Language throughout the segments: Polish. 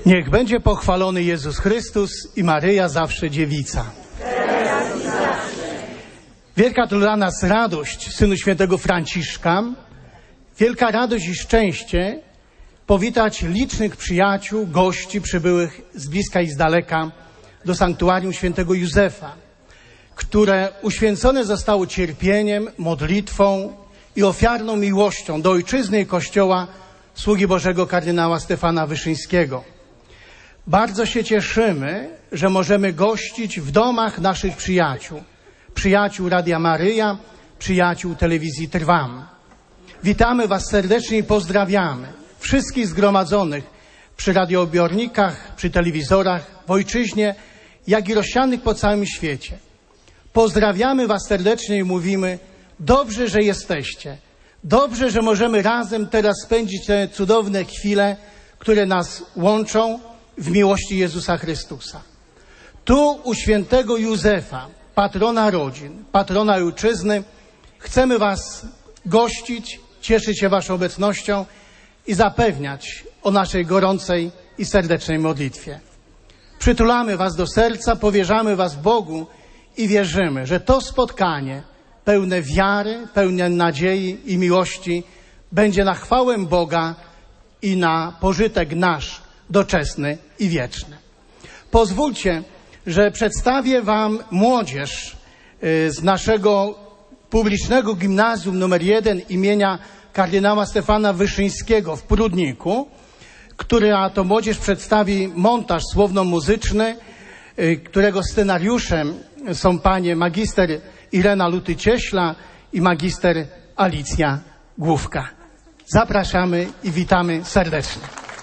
Niech będzie pochwalony Jezus Chrystus i Maryja zawsze dziewica. Wielka to dla nas radość, Synu Świętego Franciszka, wielka radość i szczęście powitać licznych przyjaciół, gości przybyłych z bliska i z daleka do sanktuarium Świętego Józefa, które uświęcone zostało cierpieniem, modlitwą i ofiarną miłością do Ojczyzny i Kościoła sługi Bożego kardynała Stefana Wyszyńskiego. Bardzo się cieszymy, że możemy gościć w domach naszych przyjaciół, przyjaciół Radia Maryja, przyjaciół telewizji Trwam. Witamy Was serdecznie i pozdrawiamy wszystkich zgromadzonych przy radioodbiornikach, przy telewizorach w ojczyźnie, jak i rozsianych po całym świecie. Pozdrawiamy Was serdecznie i mówimy: dobrze, że jesteście. Dobrze, że możemy razem teraz spędzić te cudowne chwile, które nas łączą w miłości Jezusa Chrystusa. Tu u świętego Józefa, patrona rodzin, patrona ojczyzny, chcemy Was gościć, cieszyć się Waszą obecnością i zapewniać o naszej gorącej i serdecznej modlitwie. Przytulamy Was do serca, powierzamy Was Bogu i wierzymy, że to spotkanie pełne wiary, pełne nadziei i miłości będzie na chwałę Boga i na pożytek nasz doczesny i wieczny. Pozwólcie, że przedstawię Wam młodzież z naszego publicznego gimnazjum nr 1 imienia kardynała Stefana Wyszyńskiego w Prudniku, która to młodzież przedstawi montaż słowno-muzyczny, którego scenariuszem są panie magister Irena Luty-Cieśla i magister Alicja Główka. Zapraszamy i witamy serdecznie.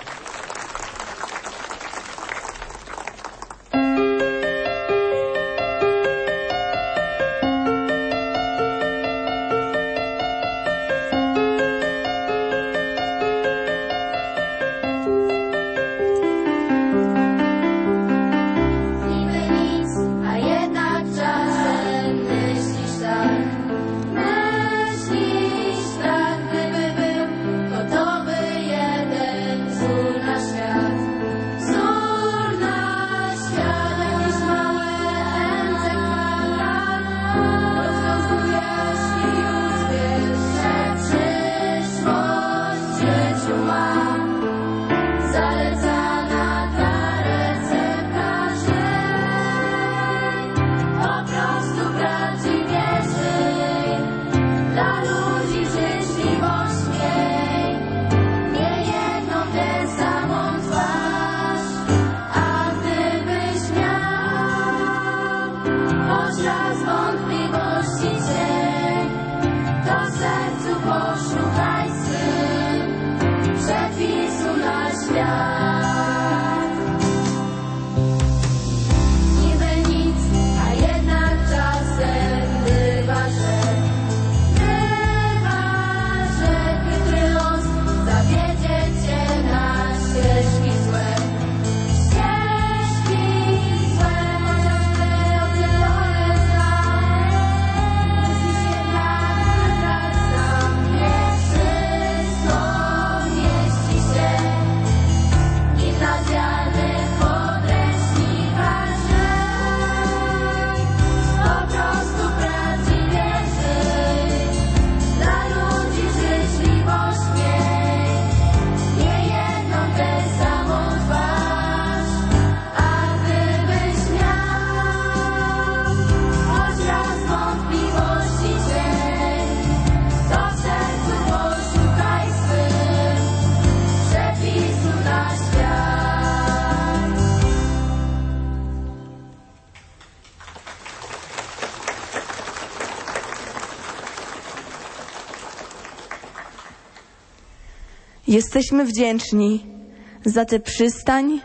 Jesteśmy wdzięczni za tę przystań,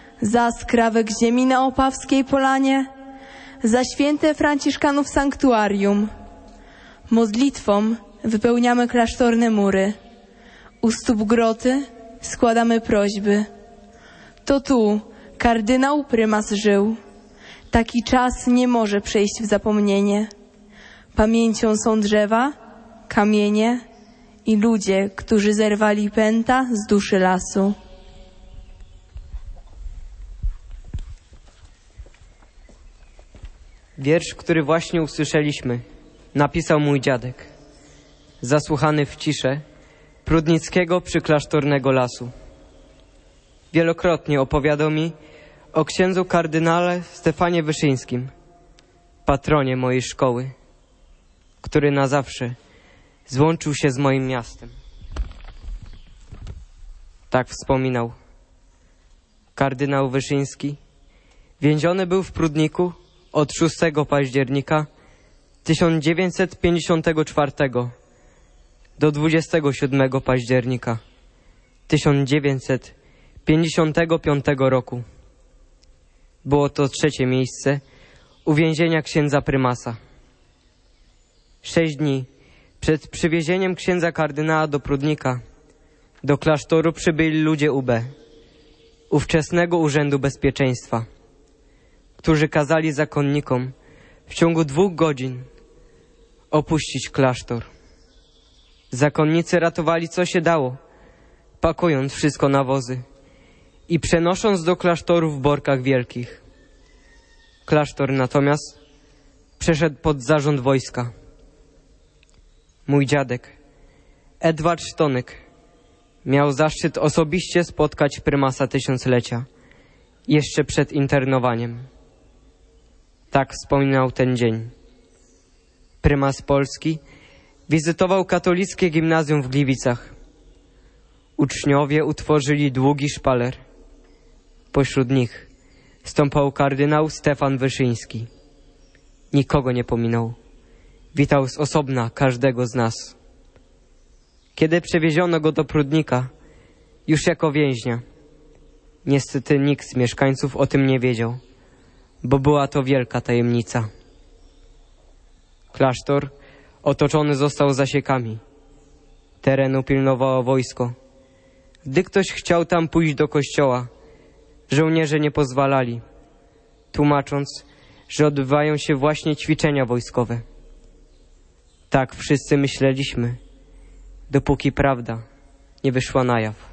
za skrawek ziemi na Opawskiej Polanie, za święte Franciszkanów sanktuarium. Modlitwą wypełniamy klasztorne mury. U stóp groty składamy prośby. To tu kardynał prymas żył. Taki czas nie może przejść w zapomnienie. Pamięcią są drzewa, kamienie i ludzie, którzy zerwali pęta z duszy lasu. Wiersz, który właśnie usłyszeliśmy, napisał mój dziadek, zasłuchany w ciszę prudnickiego przyklasztornego lasu. Wielokrotnie opowiadał mi o księdzu kardynale Stefanie Wyszyńskim, patronie mojej szkoły, który na zawsze złączył się z moim miastem. Tak wspominał. Kardynał Wyszyński więziony był w Prudniku od 6 października 1954 do 27 października 1955 roku. Było to 3. miejsce uwięzienia księdza prymasa. 6 dni przed przywiezieniem księdza kardynała do Prudnika do klasztoru przybyli ludzie UB, ówczesnego Urzędu Bezpieczeństwa, którzy kazali zakonnikom w ciągu 2 godzin opuścić klasztor. Zakonnicy ratowali co się dało, pakując wszystko na wozy i przenosząc do klasztoru w Borkach Wielkich. Klasztor natomiast przeszedł pod zarząd wojska. Mój dziadek, Edward Sztonek, miał zaszczyt osobiście spotkać prymasa tysiąclecia jeszcze przed internowaniem. Tak wspominał ten dzień. Prymas Polski wizytował katolickie gimnazjum w Gliwicach. Uczniowie utworzyli długi szpaler. Pośród nich stąpał kardynał Stefan Wyszyński. Nikogo nie pominął. Witał z osobna każdego z nas. Kiedy przewieziono go do Prudnika, już jako więźnia, niestety nikt z mieszkańców o tym nie wiedział, bo była to wielka tajemnica. Klasztor otoczony został zasiekami. Terenu pilnowało wojsko. Gdy ktoś chciał tam pójść do kościoła, żołnierze nie pozwalali, tłumacząc, że odbywają się właśnie ćwiczenia wojskowe. Tak wszyscy myśleliśmy, dopóki prawda nie wyszła na jaw.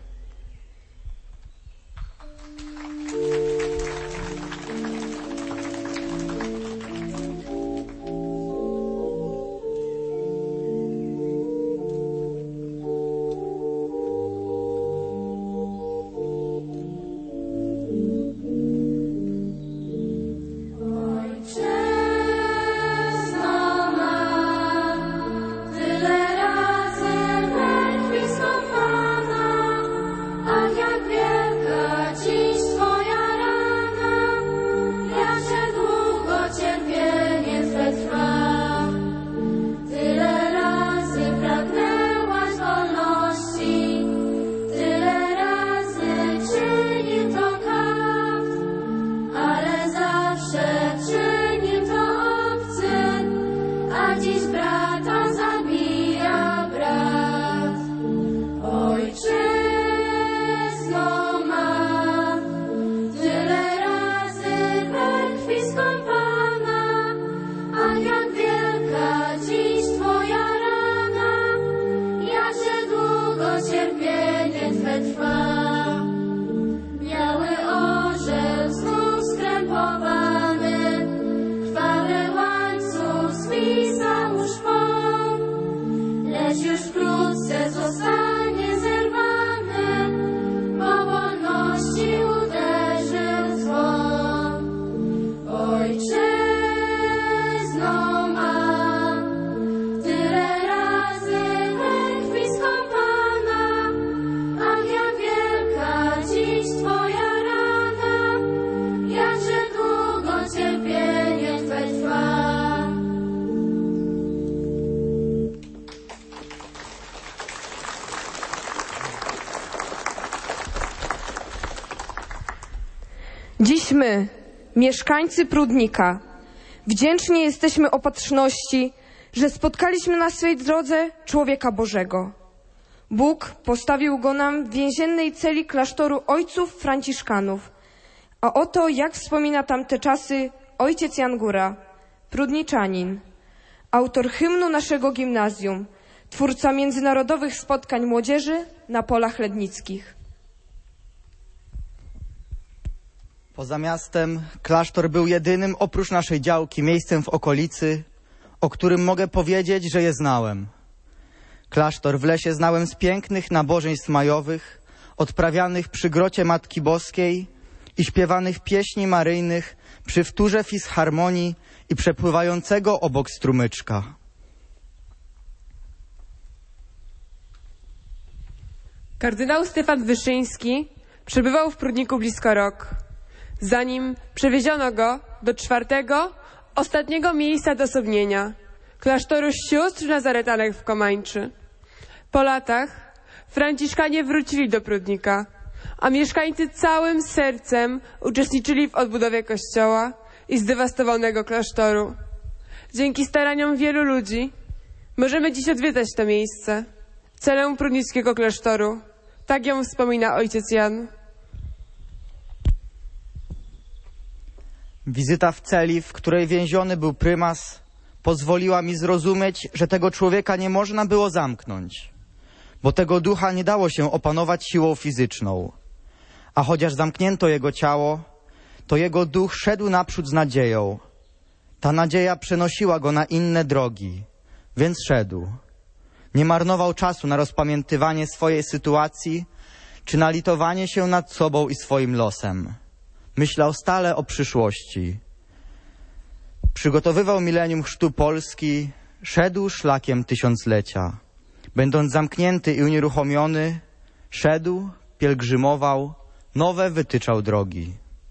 Dziś my, mieszkańcy Prudnika, wdzięczni jesteśmy opatrzności, że spotkaliśmy na swej drodze człowieka Bożego. Bóg postawił go nam w więziennej celi klasztoru ojców franciszkanów. A oto, jak wspomina tamte czasy ojciec Jan Góra, prudniczanin, autor hymnu naszego gimnazjum, twórca międzynarodowych spotkań młodzieży na polach lednickich. Poza miastem klasztor był jedynym oprócz naszej działki miejscem w okolicy, o którym mogę powiedzieć, że je znałem. Klasztor w lesie znałem z pięknych nabożeństw majowych, odprawianych przy grocie Matki Boskiej i śpiewanych pieśni maryjnych przy wtórze fisharmonii i przepływającego obok strumyczka. Kardynał Stefan Wyszyński przebywał w Prudniku blisko rok, zanim przewieziono go do czwartego, ostatniego miejsca odosobnienia, klasztoru sióstr nazaretanek w Komańczy. Po latach Franciszkanie wrócili do Prudnika, a mieszkańcy całym sercem uczestniczyli w odbudowie kościoła i zdewastowanego klasztoru. Dzięki staraniom wielu ludzi możemy dziś odwiedzać to miejsce, celę prudnickiego klasztoru. Tak ją wspomina ojciec Jan. Wizyta w celi, w której więziony był prymas, pozwoliła mi zrozumieć, że tego człowieka nie można było zamknąć, bo tego ducha nie dało się opanować siłą fizyczną. A chociaż zamknięto jego ciało, to jego duch szedł naprzód z nadzieją. Ta nadzieja przenosiła go na inne drogi, więc szedł. Nie marnował czasu na rozpamiętywanie swojej sytuacji, czy na litowanie się nad sobą i swoim losem. Myślał stale o przyszłości. Przygotowywał milenium chrztu Polski, szedł szlakiem tysiąclecia. Będąc zamknięty i unieruchomiony, szedł, pielgrzymował, nowe wytyczał drogi.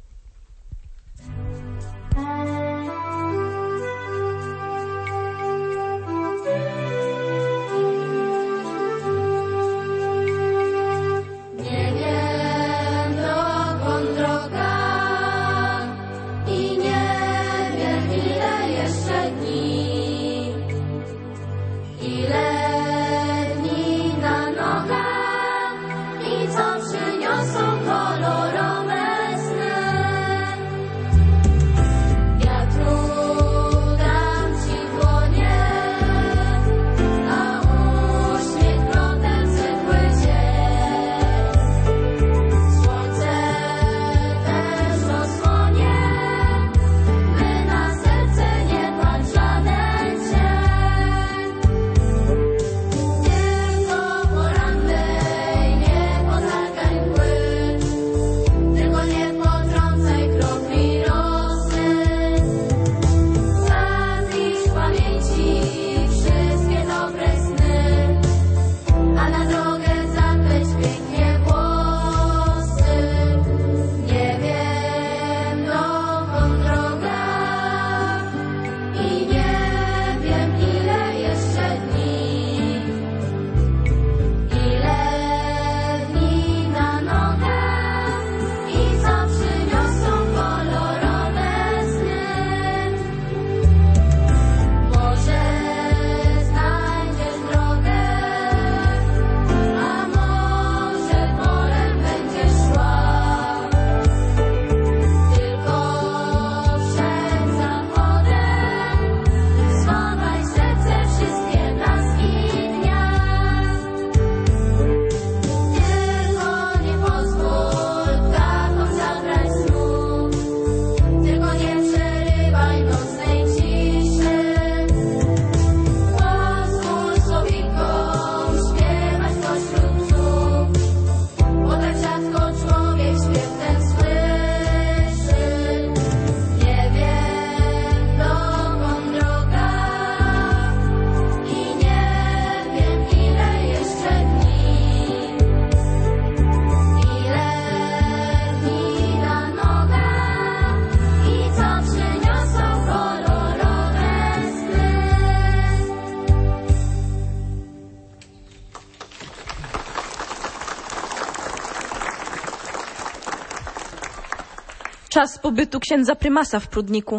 Czas pobytu księdza prymasa w Prudniku.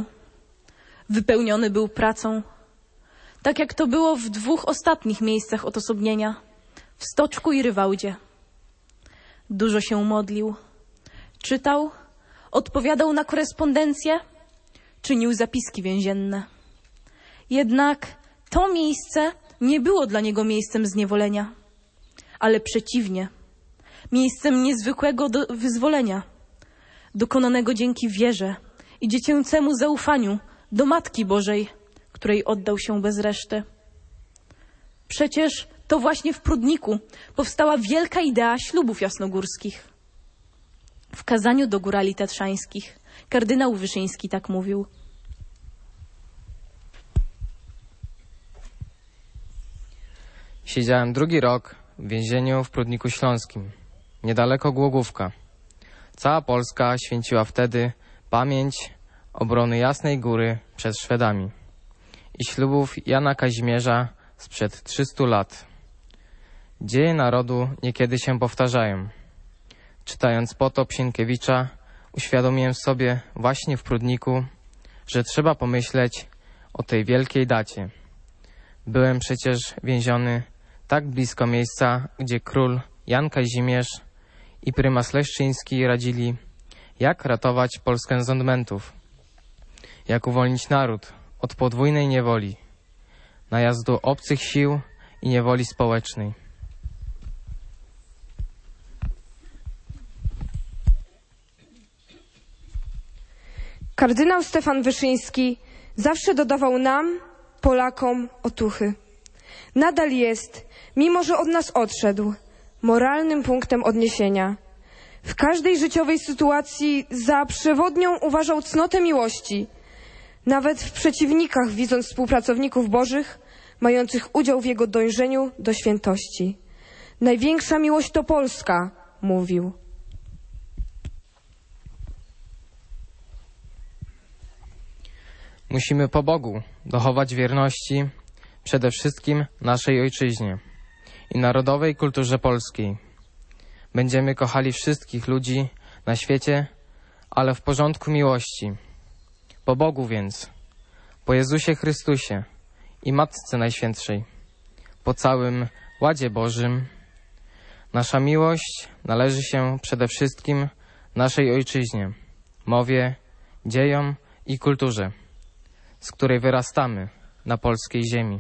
Wypełniony był pracą, tak jak to było w 2 ostatnich miejscach odosobnienia, w Stoczku i Rywałdzie. Dużo się modlił, czytał, odpowiadał na korespondencję, czynił zapiski więzienne. Jednak to miejsce nie było dla niego miejscem zniewolenia, ale przeciwnie, miejscem niezwykłego wyzwolenia. dokonanego dzięki wierze i dziecięcemu zaufaniu do Matki Bożej, której oddał się bez reszty. Przecież to właśnie w Prudniku powstała wielka idea ślubów jasnogórskich. W kazaniu do górali tatrzańskich kardynał Wyszyński tak mówił. Siedziałem 2. rok w więzieniu w Prudniku Śląskim, niedaleko Głogówka. Cała Polska święciła wtedy pamięć obrony Jasnej Góry przed Szwedami i ślubów Jana Kazimierza sprzed 300 lat. Dzieje narodu niekiedy się powtarzają. Czytając potop Sienkiewicza, uświadomiłem sobie właśnie w Prudniku, że trzeba pomyśleć o tej wielkiej dacie. Byłem przecież więziony tak blisko miejsca, gdzie król Jan Kazimierz i prymas Leszczyński radzili, jak ratować Polskę z odmętów, jak uwolnić naród od podwójnej niewoli, najazdu obcych sił i niewoli społecznej. Kardynał Stefan Wyszyński zawsze dodawał nam, Polakom, otuchy. Nadal jest, mimo że od nas odszedł, moralnym punktem odniesienia. W każdej życiowej sytuacji za przewodnią uważał cnotę miłości. Nawet w przeciwnikach widząc współpracowników bożych, mających udział w jego dążeniu do świętości. Największa miłość to Polska, mówił. Musimy po Bogu dochować wierności przede wszystkim naszej ojczyźnie i narodowej kulturze polskiej. Będziemy kochali wszystkich ludzi na świecie, ale w porządku miłości. Po Bogu więc, po Jezusie Chrystusie i Matce Najświętszej, po całym ładzie Bożym. Nasza miłość należy się przede wszystkim naszej ojczyźnie, mowie, dziejom i kulturze, z której wyrastamy na polskiej ziemi.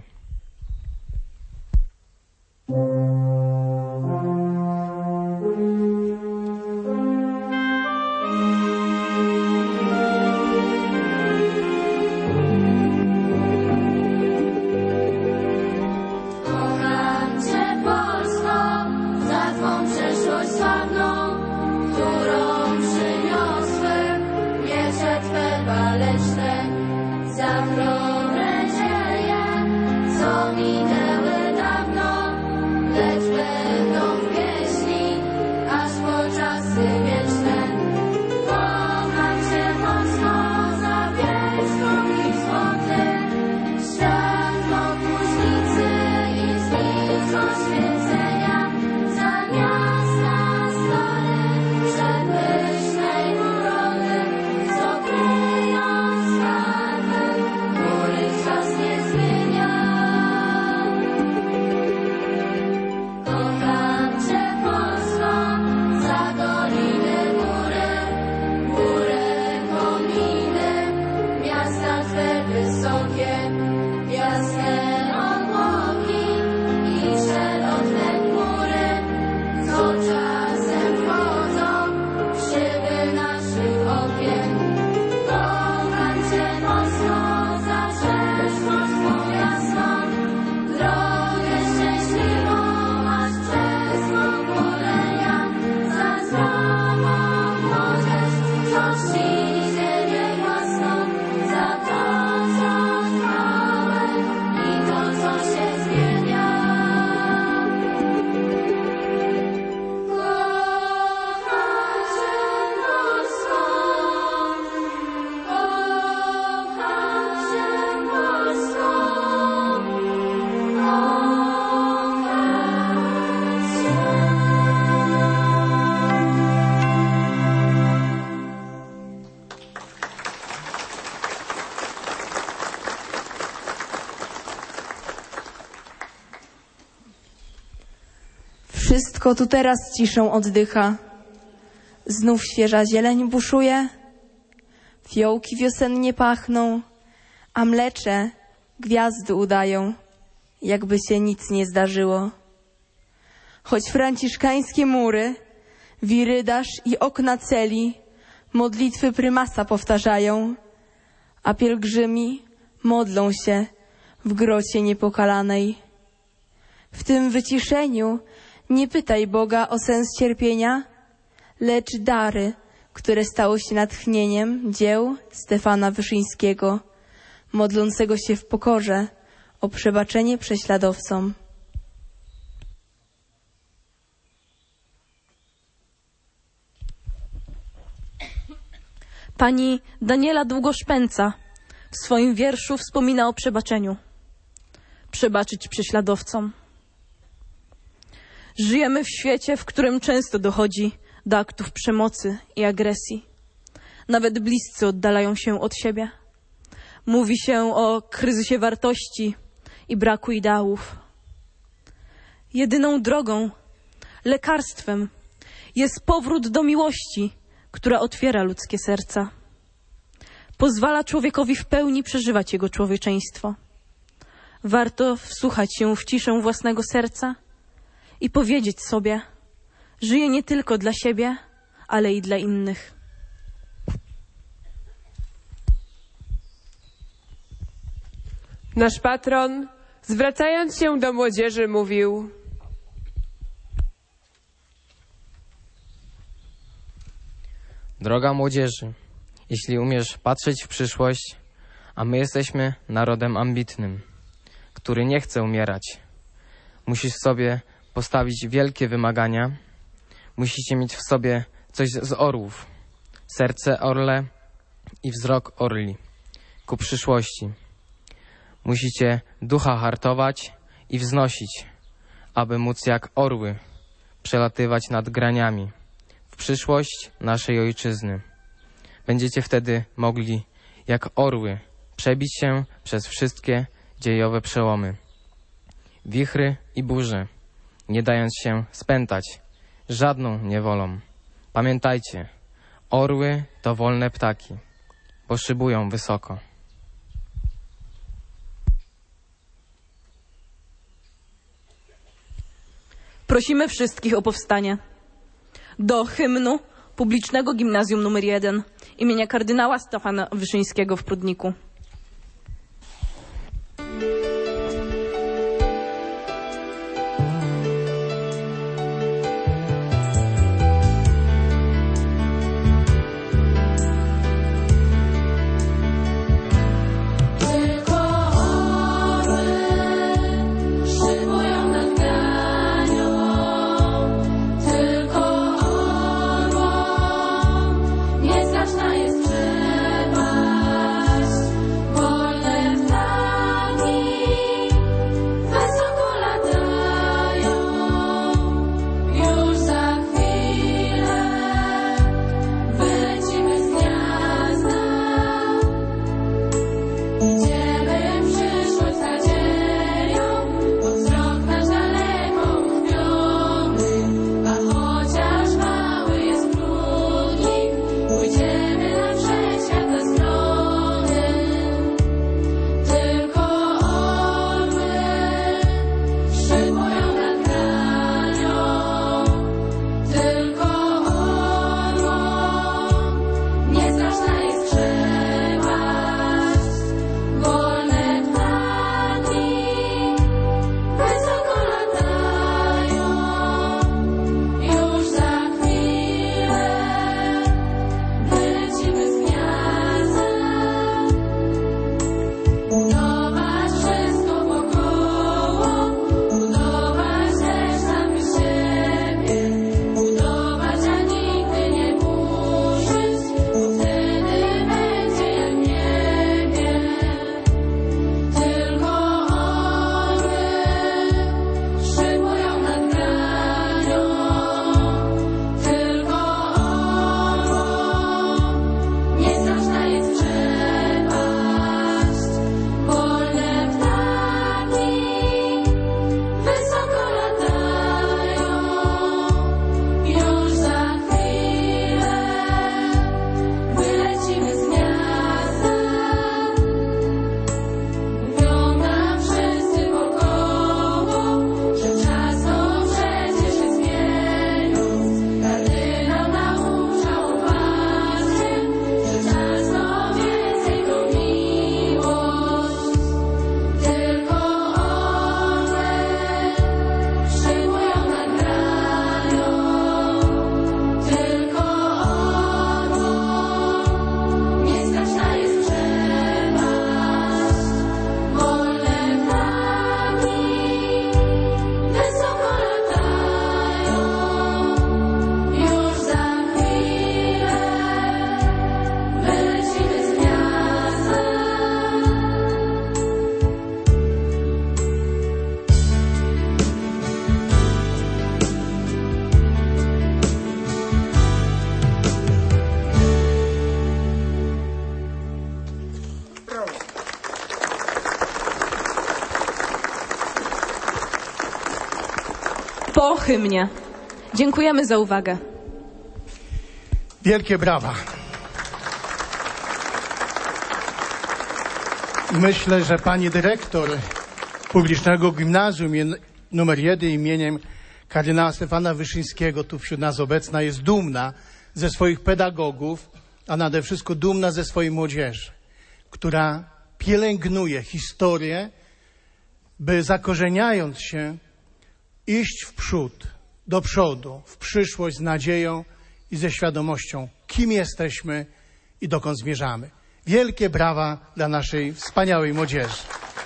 Wszystko tu teraz ciszą oddycha. Znów świeża zieleń buszuje, fiołki wiosennie pachną, a mlecze gwiazdy udają, jakby się nic nie zdarzyło. Choć franciszkańskie mury, wirydarz i okna celi modlitwy prymasa powtarzają, a pielgrzymi modlą się w grocie niepokalanej. W tym wyciszeniu nie pytaj Boga o sens cierpienia, lecz dary, które stały się natchnieniem dzieł Stefana Wyszyńskiego, modlącego się w pokorze o przebaczenie prześladowcom. Pani Daniela Długoszpęca w swoim wierszu wspomina o przebaczeniu. Przebaczyć prześladowcom. Żyjemy w świecie, w którym często dochodzi do aktów przemocy i agresji. Nawet bliscy oddalają się od siebie. Mówi się o kryzysie wartości i braku ideałów. Jedyną drogą, lekarstwem jest powrót do miłości, która otwiera ludzkie serca. Pozwala człowiekowi w pełni przeżywać jego człowieczeństwo. Warto wsłuchać się w ciszę własnego serca i powiedzieć sobie, żyję nie tylko dla siebie, ale i dla innych. Nasz patron, zwracając się do młodzieży, mówił: Droga młodzieży, jeśli umiesz patrzeć w przyszłość, a my jesteśmy narodem ambitnym, który nie chce umierać. Musisz sobie postawić wielkie wymagania. Musicie mieć w sobie coś z orłów, serce orle i wzrok orli, ku przyszłości. Musicie ducha hartować i wznosić, aby móc jak orły przelatywać nad graniami w przyszłość naszej ojczyzny. Będziecie wtedy mogli jak orły przebić się przez wszystkie dziejowe przełomy, wichry i burze, nie dając się spętać żadną niewolą. Pamiętajcie, orły to wolne ptaki, bo szybują wysoko. Prosimy wszystkich o powstanie. Do hymnu publicznego gimnazjum nr 1 imienia kardynała Stefana Wyszyńskiego w Prudniku. Nie straszna jest przepaść. po hymnie. Dziękujemy za uwagę. Wielkie brawa. Myślę, że pani dyrektor publicznego gimnazjum numer 1 imieniem kardynała Stefana Wyszyńskiego, tu wśród nas obecna, jest dumna ze swoich pedagogów, a nade wszystko dumna ze swojej młodzieży, która pielęgnuje historię, by zakorzeniając się iść w przód, do przodu, w przyszłość z nadzieją i ze świadomością, kim jesteśmy i dokąd zmierzamy. Wielkie brawa dla naszej wspaniałej młodzieży.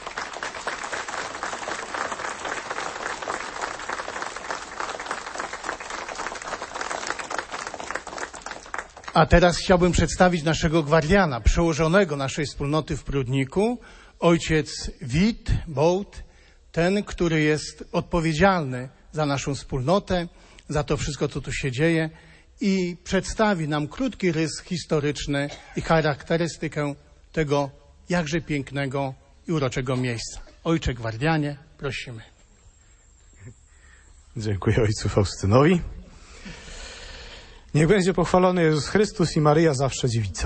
A teraz chciałbym przedstawić naszego gwardiana, przełożonego naszej wspólnoty w Prudniku, ojciec Wit Bołt, ten, który jest odpowiedzialny za naszą wspólnotę, za to wszystko, co tu się dzieje i przedstawi nam krótki rys historyczny i charakterystykę tego jakże pięknego i uroczego miejsca. Ojcze gwardianie, prosimy. Dziękuję ojcu Faustynowi. Niech będzie pochwalony Jezus Chrystus i Maryja zawsze dziewica.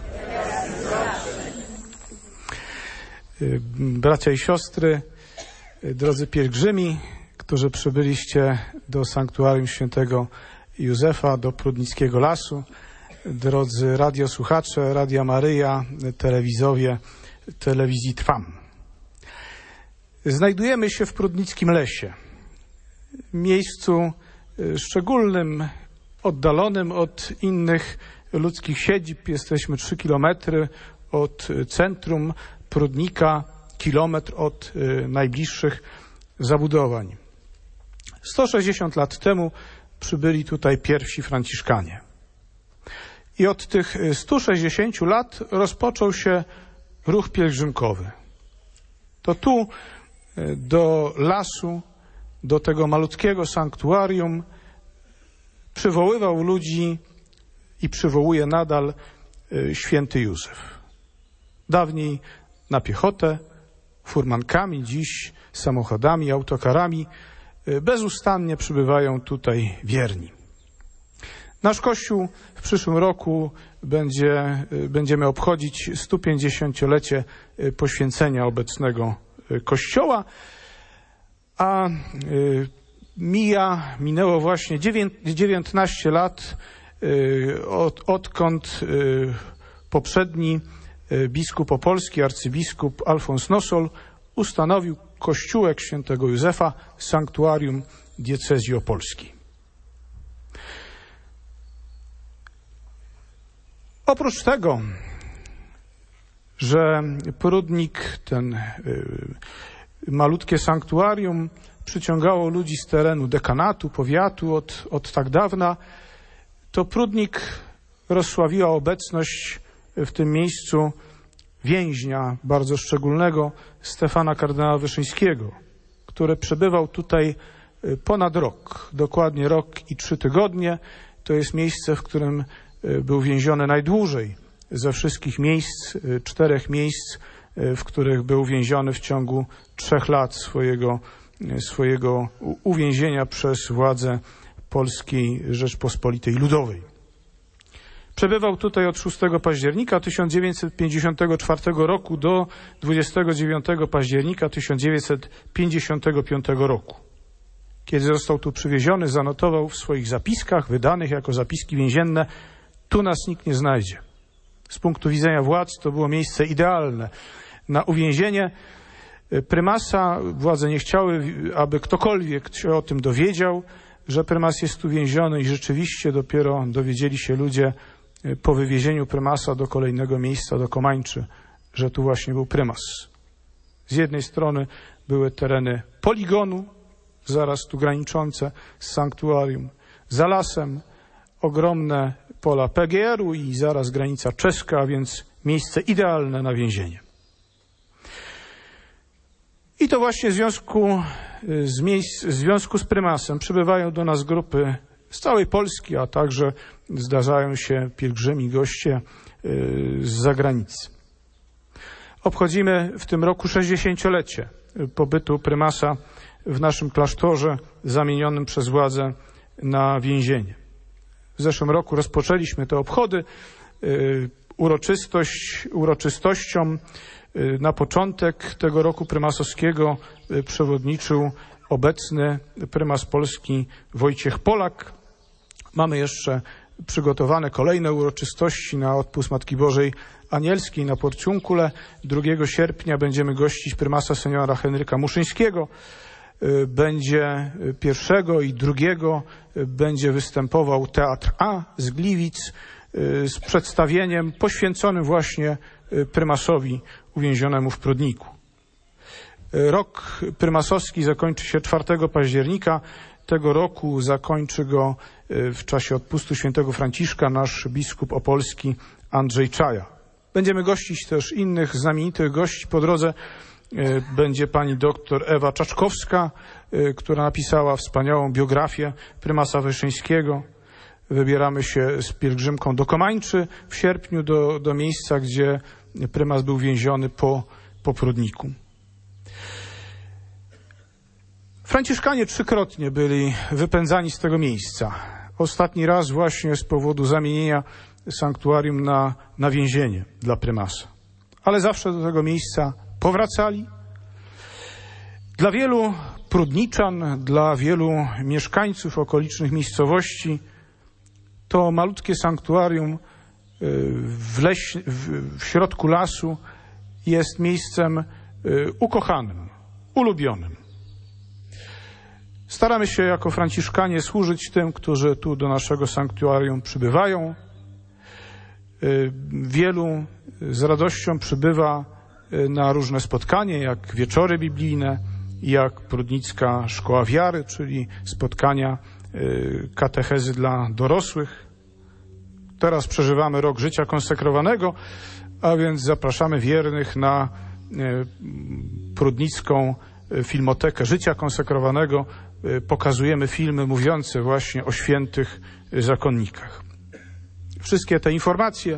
Bracia i siostry, drodzy pielgrzymi, którzy przybyliście do sanktuarium świętego Józefa, do Prudnickiego Lasu, drodzy radiosłuchacze, Radia Maryja, telewizowie, telewizji Trwam. Znajdujemy się w Prudnickim Lesie, miejscu szczególnym, oddalonym od innych ludzkich siedzib. Jesteśmy 3 kilometry od centrum Prudnika, kilometr od najbliższych zabudowań. 160 lat temu przybyli tutaj pierwsi Franciszkanie. I od tych 160 lat rozpoczął się ruch pielgrzymkowy. To tu do lasu, do tego malutkiego sanktuarium przywoływał ludzi i przywołuje nadal święty Józef. Dawniej na piechotę, furmankami, dziś samochodami, autokarami bezustannie przybywają tutaj wierni. Nasz Kościół w przyszłym roku będziemy obchodzić 150-lecie poświęcenia obecnego Kościoła, a minęło właśnie 19 lat, odkąd poprzedni biskup opolski, arcybiskup Alfons Nosol ustanowił kościółek świętego Józefa, sanktuarium diecezji opolskiej. Oprócz tego, że Prudnik, ten malutkie sanktuarium, przyciągało ludzi z terenu dekanatu, powiatu od tak dawna, to Prudnik rozsławiła obecność w tym miejscu więźnia bardzo szczególnego, Stefana kardynała Wyszyńskiego, który przebywał tutaj ponad rok, dokładnie rok i 3 tygodnie. To jest miejsce, w którym był więziony najdłużej ze wszystkich miejsc, 4 miejsc, w których był więziony w ciągu 3 lat swojego uwięzienia przez władze Polskiej Rzeczpospolitej Ludowej. Przebywał tutaj od 6 października 1954 roku do 29 października 1955 roku. Kiedy został tu przywieziony, zanotował w swoich zapiskach, wydanych jako zapiski więzienne: tu nas nikt nie znajdzie. Z punktu widzenia władz to było miejsce idealne na uwięzienie. Prymasa, władze nie chciały, aby ktokolwiek się o tym dowiedział, że prymas jest tu więziony, i rzeczywiście dopiero dowiedzieli się ludzie po wywiezieniu prymasa do kolejnego miejsca, do Komańczy, że tu właśnie był prymas. Z jednej strony były tereny poligonu, zaraz tu graniczące z sanktuarium, za lasem ogromne pola PGR-u i zaraz granica czeska, a więc miejsce idealne na więzienie. I to właśnie w związku z prymasem przybywają do nas grupy z całej Polski, a także zdarzają się pielgrzymi, goście z zagranicy. Obchodzimy w tym roku 60-lecie pobytu prymasa w naszym klasztorze zamienionym przez władzę na więzienie. W zeszłym roku rozpoczęliśmy te obchody. Uroczystością na początek tego roku prymasowskiego przewodniczył obecny prymas Polski Wojciech Polak. Mamy jeszcze przygotowane kolejne uroczystości na odpust Matki Bożej Anielskiej na Porciunkule. 2 sierpnia będziemy gościć prymasa seniora Henryka Muszyńskiego. Będzie 1 i 2 będzie występował Teatr A z Gliwic z przedstawieniem poświęconym właśnie prymasowi uwięzionemu w Prudniku. Rok prymasowski zakończy się 4 października tego roku. Zakończy go w czasie odpustu świętego Franciszka nasz biskup opolski Andrzej Czaja. Będziemy gościć też innych znamienitych gości. Po drodze będzie pani doktor Ewa Czaczkowska, która napisała wspaniałą biografię prymasa Wyszyńskiego. Wybieramy się z pielgrzymką do Komańczy w sierpniu, do miejsca, gdzie prymas był więziony po Prudniku. Franciszkanie 3-krotnie byli wypędzani z tego miejsca. Ostatni raz właśnie z powodu zamienienia sanktuarium na więzienie dla prymasa. Ale zawsze do tego miejsca powracali. Dla wielu prudniczan, dla wielu mieszkańców okolicznych miejscowości to malutkie sanktuarium w środku lasu jest miejscem ukochanym, ulubionym. Staramy się jako franciszkanie służyć tym, którzy tu do naszego sanktuarium przybywają. Wielu z radością przybywa na różne spotkania, jak wieczory biblijne, jak Prudnicka Szkoła Wiary, czyli spotkania katechezy dla dorosłych. Teraz przeżywamy rok życia konsekrowanego, a więc zapraszamy wiernych na Prudnicką Filmotekę Życia Konsekrowanego. Pokazujemy filmy mówiące właśnie o świętych zakonnikach. Wszystkie te informacje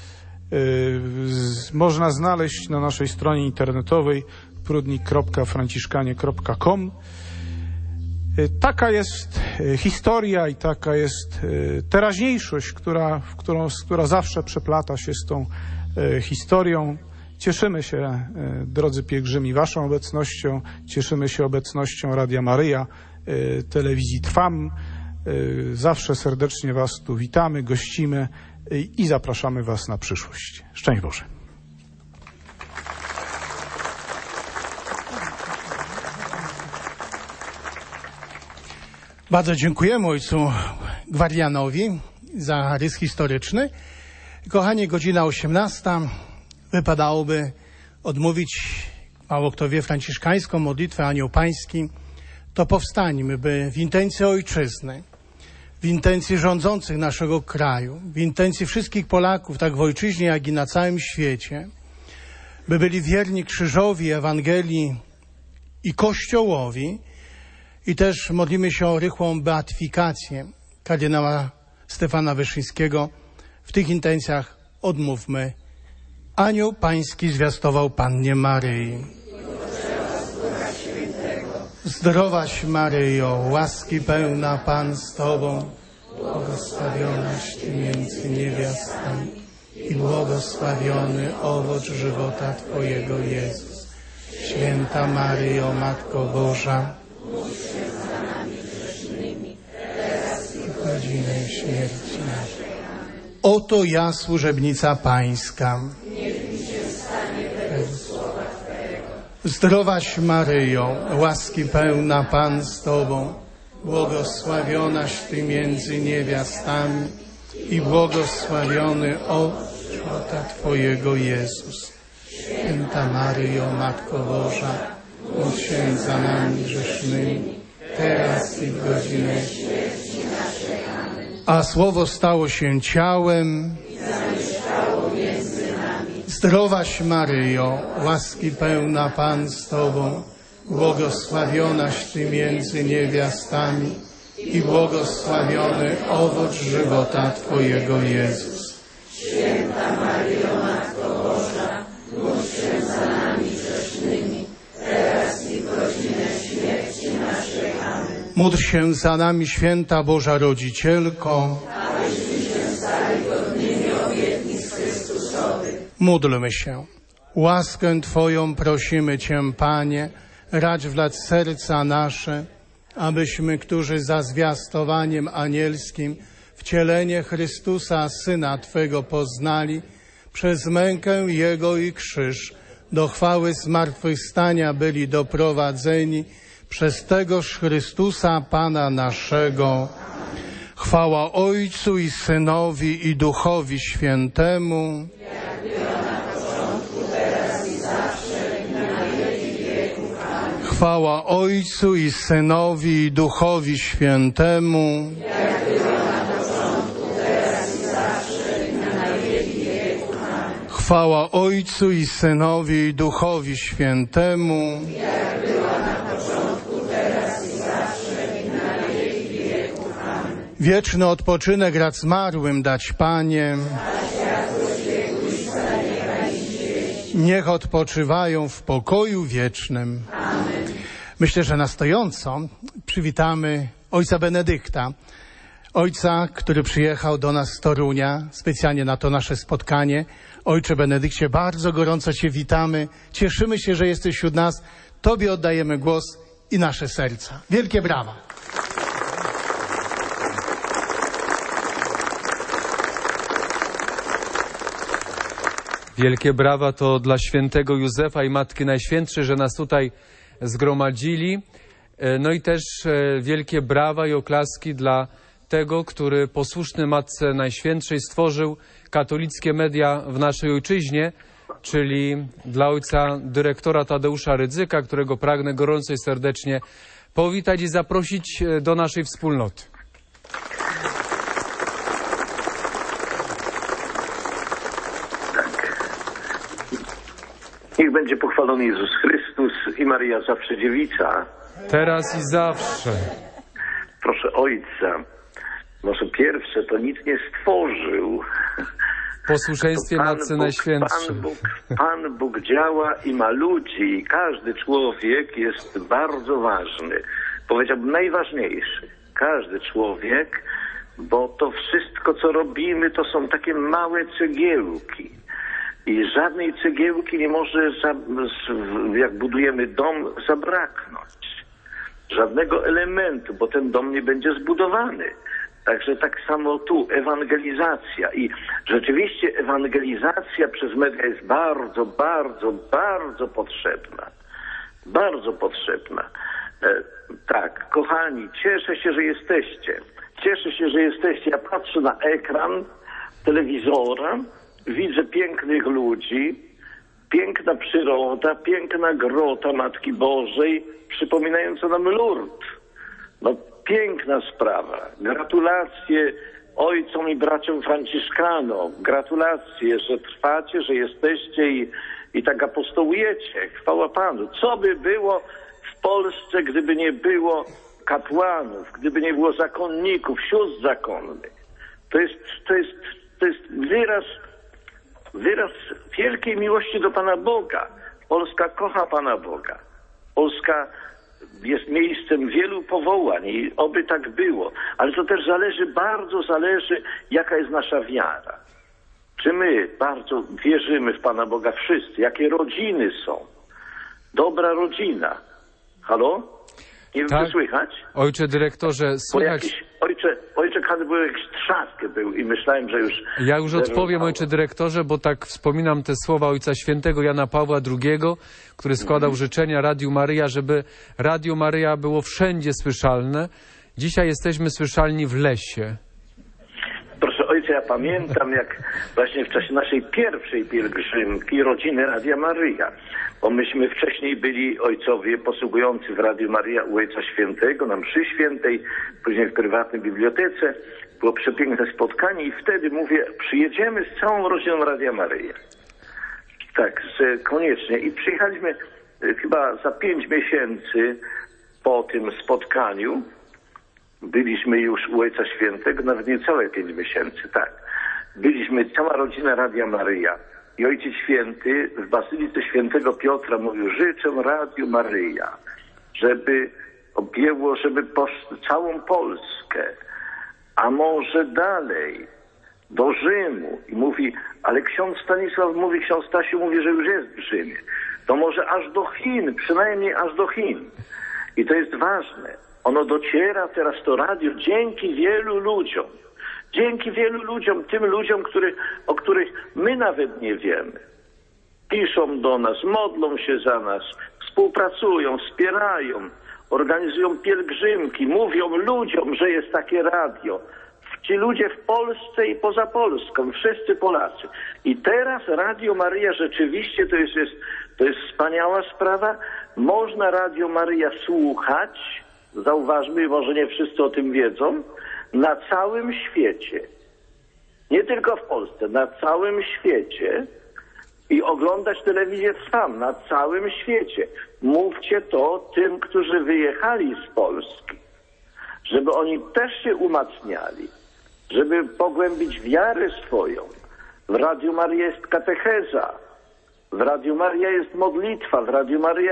można znaleźć na naszej stronie internetowej prudnik.franciszkanie.com. Taka jest historia i taka jest teraźniejszość, która zawsze przeplata się z tą historią. Cieszymy się, drodzy pielgrzymi, waszą obecnością. Cieszymy się obecnością Radia Maryja, telewizji Trwam. Zawsze serdecznie was tu witamy, gościmy i zapraszamy was na przyszłość. Szczęść Boże. Bardzo dziękujemy ojcu Gwarianowi za rys historyczny. Kochani, godzina 18. Wypadałoby odmówić, mało kto wie, franciszkańską modlitwę Anioł Pański. To powstańmy, by w intencji ojczyzny, w intencji rządzących naszego kraju, w intencji wszystkich Polaków, tak w ojczyźnie, jak i na całym świecie, by byli wierni krzyżowi, Ewangelii i Kościołowi. I też modlimy się o rychłą beatyfikację kardynała Stefana Wyszyńskiego. W tych intencjach odmówmy. Anioł Pański zwiastował Pannie Maryi. Zdrowaś Maryjo, łaski pełna Pan z Tobą, błogosławionaś Ty między niewiastami i błogosławiony owoc żywota Twojego Jezus. Święta Maryjo, Matko Boża, módl się za nami grzesznymi, teraz i w godzinę śmierci naszej. Oto ja, służebnica Pańska. Niech mi się stanie według słowa Twego. Zdrowaś Maryjo, łaski pełna Pan z Tobą, błogosławionaś Ty między niewiastami i błogosławiony owoc żywota Twojego Jezus. Święta Maryjo, Matko Boża, módl się za nami grzesznymi, teraz i w godzinę śmierci naszej. Amen. A Słowo stało się ciałem i zamieszkało między nami. Zdrowaś Maryjo, łaski pełna Pan z Tobą, błogosławionaś Ty między niewiastami i błogosławiony owoc żywota Twojego Jezus. Święta Maryjo, Matko Boża, módl się za Módl się za nami, święta Boża Rodzicielko. Módlmy się. Łaskę Twoją prosimy Cię, Panie, racz wlać serca nasze, abyśmy, którzy za zwiastowaniem anielskim wcielenie Chrystusa, Syna Twego, poznali, przez mękę Jego i krzyż do chwały zmartwychwstania byli doprowadzeni przez tegoż Chrystusa, Pana naszego. Chwała Ojcu i Synowi i Duchowi Świętemu. Chwała Ojcu i Synowi i Duchowi Świętemu. Chwała Ojcu i Synowi i Duchowi Świętemu. Wieczny odpoczynek rad zmarłym dać, Panie. Niech odpoczywają w pokoju wiecznym. Myślę, że na stojąco przywitamy ojca Benedykta. Ojca, który przyjechał do nas z Torunia specjalnie na to nasze spotkanie. Ojcze Benedykcie, bardzo gorąco Cię witamy. Cieszymy się, że jesteś wśród nas. Tobie oddajemy głos i nasze serca. Wielkie brawa. Wielkie brawa to dla świętego Józefa i Matki Najświętszej, że nas tutaj zgromadzili. No i też wielkie brawa i oklaski dla tego, który posłuszny Matce Najświętszej stworzył katolickie media w naszej ojczyźnie, czyli dla ojca dyrektora Tadeusza Rydzyka, którego pragnę gorąco i serdecznie powitać i zaprosić do naszej wspólnoty. Niech będzie pochwalony Jezus Chrystus i Maryja zawsze dziewica. Teraz i zawsze. Proszę Ojca, może pierwsze to nic nie stworzył. W posłuszeństwie Matce Najświętszej. Pan Bóg działa i ma ludzi i każdy człowiek jest bardzo ważny. Powiedziałbym najważniejszy. Każdy człowiek, bo to wszystko co robimy to są takie małe cegiełki. I żadnej cegiełki nie może, jak budujemy dom, zabraknąć. Żadnego elementu, bo ten dom nie będzie zbudowany. Także tak samo tu ewangelizacja. I rzeczywiście ewangelizacja przez media jest bardzo, bardzo, bardzo potrzebna. Bardzo potrzebna. Tak, kochani, cieszę się, że jesteście. Cieszę się, że jesteście. Ja patrzę na ekran telewizora, widzę pięknych ludzi, piękna przyroda, piękna grota Matki Bożej, przypominająca nam Lourdes. No piękna sprawa. Gratulacje ojcom i braciom Franciszkanom. Gratulacje, że trwacie, że jesteście i tak apostołujecie. Chwała Panu. Co by było w Polsce, gdyby nie było kapłanów, gdyby nie było zakonników, sióstr zakonnych? To jest wyraz wielkiej miłości do Pana Boga. Polska kocha Pana Boga. Polska jest miejscem wielu powołań i oby tak było. Ale to też bardzo zależy, jaka jest nasza wiara. Czy my bardzo wierzymy w Pana Boga wszyscy? Jakie rodziny są? Dobra rodzina. Halo? Nie wiem, czy słychać? Ojcze dyrektorze, słychać... Ojcze Kany był jakiś trzask był i myślałem, że już... Ja już odpowiem, ojcze dyrektorze, bo tak wspominam te słowa ojca świętego Jana Pawła II, który składał życzenia Radiu Maryja, żeby Radio Maryja było wszędzie słyszalne. Dzisiaj jesteśmy słyszalni w lesie. Proszę ojca, ja pamiętam, jak właśnie w czasie naszej pierwszej pielgrzymki rodziny Radia Maryja, bo myśmy wcześniej byli ojcowie posługujący w Radiu Maryja u Ojca Świętego na mszy świętej, później w prywatnej bibliotece. Było przepiękne spotkanie i wtedy mówię, przyjedziemy z całą rodziną Radia Maryja. Tak, koniecznie. I przyjechaliśmy chyba za 5 miesięcy po tym spotkaniu. Byliśmy już u Ojca Świętego, nawet niecałe 5 miesięcy, tak. Byliśmy, cała rodzina Radia Maryja. I Ojciec Święty w Bazylice Świętego Piotra mówił, życzę Radiu Maryja, żeby objęło, żeby całą Polskę, a może dalej, do Rzymu. I mówi, ale ksiądz Stanisław mówi, ksiądz Stasiu mówi, że już jest w Rzymie. To może aż do Chin, przynajmniej aż do Chin. I to jest ważne. Ono dociera teraz, to radio, dzięki wielu ludziom. Dzięki wielu ludziom, tym ludziom, o których my nawet nie wiemy. Piszą do nas, modlą się za nas, współpracują, wspierają, organizują pielgrzymki, mówią ludziom, że jest takie radio. Ci ludzie w Polsce i poza Polską, wszyscy Polacy. I teraz Radio Maryja rzeczywiście to jest wspaniała sprawa. Można Radio Maryja słuchać, zauważmy, może nie wszyscy o tym wiedzą, na całym świecie. Nie tylko w Polsce, na całym świecie. I oglądać telewizję trwam na całym świecie. Mówcie to tym, którzy wyjechali z Polski, żeby oni też się umacniali, żeby pogłębić wiarę swoją. W Radiu Maryja jest katecheza, w Radiu Maryja jest modlitwa, w Radiu Maryja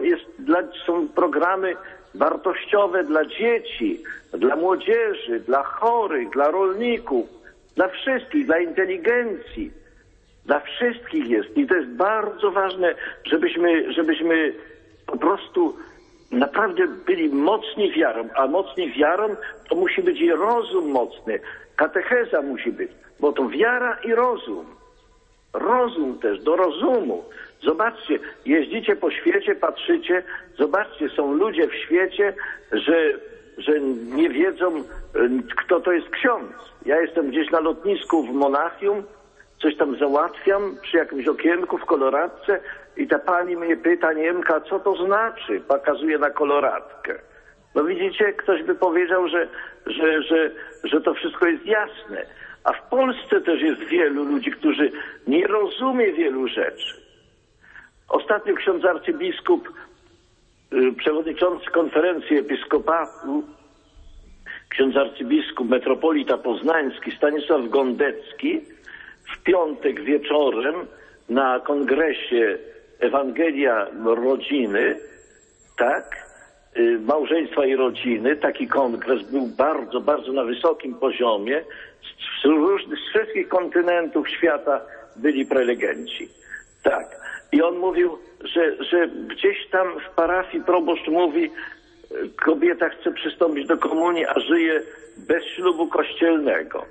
są programy wartościowe dla dzieci, dla młodzieży, dla chorych, dla rolników, dla wszystkich, dla inteligencji. Dla wszystkich jest. I to jest bardzo ważne, żebyśmy po prostu naprawdę byli mocni wiarą. A mocni wiarą to musi być i rozum mocny. Katecheza musi być. Bo to wiara i rozum. Rozum też, do rozumu. Zobaczcie, jeździcie po świecie, patrzycie, zobaczcie, są ludzie w świecie, że nie wiedzą, kto to jest ksiądz. Ja jestem gdzieś na lotnisku w Monachium, coś tam załatwiam przy jakimś okienku w koloratce i ta pani mnie pyta, Niemka, co to znaczy? Pokazuje na koloratkę. No widzicie, ktoś by powiedział, że to wszystko jest jasne. A w Polsce też jest wielu ludzi, którzy nie rozumie wielu rzeczy. Ostatnio ksiądz arcybiskup, przewodniczący konferencji episkopatu, ksiądz arcybiskup metropolita poznański Stanisław Gondecki w piątek wieczorem na kongresie Ewangelia Rodziny, tak, małżeństwa i rodziny, taki kongres był bardzo, bardzo na wysokim poziomie. Z wszystkich kontynentów świata byli prelegenci. Tak. I on mówił, że gdzieś tam w parafii proboszcz mówi, kobieta chce przystąpić do komunii, a żyje bez ślubu kościelnego.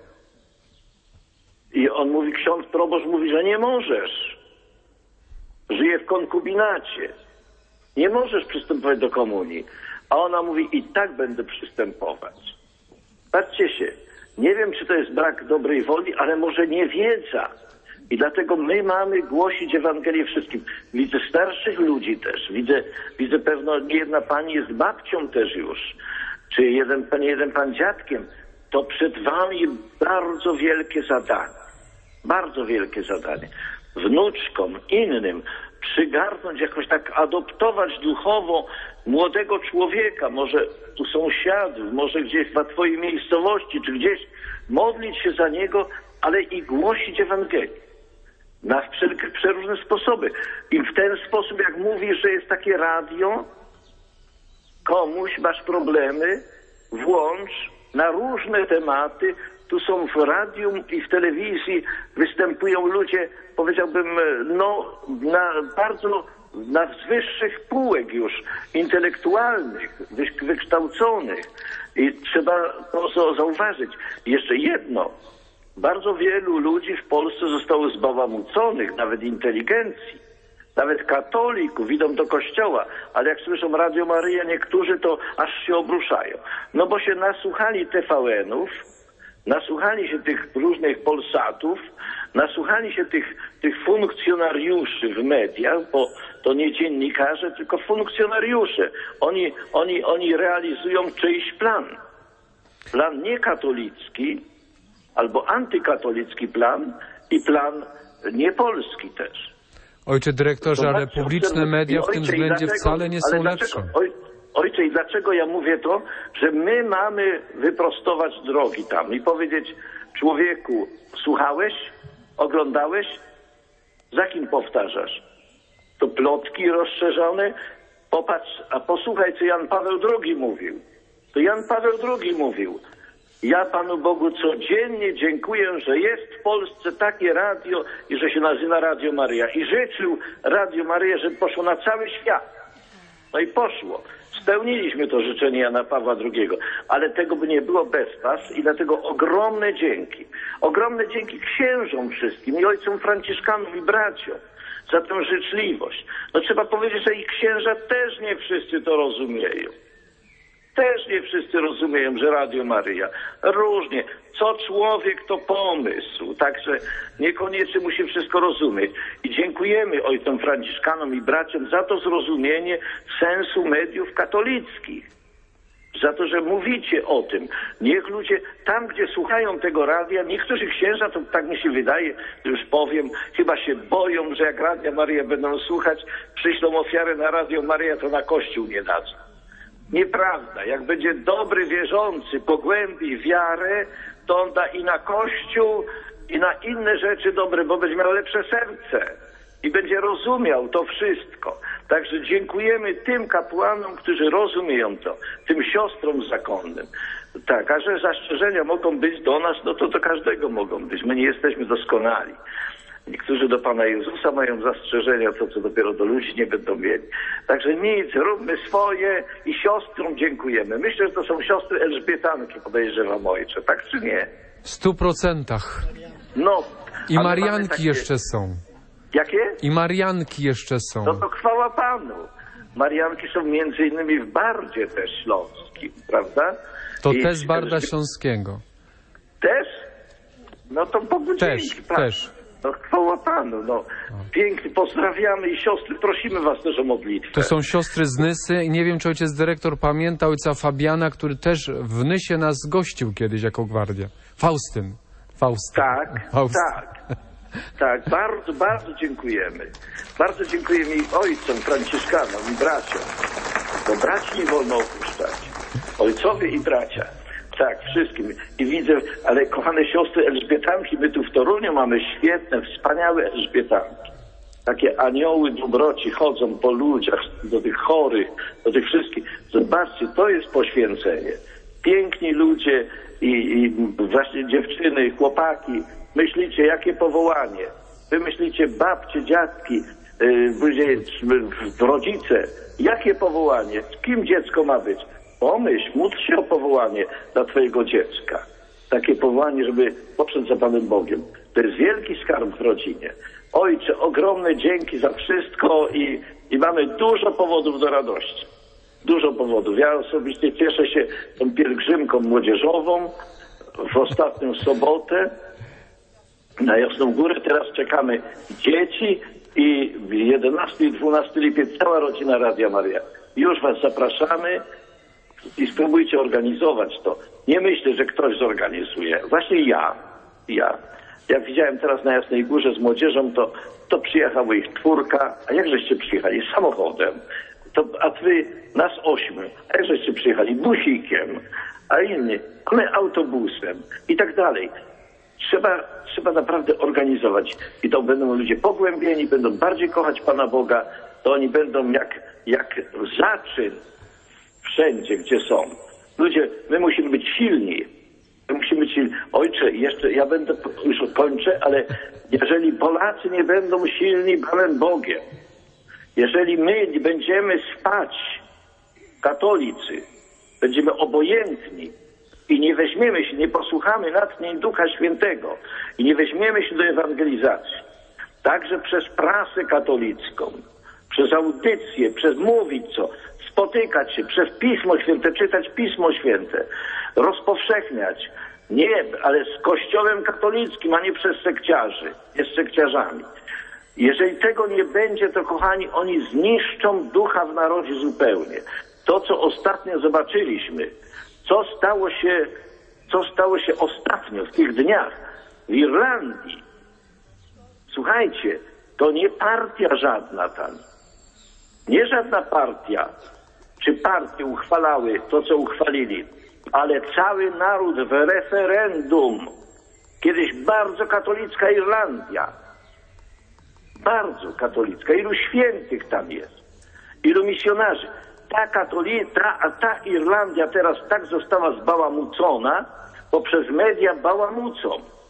I on mówi, ksiądz proboszcz mówi, że nie możesz. Żyje w konkubinacie. Nie możesz przystępować do komunii. A ona mówi, i tak będę przystępować. Patrzcie się, nie wiem, czy to jest brak dobrej woli, ale może niewiedza. I dlatego my mamy głosić Ewangelię wszystkim. Widzę starszych ludzi też. Widzę pewno, jedna pani jest babcią też już. Czy jeden pan dziadkiem. To przed wami bardzo wielkie zadanie. Bardzo wielkie zadanie. Wnuczkom, innym przygarnąć, jakoś tak adoptować duchowo młodego człowieka, może u sąsiadów, może gdzieś w twojej miejscowości, czy gdzieś modlić się za niego, ale i głosić Ewangelię. Na przeróżne sposoby. I w ten sposób, jak mówisz, że jest takie radio, komuś masz problemy, włącz na różne tematy. Tu są w radiu i w telewizji występują ludzie, powiedziałbym, no, na z wyższych półek już, intelektualnych, wykształconych. I trzeba to zauważyć. Jeszcze jedno. Bardzo wielu ludzi w Polsce zostało zbałamuconych, nawet inteligencji, nawet katolików, idą do kościoła, ale jak słyszą Radio Maryja, niektórzy to aż się obruszają. No bo się nasłuchali TVN-ów, nasłuchali się tych różnych Polsatów, nasłuchali się tych funkcjonariuszy w mediach, bo to nie dziennikarze, tylko funkcjonariusze. Oni realizują czyjś plan. Plan niekatolicki, albo antykatolicki plan i plan niepolski też. Ojcze dyrektorze, ale publiczne media w tym względzie wcale nie są lepsze. Ojcze, i dlaczego ja mówię to? Że my mamy wyprostować drogi tam i powiedzieć, człowieku, słuchałeś? Oglądałeś? Za kim powtarzasz? To plotki rozszerzone? Popatrz, a posłuchaj, co Jan Paweł II mówił. To Jan Paweł II mówił: ja Panu Bogu codziennie dziękuję, że jest w Polsce takie radio i że się nazywa Radio Maryja. I życzył Radio Maryja, żeby poszło na cały świat. No i poszło. Spełniliśmy to życzenie Jana Pawła II, ale tego by nie było bez was i dlatego ogromne dzięki. Ogromne dzięki księżom wszystkim i ojcom Franciszkanom i braciom za tę życzliwość. No trzeba powiedzieć, że i księża też nie wszyscy to rozumieją. Też nie wszyscy rozumieją, że Radio Maryja różnie. Co człowiek, to pomysł. Także niekoniecznie musi wszystko rozumieć. I dziękujemy ojcom Franciszkanom i braciom za to zrozumienie sensu mediów katolickich. Za to, że mówicie o tym. Niech ludzie tam, gdzie słuchają tego radia, niektórzy księża, to tak mi się wydaje, już powiem, chyba się boją, że jak Radia Maryja będą słuchać, przyślą ofiarę na Radio Maryja, to na kościół nie dadzą. Nieprawda. Jak będzie dobry wierzący, pogłębi wiarę, to on da i na Kościół, i na inne rzeczy dobre, bo będzie miał lepsze serce i będzie rozumiał to wszystko. Także dziękujemy tym kapłanom, którzy rozumieją to, tym siostrom zakonnym. Tak, a że zastrzeżenia mogą być do nas, no to do każdego mogą być. My nie jesteśmy doskonali. Niektórzy do Pana Jezusa mają zastrzeżenia, to co dopiero do ludzi nie będą mieli. Także nic, róbmy swoje i siostrom dziękujemy. Myślę, że to są siostry Elżbietanki, podejrzewam, ojcze, tak czy nie? W 100%. No. I Marianki jeszcze są. Jakie? I Marianki jeszcze są. No to chwała Panu. Marianki są między innymi w Bardzie też śląskim, prawda? To też z Barda Śląskiego. Też? No to Bogu dzięki, też. No chwała Panu, no. Pięknie, pozdrawiamy i siostry, prosimy was też o modlitwę. To są siostry z Nysy i nie wiem, czy ojciec dyrektor pamięta ojca Fabiana, który też w Nysie nas gościł kiedyś jako gwardia. Faustyn. Tak, tak. Tak, bardzo, bardzo dziękujemy. Bardzo dziękujemy i ojcom Franciszkanom i braciom. Bo braci nie wolno opuszczać. Ojcowie i bracia. Tak, wszystkim. I widzę, ale kochane siostry Elżbietanki, my tu w Toruniu mamy świetne, wspaniałe Elżbietanki. Takie anioły dobroci chodzą po ludziach, do tych chorych, do tych wszystkich. Zobaczcie, to jest poświęcenie. Piękni ludzie i właśnie dziewczyny, chłopaki. Myślicie, jakie powołanie. Wy myślicie, babcie, dziadki, rodzice. Jakie powołanie? Z kim dziecko ma być? Pomyśl, módl się o powołanie dla twojego dziecka. Takie powołanie, żeby poszedł za Panem Bogiem. To jest wielki skarb w rodzinie. Ojcze, ogromne dzięki za wszystko i mamy dużo powodów do radości. Dużo powodów. Ja osobiście cieszę się tą pielgrzymką młodzieżową w ostatnią sobotę na Jasną Górę. Teraz czekamy dzieci i 11 i 12 lipiec cała rodzina Radia Maryja. Już was zapraszamy i spróbujcie organizować to. Nie myślę, że ktoś zorganizuje. Właśnie ja. Jak widziałem teraz na Jasnej Górze z młodzieżą, to przyjechało ich 4. A jak żeście przyjechali? Samochodem. A wy nas 8. A jak żeście przyjechali? Busikiem. A inni? My autobusem. I tak dalej. Trzeba naprawdę organizować. I to będą ludzie pogłębieni, będą bardziej kochać Pana Boga. To oni będą jak zaczyn wszędzie, gdzie są. Ludzie, my musimy być silni. Ojcze, jeszcze ja już kończę, ale jeżeli Polacy nie będą silni Panem Bogiem, jeżeli my nie będziemy spać, katolicy, będziemy obojętni i nie weźmiemy się, nie posłuchamy natchnień Ducha Świętego i nie weźmiemy się do ewangelizacji, także przez prasę katolicką, przez audycję, przez mówić co, spotykać się, przez Pismo Święte, czytać Pismo Święte, rozpowszechniać, nie, ale z Kościołem katolickim, a nie przez sekciarzy, nie z sekciarzami. Jeżeli tego nie będzie, to kochani, oni zniszczą ducha w narodzie zupełnie. To, co ostatnio zobaczyliśmy, co stało się ostatnio, w tych dniach, w Irlandii. Słuchajcie, to nie partia żadna tam. Nie żadna partia, czy partie uchwalały to, co uchwalili, ale cały naród w referendum. Kiedyś bardzo katolicka Irlandia. Bardzo katolicka. Ilu świętych tam jest. Ilu misjonarzy. Ta Irlandia teraz tak została zbałamucona, bo przez media bałamucą.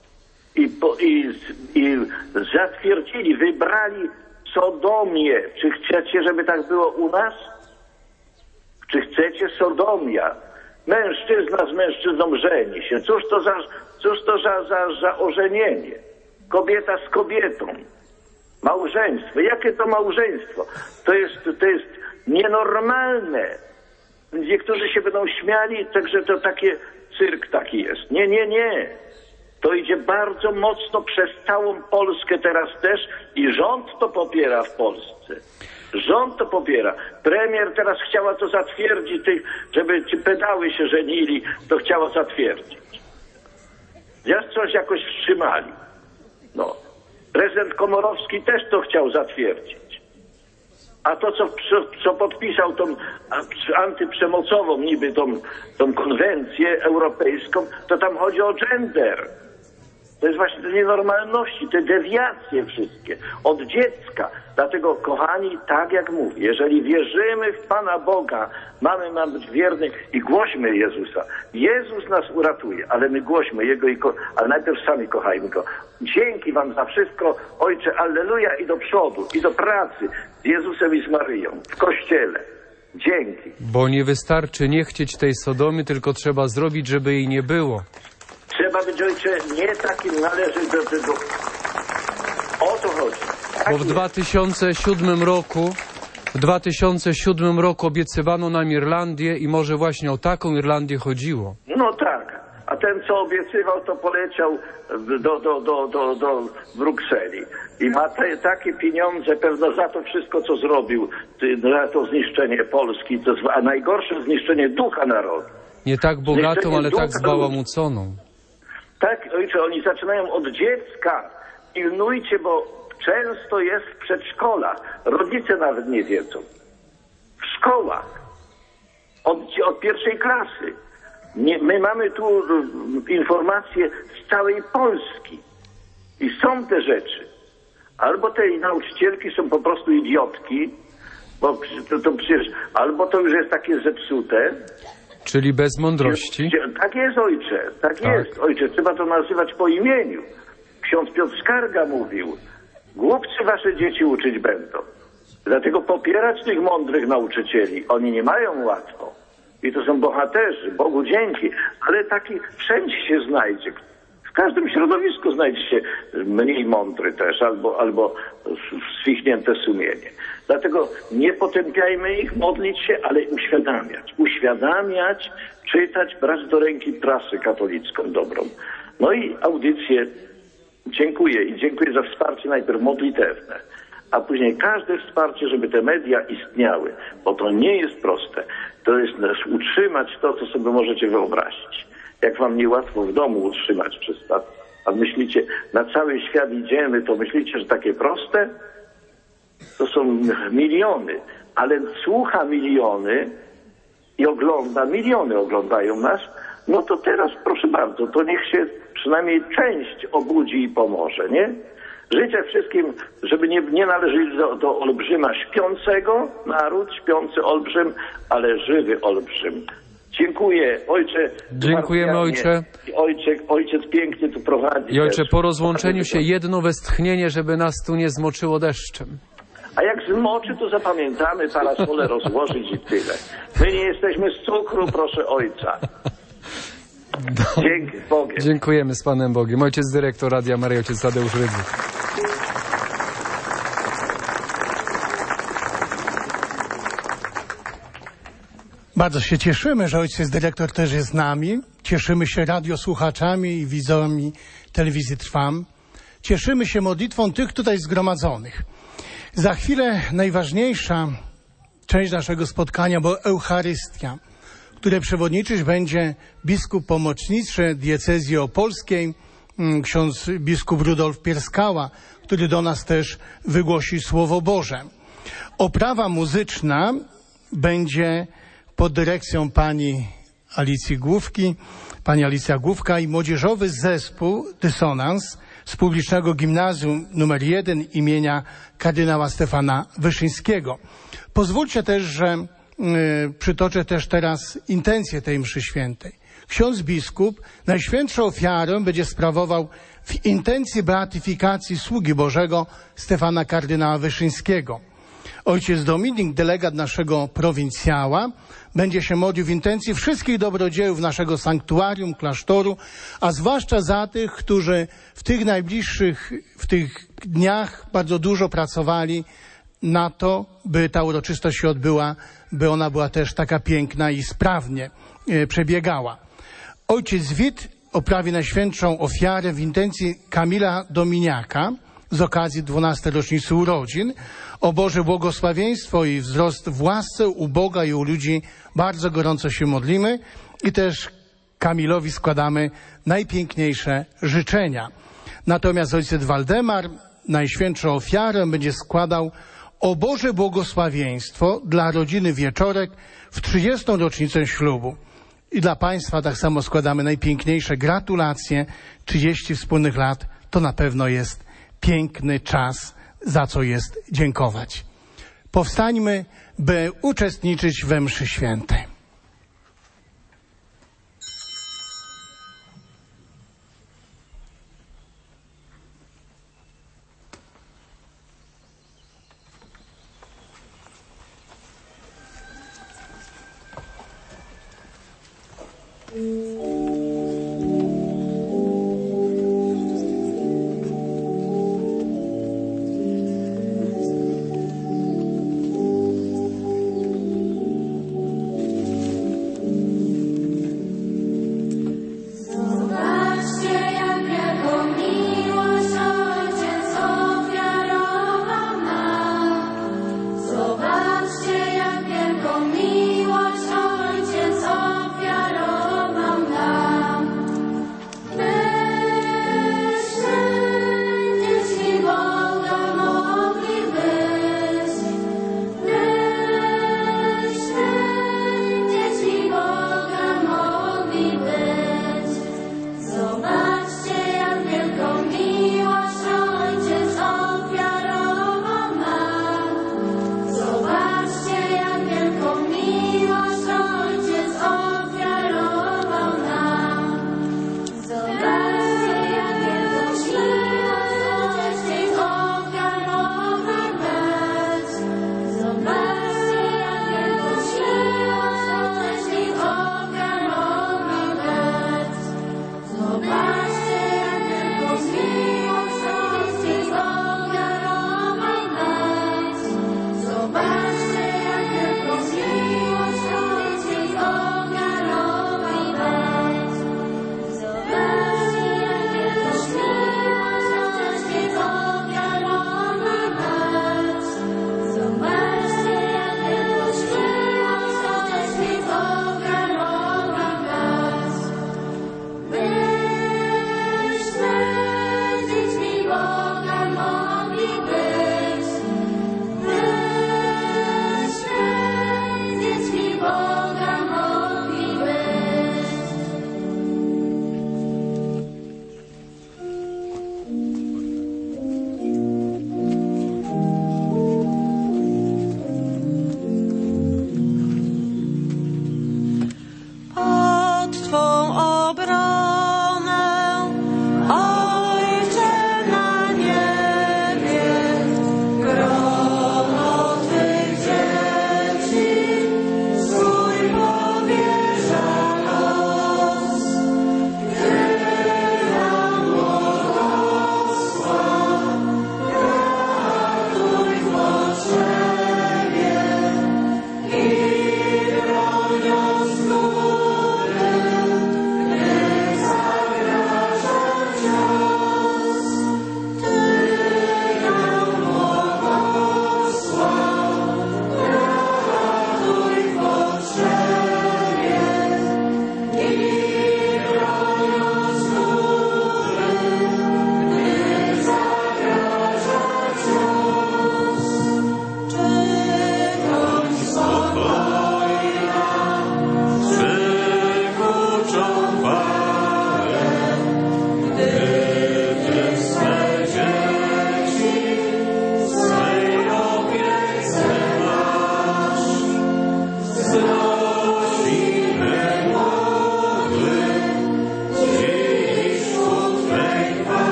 I zatwierdzili, wybrali sodomię. Czy chcecie, żeby tak było u nas? Czy chcecie sodomia? Mężczyzna z mężczyzną żeni się. Cóż to za ożenienie? Kobieta z kobietą. Małżeństwo. Jakie to małżeństwo? To jest nienormalne. Niektórzy się będą śmiali, także to takie cyrk taki jest. Nie. To idzie bardzo mocno przez całą Polskę teraz też i rząd to popiera w Polsce. Rząd to popiera. Premier teraz chciała to zatwierdzić, żeby ci pedały się żenili, to chciała zatwierdzić. Coś jakoś wstrzymali. No. Prezydent Komorowski też to chciał zatwierdzić. A to, co podpisał tą antyprzemocową niby tą konwencję europejską, to tam chodzi o gender. To jest właśnie te nienormalności, te dewiacje wszystkie od dziecka. Dlatego, kochani, tak jak mówię, jeżeli wierzymy w Pana Boga, mamy być wierni i głośmy Jezusa. Jezus nas uratuje, ale my głośmy Jego, ale najpierw sami kochajmy Go. Dzięki Wam za wszystko, Ojcze, alleluja, i do przodu, i do pracy z Jezusem i z Maryją, w Kościele. Dzięki. Bo nie wystarczy nie chcieć tej Sodomy, tylko trzeba zrobić, żeby jej nie było. Trzeba być, Ojcze, nie takim należy do tego. O to chodzi. Bo w 2007 roku obiecywano nam Irlandię i może właśnie o taką Irlandię chodziło. No tak. A ten, co obiecywał, to poleciał do Brukseli. I ma takie pieniądze pewno za to wszystko, co zrobił, za to zniszczenie Polski, a najgorsze zniszczenie ducha narodu. Nie tak bogatą, ale tak zbałamuconą. Tak, Ojcze, oni zaczynają od dziecka. Pilnujcie, bo często jest w przedszkolach. Rodzice nawet nie wiedzą. W szkołach. Od pierwszej klasy. My mamy tu informacje z całej Polski. I są te rzeczy. Albo te nauczycielki są po prostu idiotki, bo to przecież, albo to już jest takie zepsute. Czyli bez mądrości. Tak jest, Ojcze. Tak jest, Ojcze. Trzeba to nazywać po imieniu. Ksiądz Piotr Skarga mówił, głupcy wasze dzieci uczyć będą. Dlatego popierać tych mądrych nauczycieli. Oni nie mają łatwo. I to są bohaterzy, Bogu dzięki. Ale taki wszędzie się znajdzie. W każdym środowisku znajdzie się mniej mądry też, albo zwichnięte sumienie. Dlatego nie potępiajmy ich, modlić się, ale uświadamiać, czytać, brać do ręki prasę katolicką dobrą. No i audycję dziękuję i dziękuję za wsparcie najpierw modlitewne, a później każde wsparcie, żeby te media istniały, bo to nie jest proste. To jest utrzymać to, co sobie możecie wyobrazić. Jak wam niełatwo w domu utrzymać przez lat, a myślicie, na cały świat idziemy, to myślicie, że takie proste? To są miliony, ale słucha miliony i ogląda, miliony oglądają nas, no to teraz proszę bardzo, to niech się przynajmniej część obudzi i pomoże, nie? Życzę wszystkim, żeby nie należeli do olbrzyma śpiącego, naród, śpiący olbrzym, ale żywy olbrzym. Dziękuję, Ojcze. Dziękujemy, Ojcze. Ojciec pięknie tu prowadzi. I Ojcze, po rozłączeniu się jedno westchnienie, żeby nas tu nie zmoczyło deszczem. A jak zmoczy, to zapamiętamy, parasole rozłożyć i tyle. My nie jesteśmy z cukru, proszę Ojca. Dzięki Bogiem. Dziękujemy z Panem Bogiem. Ojciec dyrektor Radia Maryja, ojciec Tadeusz Rydzyk. Bardzo się cieszymy, że ojciec dyrektor też jest z nami. Cieszymy się radiosłuchaczami i widzami telewizji Trwam. Cieszymy się modlitwą tych tutaj zgromadzonych. Za chwilę najważniejsza część naszego spotkania, bo Eucharystia, które przewodniczyć będzie biskup pomocniczy diecezji opolskiej, ksiądz biskup Rudolf Pierskała, który do nas też wygłosi Słowo Boże. Oprawa muzyczna będzie pod dyrekcją pani Alicji Główki, pani Alicja Główka i młodzieżowy zespół Dysonans z publicznego gimnazjum nr 1 imienia kardynała Stefana Wyszyńskiego. Pozwólcie też, że przytoczę też teraz intencję tej mszy świętej. Ksiądz biskup najświętszą ofiarę będzie sprawował w intencji beatyfikacji sługi Bożego Stefana kardynała Wyszyńskiego. Ojciec Dominik, delegat naszego prowincjała, będzie się modlił w intencji wszystkich dobrodziełów naszego sanktuarium, klasztoru, a zwłaszcza za tych, którzy w tych dniach bardzo dużo pracowali na to, by ta uroczystość się odbyła, by ona była też taka piękna i sprawnie przebiegała. Ojciec Wit oprawi najświętszą ofiarę w intencji Kamila Dominiaka z okazji 12. rocznicy urodzin. O Boże błogosławieństwo i wzrost w łasce u Boga i u ludzi bardzo gorąco się modlimy i też Kamilowi składamy najpiękniejsze życzenia. Natomiast ojciec Waldemar najświętszą ofiarę będzie składał o Boże błogosławieństwo dla rodziny Wieczorek w 30. rocznicę ślubu. I dla Państwa tak samo składamy najpiękniejsze gratulacje. 30 wspólnych lat to na pewno jest piękny czas, za co jest dziękować. Powstańmy, by uczestniczyć we mszy świętej. Zobaczcie, jak wielką miłość Ojciec ofiarował.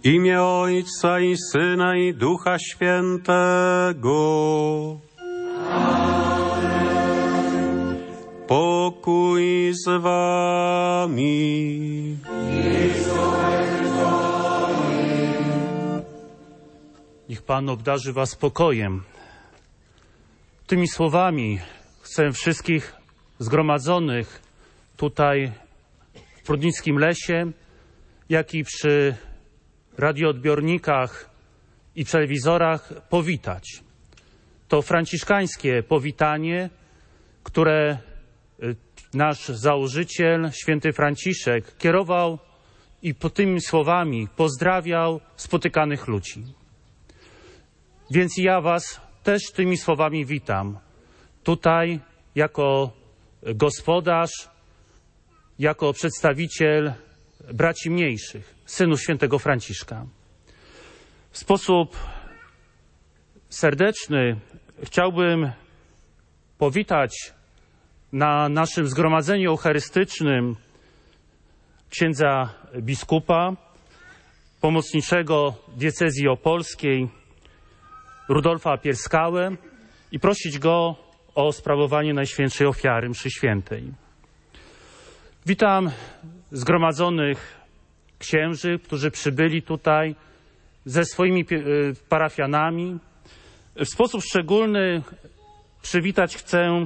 imię Ojca i Syna i Ducha Świętego. Pokój z wami. Niech Pan obdarzy was pokojem. Tymi słowami chcę wszystkich zgromadzonych tutaj w Prudnickim Lesie, jak i przy radioodbiornikach i telewizorach powitać. To franciszkańskie powitanie, które nasz założyciel, święty Franciszek, kierował i po tymi słowami pozdrawiał spotykanych ludzi. Więc ja was też tymi słowami witam. Tutaj jako gospodarz, jako przedstawiciel braci mniejszych, synów świętego Franciszka. W sposób serdeczny chciałbym powitać na naszym zgromadzeniu eucharystycznym księdza biskupa, pomocniczego diecezji opolskiej, Rudolfa Pierskałę i prosić go o sprawowanie Najświętszej Ofiary Mszy Świętej. Witam zgromadzonych księży, którzy przybyli tutaj ze swoimi parafianami. W sposób szczególny przywitać chcę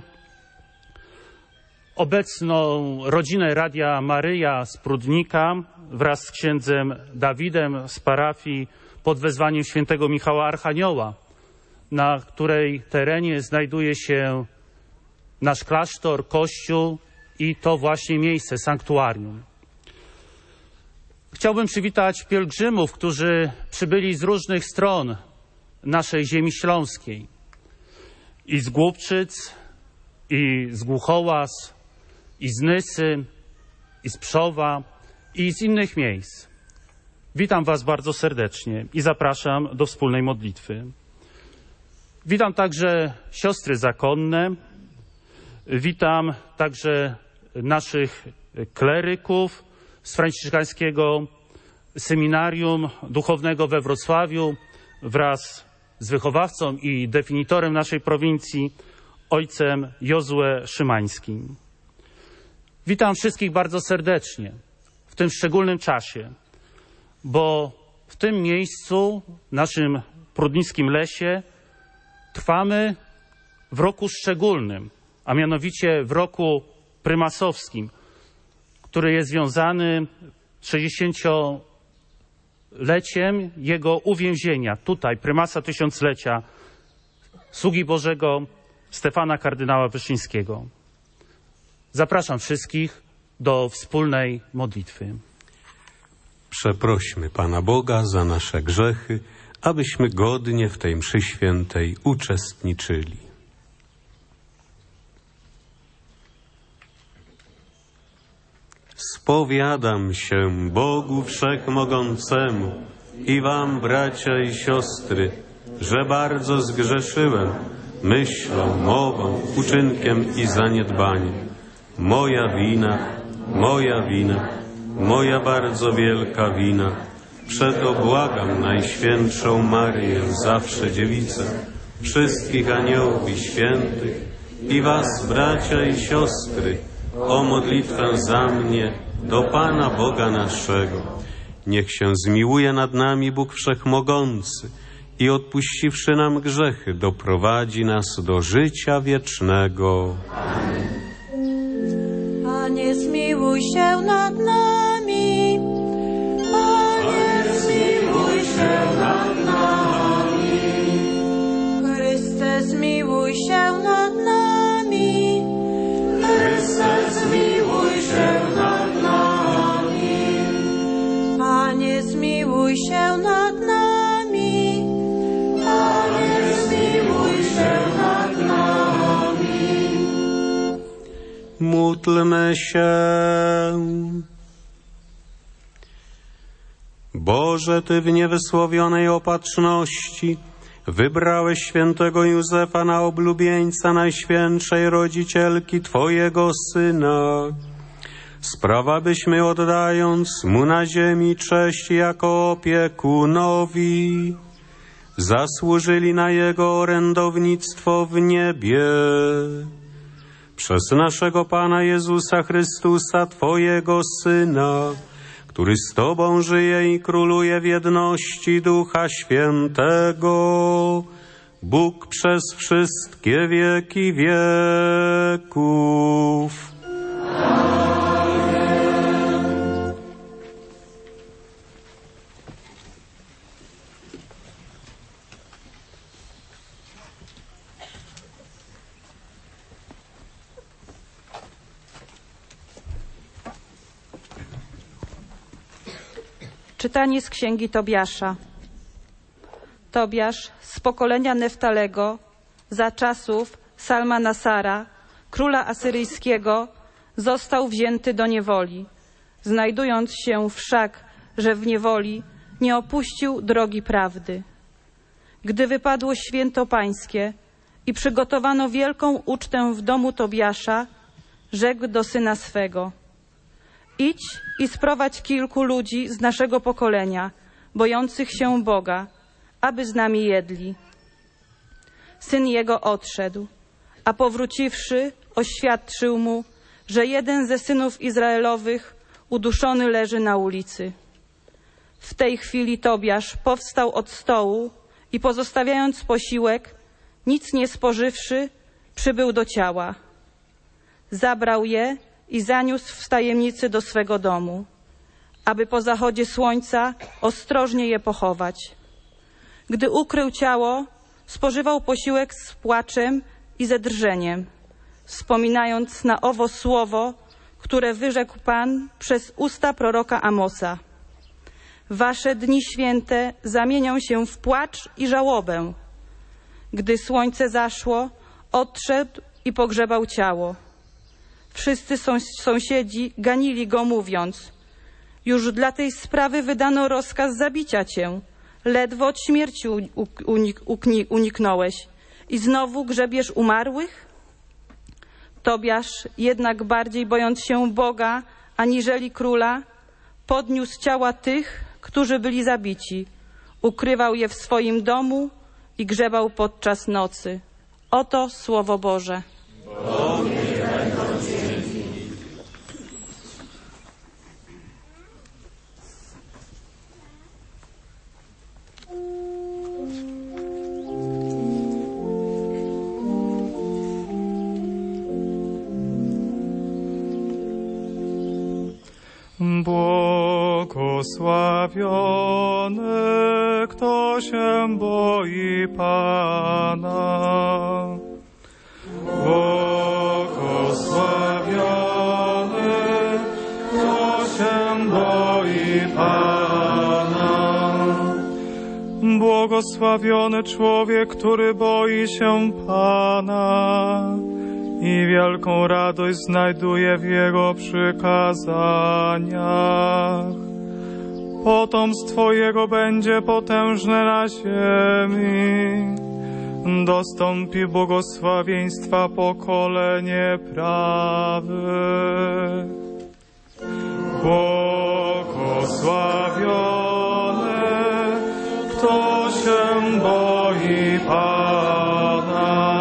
obecną rodzinę Radia Maryja z Prudnika wraz z księdzem Dawidem z parafii pod wezwaniem świętego Michała Archanioła, na której terenie znajduje się nasz klasztor, kościół i to właśnie miejsce, sanktuarium. Chciałbym przywitać pielgrzymów, którzy przybyli z różnych stron naszej ziemi śląskiej. I z Głubczyc, i z Głuchołaz, i z Nysy, i z Przowa, i z innych miejsc. Witam was bardzo serdecznie i zapraszam do wspólnej modlitwy. Witam także siostry zakonne, witam także naszych kleryków z franciszkańskiego seminarium duchownego we Wrocławiu wraz z wychowawcą i definitorem naszej prowincji, ojcem Jozue Szymańskim. Witam wszystkich bardzo serdecznie w tym szczególnym czasie, bo w tym miejscu, w naszym Prudnickim Lesie, trwamy w roku szczególnym, a mianowicie w roku prymasowskim, który jest związany z 60-leciem jego uwięzienia, tutaj prymasa tysiąclecia, sługi Bożego Stefana kardynała Wyszyńskiego. Zapraszam wszystkich do wspólnej modlitwy. Przeprośmy Pana Boga za nasze grzechy, abyśmy godnie w tej mszy świętej uczestniczyli. Spowiadam się Bogu Wszechmogącemu i wam, bracia i siostry, że bardzo zgrzeszyłem myślą, mową, uczynkiem i zaniedbaniem. Moja wina, moja bardzo wielka wina. Przeto błagam Najświętszą Maryję, zawsze Dziewicę, wszystkich aniołów i świętych i was, bracia i siostry, o modlitwę za mnie do Pana Boga naszego. Niech się zmiłuje nad nami Bóg Wszechmogący i odpuściwszy nam grzechy, doprowadzi nas do życia wiecznego. Amen. Panie, zmiłuj się nad nami. Panie, zmiłuj się nad nami. Chryste, zmiłuj się nad nami. Chryste, zmiłuj się nad nami. Panie, zmiłuj się nad nami. Panie, zmiłuj się nad nami. Módlmy się. Boże, Ty w niewysłowionej opatrzności wybrałeś świętego Józefa na oblubieńca Najświętszej Rodzicielki Twojego Syna. sprawa byśmy oddając mu na ziemi cześć jako opiekunowi, zasłużyli na jego orędownictwo w niebie. Przez naszego Pana Jezusa Chrystusa, Twojego Syna, który z Tobą żyje i króluje w jedności Ducha Świętego, Bóg przez wszystkie wieki wieków. Czytanie z księgi Tobiasza. Tobiasz z pokolenia Neftalego za czasów Salmanasara, króla asyryjskiego, został wzięty do niewoli. Znajdując się wszak, że w niewoli, nie opuścił drogi prawdy. Gdy wypadło święto pańskie i przygotowano wielką ucztę w domu Tobiasza, rzekł do syna swego: idź i sprowadź kilku ludzi z naszego pokolenia, bojących się Boga, aby z nami jedli. Syn jego odszedł, a powróciwszy, oświadczył mu, że jeden ze synów Izraelowych uduszony leży na ulicy. W tej chwili Tobiasz powstał od stołu i pozostawiając posiłek, nic nie spożywszy, przybył do ciała. Zabrał je i zaniósł w tajemnicy do swego domu, aby po zachodzie słońca ostrożnie je pochować. Gdy ukrył ciało, spożywał posiłek z płaczem i ze drżeniem, wspominając na owo słowo, które wyrzekł Pan przez usta proroka Amosa. Wasze dni święte zamienią się w płacz i żałobę. Gdy słońce zaszło, odszedł i pogrzebał ciało. Wszyscy sąsiedzi ganili go, mówiąc: już dla tej sprawy wydano rozkaz zabicia cię. Ledwo od śmierci uniknąłeś i znowu grzebiesz umarłych? Tobiasz, jednak bardziej bojąc się Boga aniżeli króla, podniósł ciała tych, którzy byli zabici, ukrywał je w swoim domu i grzebał podczas nocy. Oto Słowo Boże. Błogosławiony, kto się boi Pana. Błogosławiony, kto się boi Pana. Błogosławiony człowiek, który boi się Pana i wielką radość znajduje w Jego przykazaniach. Potomstwo Jego będzie potężne na ziemi, dostąpi błogosławieństwa pokolenie prawych. Błogosławiony, kto się boi Pana.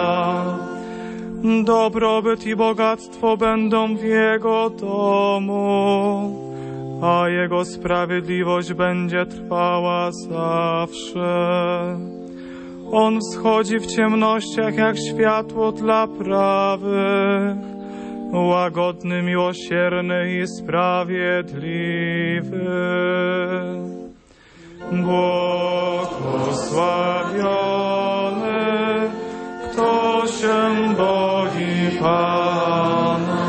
Dobrobyt i bogactwo będą w Jego domu, a Jego sprawiedliwość będzie trwała zawsze. On wschodzi w ciemnościach jak światło dla prawych, łagodny, miłosierny i sprawiedliwy. Błogosławiony, kto się boi Pana.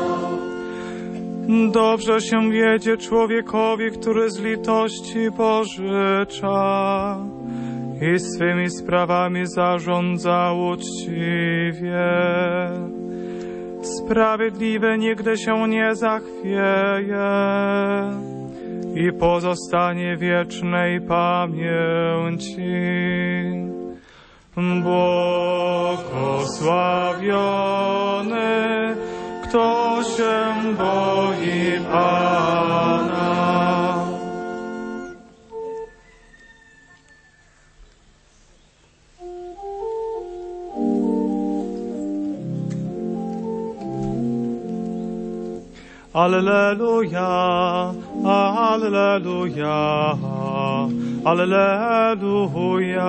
Dobrze się wiedzie człowiekowi, który z litości pożycza i swymi sprawami zarządza uczciwie. Sprawiedliwy nigdy się nie zachwieje i pozostanie wiecznej pamięci. Błogosławiony, kto kto się boi Pana. Alleluja, alleluja, alleluja,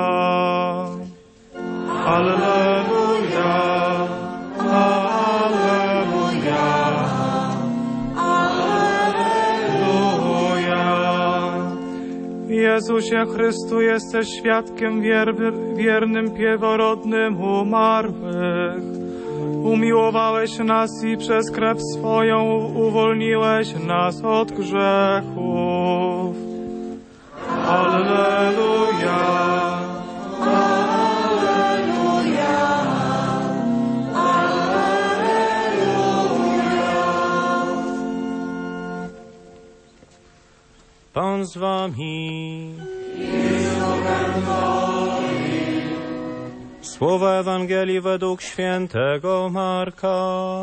alleluja, alleluja, alleluja. Jezusie Chrystu, jesteś świadkiem wiernym, pierworodnym umarłych. Umiłowałeś nas i przez krew swoją uwolniłeś nas od grzechów. Alleluja, alleluja, alleluja. Pan z wami. Słowa Ewangelii według świętego Marka.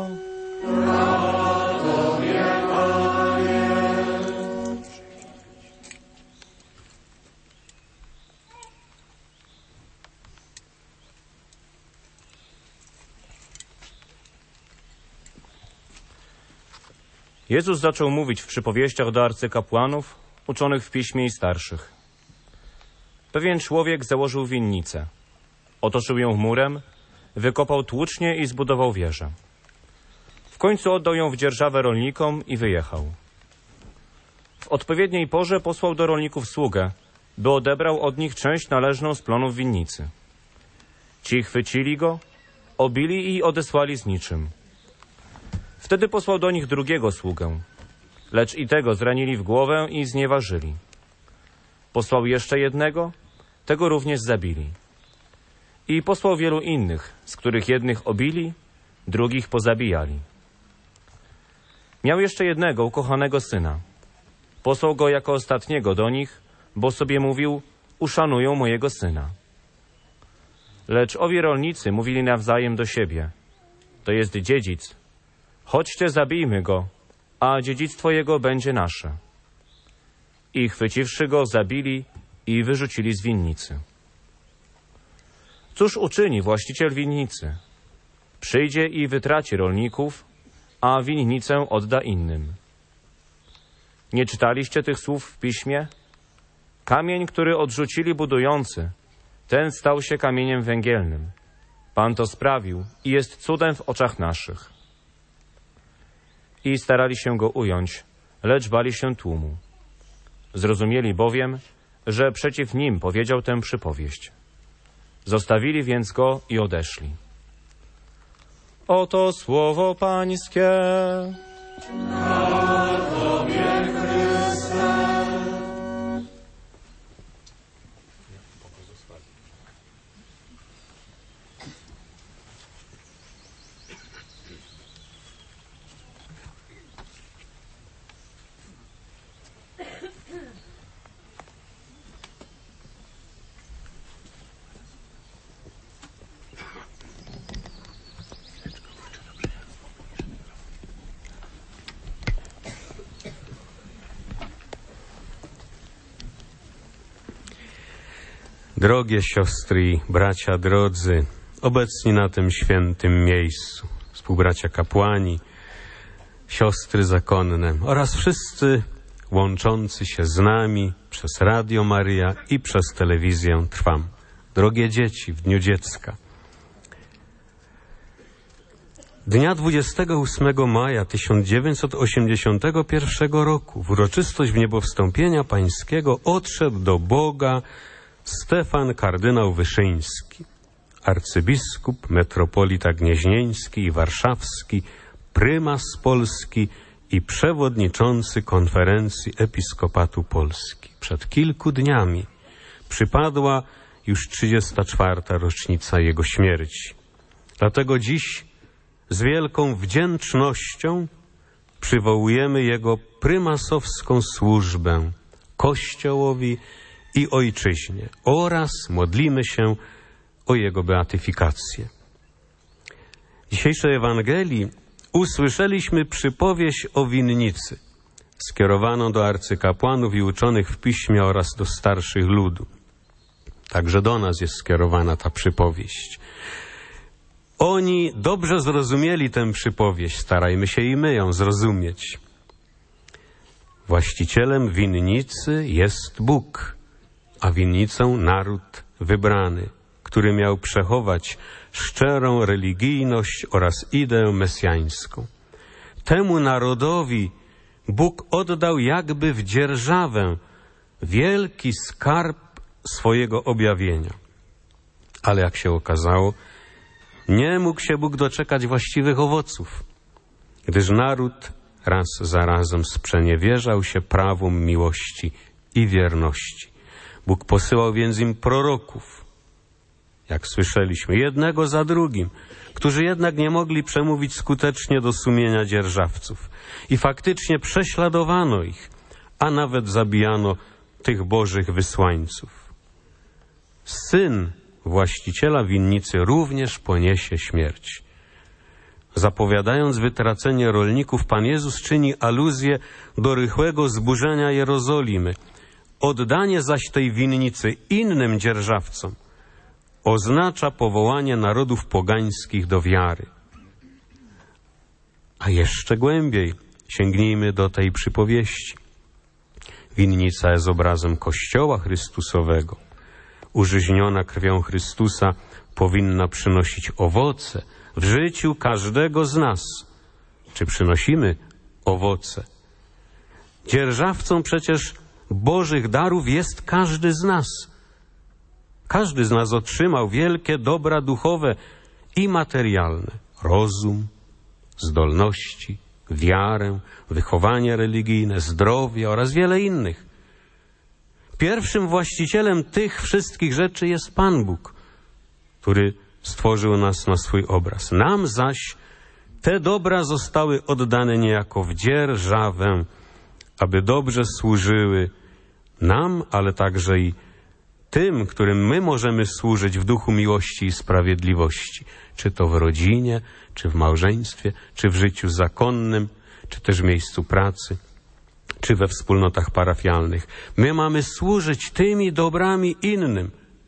Jezus zaczął mówić w przypowieściach do arcykapłanów, uczonych w piśmie i starszych. Pewien człowiek założył winnicę. Otoczył ją murem, wykopał tłucznie i zbudował wieżę. W końcu oddał ją w dzierżawę rolnikom i wyjechał. W odpowiedniej porze posłał do rolników sługę, by odebrał od nich część należną z plonów winnicy. Ci chwycili go, obili i odesłali z niczym. Wtedy posłał do nich drugiego sługę, lecz i tego zranili w głowę i znieważyli. Posłał jeszcze jednego, tego również zabili. I posłał wielu innych, z których jednych obili, drugich pozabijali. Miał jeszcze jednego ukochanego syna. Posłał go jako ostatniego do nich, bo sobie mówił, uszanują mojego syna. Lecz owi rolnicy mówili nawzajem do siebie, to jest dziedzic, chodźcie zabijmy go, a dziedzictwo jego będzie nasze. I chwyciwszy go, zabili i wyrzucili z winnicy. Cóż uczyni właściciel winnicy? Przyjdzie i wytraci rolników, a winnicę odda innym. Nie czytaliście tych słów w piśmie? Kamień, który odrzucili budujący, ten stał się kamieniem węgielnym. Pan to sprawił i jest cudem w oczach naszych. I starali się go ująć, lecz bali się tłumu. Zrozumieli bowiem, że przeciw nim powiedział tę przypowieść. Zostawili więc go i odeszli. Oto słowo Pańskie. Chwała Tobie, Chryste. Drogie siostry i bracia drodzy, obecni na tym świętym miejscu, współbracia kapłani, siostry zakonne oraz wszyscy łączący się z nami przez Radio Maryja i przez telewizję Trwam. Drogie dzieci, w Dniu Dziecka. Dnia 28 maja 1981 roku w uroczystość wniebowstąpienia pańskiego odszedł do Boga Stefan kardynał Wyszyński, arcybiskup, metropolita gnieźnieński i warszawski, prymas Polski i przewodniczący Konferencji Episkopatu Polski. Przed kilku dniami przypadła już 34. rocznica jego śmierci. Dlatego dziś z wielką wdzięcznością przywołujemy jego prymasowską służbę Kościołowi i Ojczyźnie oraz modlimy się o jego beatyfikację. W dzisiejszej Ewangelii usłyszeliśmy przypowieść o winnicy, skierowaną do arcykapłanów i uczonych w piśmie oraz do starszych ludu. Także do nas jest skierowana ta przypowieść. Oni dobrze zrozumieli tę przypowieść, starajmy się i my ją zrozumieć. Właścicielem winnicy jest Bóg, a winnicą naród wybrany, który miał przechować szczerą religijność oraz ideę mesjańską. Temu narodowi Bóg oddał jakby w dzierżawę wielki skarb swojego objawienia. Ale jak się okazało, nie mógł się Bóg doczekać właściwych owoców, gdyż naród raz za razem sprzeniewierzał się prawom miłości i wierności. Bóg posyłał więc im proroków, jak słyszeliśmy, jednego za drugim, którzy jednak nie mogli przemówić skutecznie do sumienia dzierżawców. I faktycznie prześladowano ich, a nawet zabijano tych bożych wysłańców. Syn właściciela winnicy również poniesie śmierć. Zapowiadając wytracenie rolników, Pan Jezus czyni aluzję do rychłego zburzenia Jerozolimy. Oddanie zaś tej winnicy innym dzierżawcom oznacza powołanie narodów pogańskich do wiary. A jeszcze głębiej sięgnijmy do tej przypowieści. Winnica jest obrazem Kościoła Chrystusowego. Użyźniona krwią Chrystusa powinna przynosić owoce w życiu każdego z nas. Czy przynosimy owoce? Dzierżawcą przecież Bożych darów jest każdy z nas. Każdy z nas otrzymał wielkie dobra duchowe i materialne. Rozum, zdolności, wiarę, wychowanie religijne, zdrowie oraz wiele innych. Pierwszym właścicielem tych wszystkich rzeczy jest Pan Bóg, który stworzył nas na swój obraz. Nam zaś te dobra zostały oddane niejako w dzierżawę, aby dobrze służyły nam, ale także i tym, którym my możemy służyć w duchu miłości i sprawiedliwości. Czy to w rodzinie, czy w małżeństwie, czy w życiu zakonnym, czy też w miejscu pracy, czy we wspólnotach parafialnych. My mamy służyć tymi dobrami innym.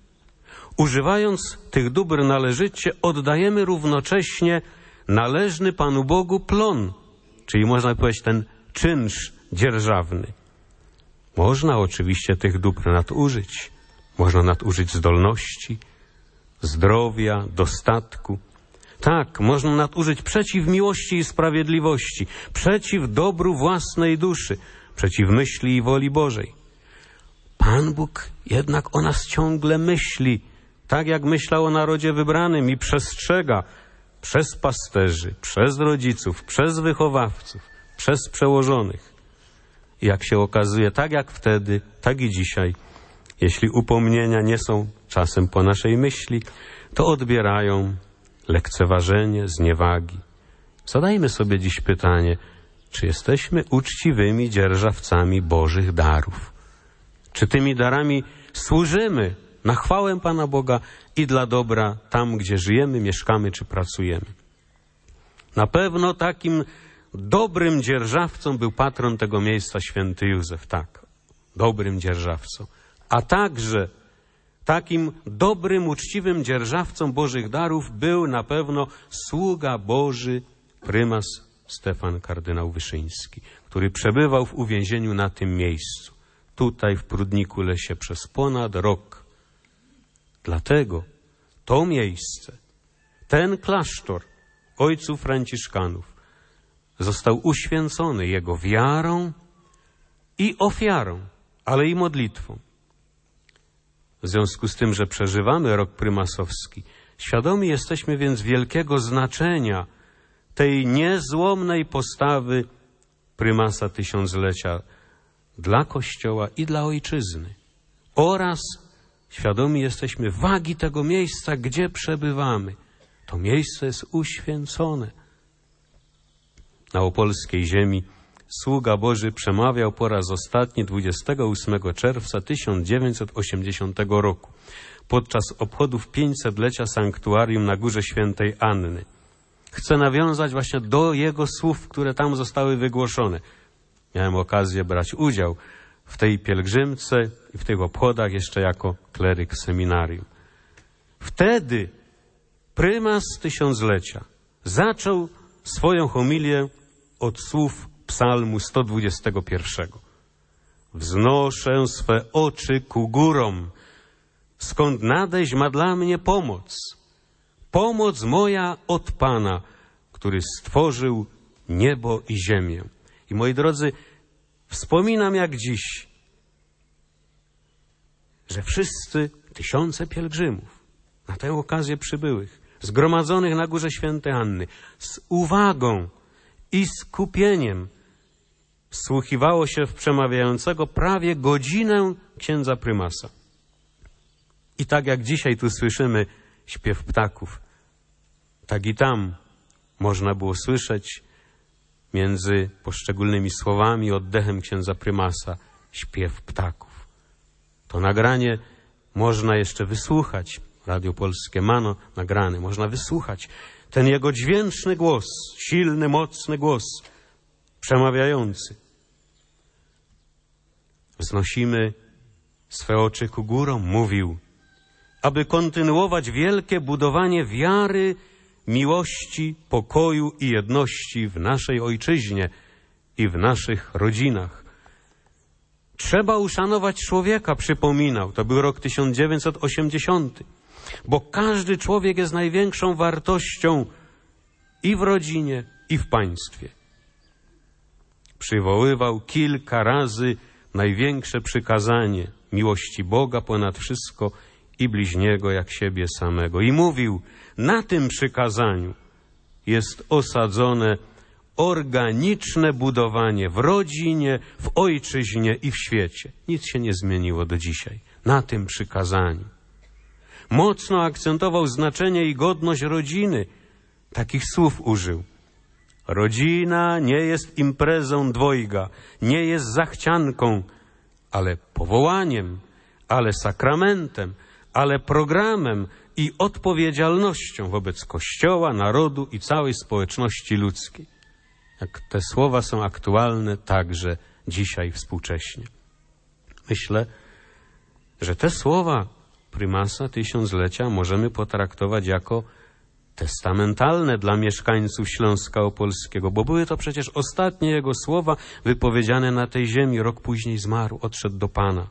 Używając tych dóbr należycie, oddajemy równocześnie należny Panu Bogu plon, czyli można powiedzieć ten czynsz dzierżawny. Można oczywiście tych dóbr nadużyć. Można nadużyć zdolności, zdrowia, dostatku. Tak, można nadużyć przeciw miłości i sprawiedliwości, przeciw dobru własnej duszy, przeciw myśli i woli Bożej. Pan Bóg jednak o nas ciągle myśli, tak jak myślał o narodzie wybranym i przestrzega przez pasterzy, przez rodziców, przez wychowawców, przez przełożonych. I jak się okazuje, tak jak wtedy, tak i dzisiaj, jeśli upomnienia nie są czasem po naszej myśli, to odbierają lekceważenie, zniewagi. Zadajmy sobie dziś pytanie, czy jesteśmy uczciwymi dzierżawcami Bożych darów? Czy tymi darami służymy na chwałę Pana Boga i dla dobra tam, gdzie żyjemy, mieszkamy czy pracujemy? Na pewno takim dobrym dzierżawcą był patron tego miejsca, święty Józef, tak, dobrym dzierżawcą. A także takim dobrym, uczciwym dzierżawcą Bożych darów był na pewno sługa Boży, prymas Stefan kardynał Wyszyński, który przebywał w uwięzieniu na tym miejscu, tutaj w Prudniku Lesie przez ponad rok. Dlatego to miejsce, ten klasztor ojców franciszkanów został uświęcony jego wiarą i ofiarą, ale i modlitwą. W związku z tym, że przeżywamy rok prymasowski, świadomi jesteśmy więc wielkiego znaczenia tej niezłomnej postawy prymasa tysiąclecia dla Kościoła i dla ojczyzny. Oraz świadomi jesteśmy wagi tego miejsca, gdzie przebywamy. To miejsce jest uświęcone. Na opolskiej ziemi sługa Boży przemawiał po raz ostatni 28 czerwca 1980 roku podczas obchodów 500-lecia sanktuarium na Górze Świętej Anny. Chcę nawiązać właśnie do jego słów, które tam zostały wygłoszone. Miałem okazję brać udział w tej pielgrzymce i w tych obchodach jeszcze jako kleryk seminarium. Wtedy prymas tysiąclecia zaczął swoją homilię od słów psalmu 121. Wznoszę swe oczy ku górom, skąd nadejść ma dla mnie pomoc. Pomoc moja od Pana, który stworzył niebo i ziemię. I moi drodzy, wspominam jak dziś, że wszyscy, tysiące pielgrzymów na tę okazję przybyłych, zgromadzonych na Górze Świętej Anny, z uwagą i skupieniem wsłuchiwało się w przemawiającego prawie godzinę księdza prymasa. I tak jak dzisiaj tu słyszymy śpiew ptaków, tak i tam można było słyszeć między poszczególnymi słowami, oddechem księdza prymasa śpiew ptaków. To nagranie można jeszcze wysłuchać. Radio Polskie ma nagrane. Można wysłuchać ten jego dźwięczny głos, silny, mocny głos, przemawiający. Wznosimy swe oczy ku górom, mówił, aby kontynuować wielkie budowanie wiary, miłości, pokoju i jedności w naszej ojczyźnie i w naszych rodzinach. Trzeba uszanować człowieka, przypominał. To był rok 1980. Bo każdy człowiek jest największą wartością i w rodzinie, i w państwie. Przywoływał kilka razy największe przykazanie miłości Boga ponad wszystko i bliźniego jak siebie samego. I mówił, na tym przykazaniu jest osadzone organiczne budowanie w rodzinie, w ojczyźnie i w świecie. Nic się nie zmieniło do dzisiaj. Na tym przykazaniu. Mocno akcentował znaczenie i godność rodziny. Takich słów użył. Rodzina nie jest imprezą dwojga, nie jest zachcianką, ale powołaniem, ale sakramentem, ale programem i odpowiedzialnością wobec Kościoła, narodu i całej społeczności ludzkiej. Jak te słowa są aktualne także dzisiaj współcześnie. Myślę, że te słowa prymasa tysiąclecia możemy potraktować jako testamentalne dla mieszkańców Śląska Opolskiego, bo były to przecież ostatnie jego słowa wypowiedziane na tej ziemi. Rok później zmarł, odszedł do Pana.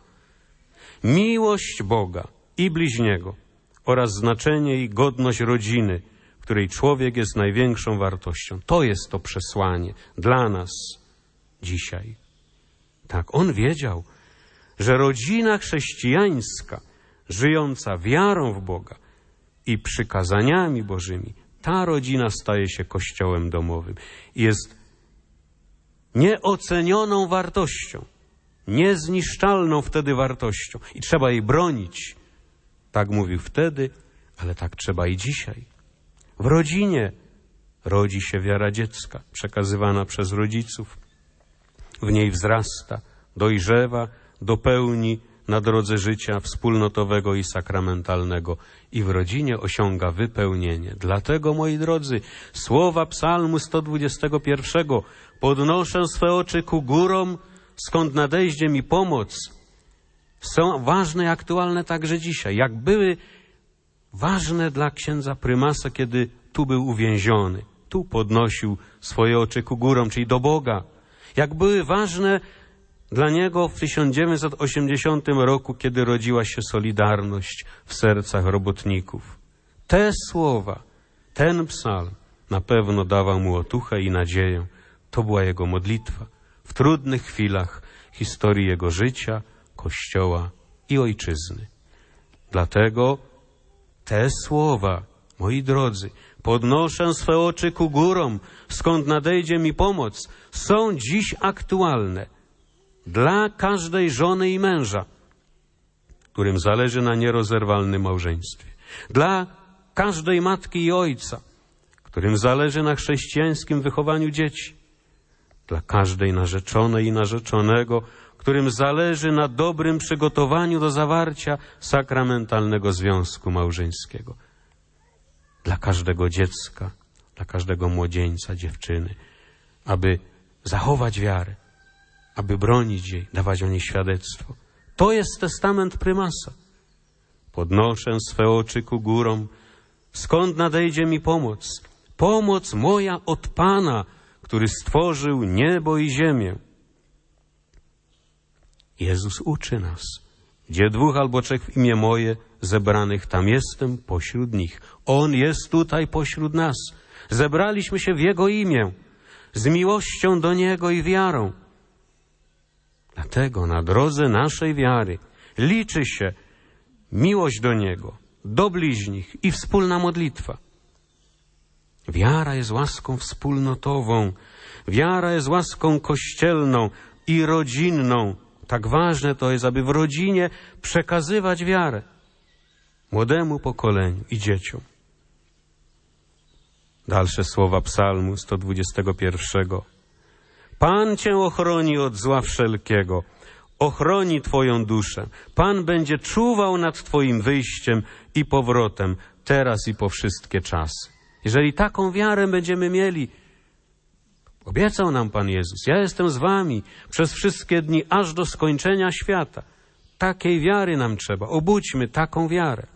Miłość Boga i bliźniego oraz znaczenie i godność rodziny, w której człowiek jest największą wartością. To jest to przesłanie dla nas dzisiaj. Tak, on wiedział, że rodzina chrześcijańska, żyjąca wiarą w Boga i przykazaniami Bożymi, ta rodzina staje się kościołem domowym. Jest nieocenioną wartością, niezniszczalną wtedy wartością i trzeba jej bronić. Tak mówił wtedy, ale tak trzeba i dzisiaj. W rodzinie rodzi się wiara dziecka, przekazywana przez rodziców. W niej wzrasta, dojrzewa, dopełni na drodze życia wspólnotowego i sakramentalnego i w rodzinie osiąga wypełnienie. Dlatego, moi drodzy, słowa psalmu 121 podnoszę swe oczy ku górom, skąd nadejdzie mi pomoc, są ważne i aktualne także dzisiaj. Jak były ważne dla księdza prymasa, kiedy tu był uwięziony. Tu podnosił swoje oczy ku górom, czyli do Boga. Jak były ważne dla niego w 1980 roku, kiedy rodziła się Solidarność w sercach robotników. Te słowa, ten psalm na pewno dawał mu otuchę i nadzieję. To była jego modlitwa w trudnych chwilach historii jego życia, Kościoła i ojczyzny. Dlatego te słowa, moi drodzy, podnoszę swe oczy ku górom, skąd nadejdzie mi pomoc, są dziś aktualne dla każdej żony i męża, którym zależy na nierozerwalnym małżeństwie. Dla każdej matki i ojca, którym zależy na chrześcijańskim wychowaniu dzieci. Dla każdej narzeczonej i narzeczonego, którym zależy na dobrym przygotowaniu do zawarcia sakramentalnego związku małżeńskiego. Dla każdego dziecka, dla każdego młodzieńca, dziewczyny, aby zachować wiarę, aby bronić jej, dawać o niej świadectwo. To jest testament prymasa. Podnoszę swe oczy ku górom, skąd nadejdzie mi pomoc? Pomoc moja od Pana, który stworzył niebo i ziemię. Jezus uczy nas. Gdzie 2 albo 3 w imię moje zebranych, tam jestem pośród nich. On jest tutaj pośród nas. Zebraliśmy się w Jego imię, z miłością do Niego i wiarą. Dlatego na drodze naszej wiary liczy się miłość do Niego, do bliźnich i wspólna modlitwa. Wiara jest łaską wspólnotową. Wiara jest łaską kościelną i rodzinną. Tak ważne to jest, aby w rodzinie przekazywać wiarę młodemu pokoleniu i dzieciom. Dalsze słowa psalmu 121. Pan Cię ochroni od zła wszelkiego, ochroni Twoją duszę. Pan będzie czuwał nad Twoim wyjściem i powrotem, teraz i po wszystkie czasy. Jeżeli taką wiarę będziemy mieli, obiecał nam Pan Jezus, ja jestem z wami przez wszystkie dni, aż do skończenia świata. Takiej wiary nam trzeba. Obudźmy taką wiarę.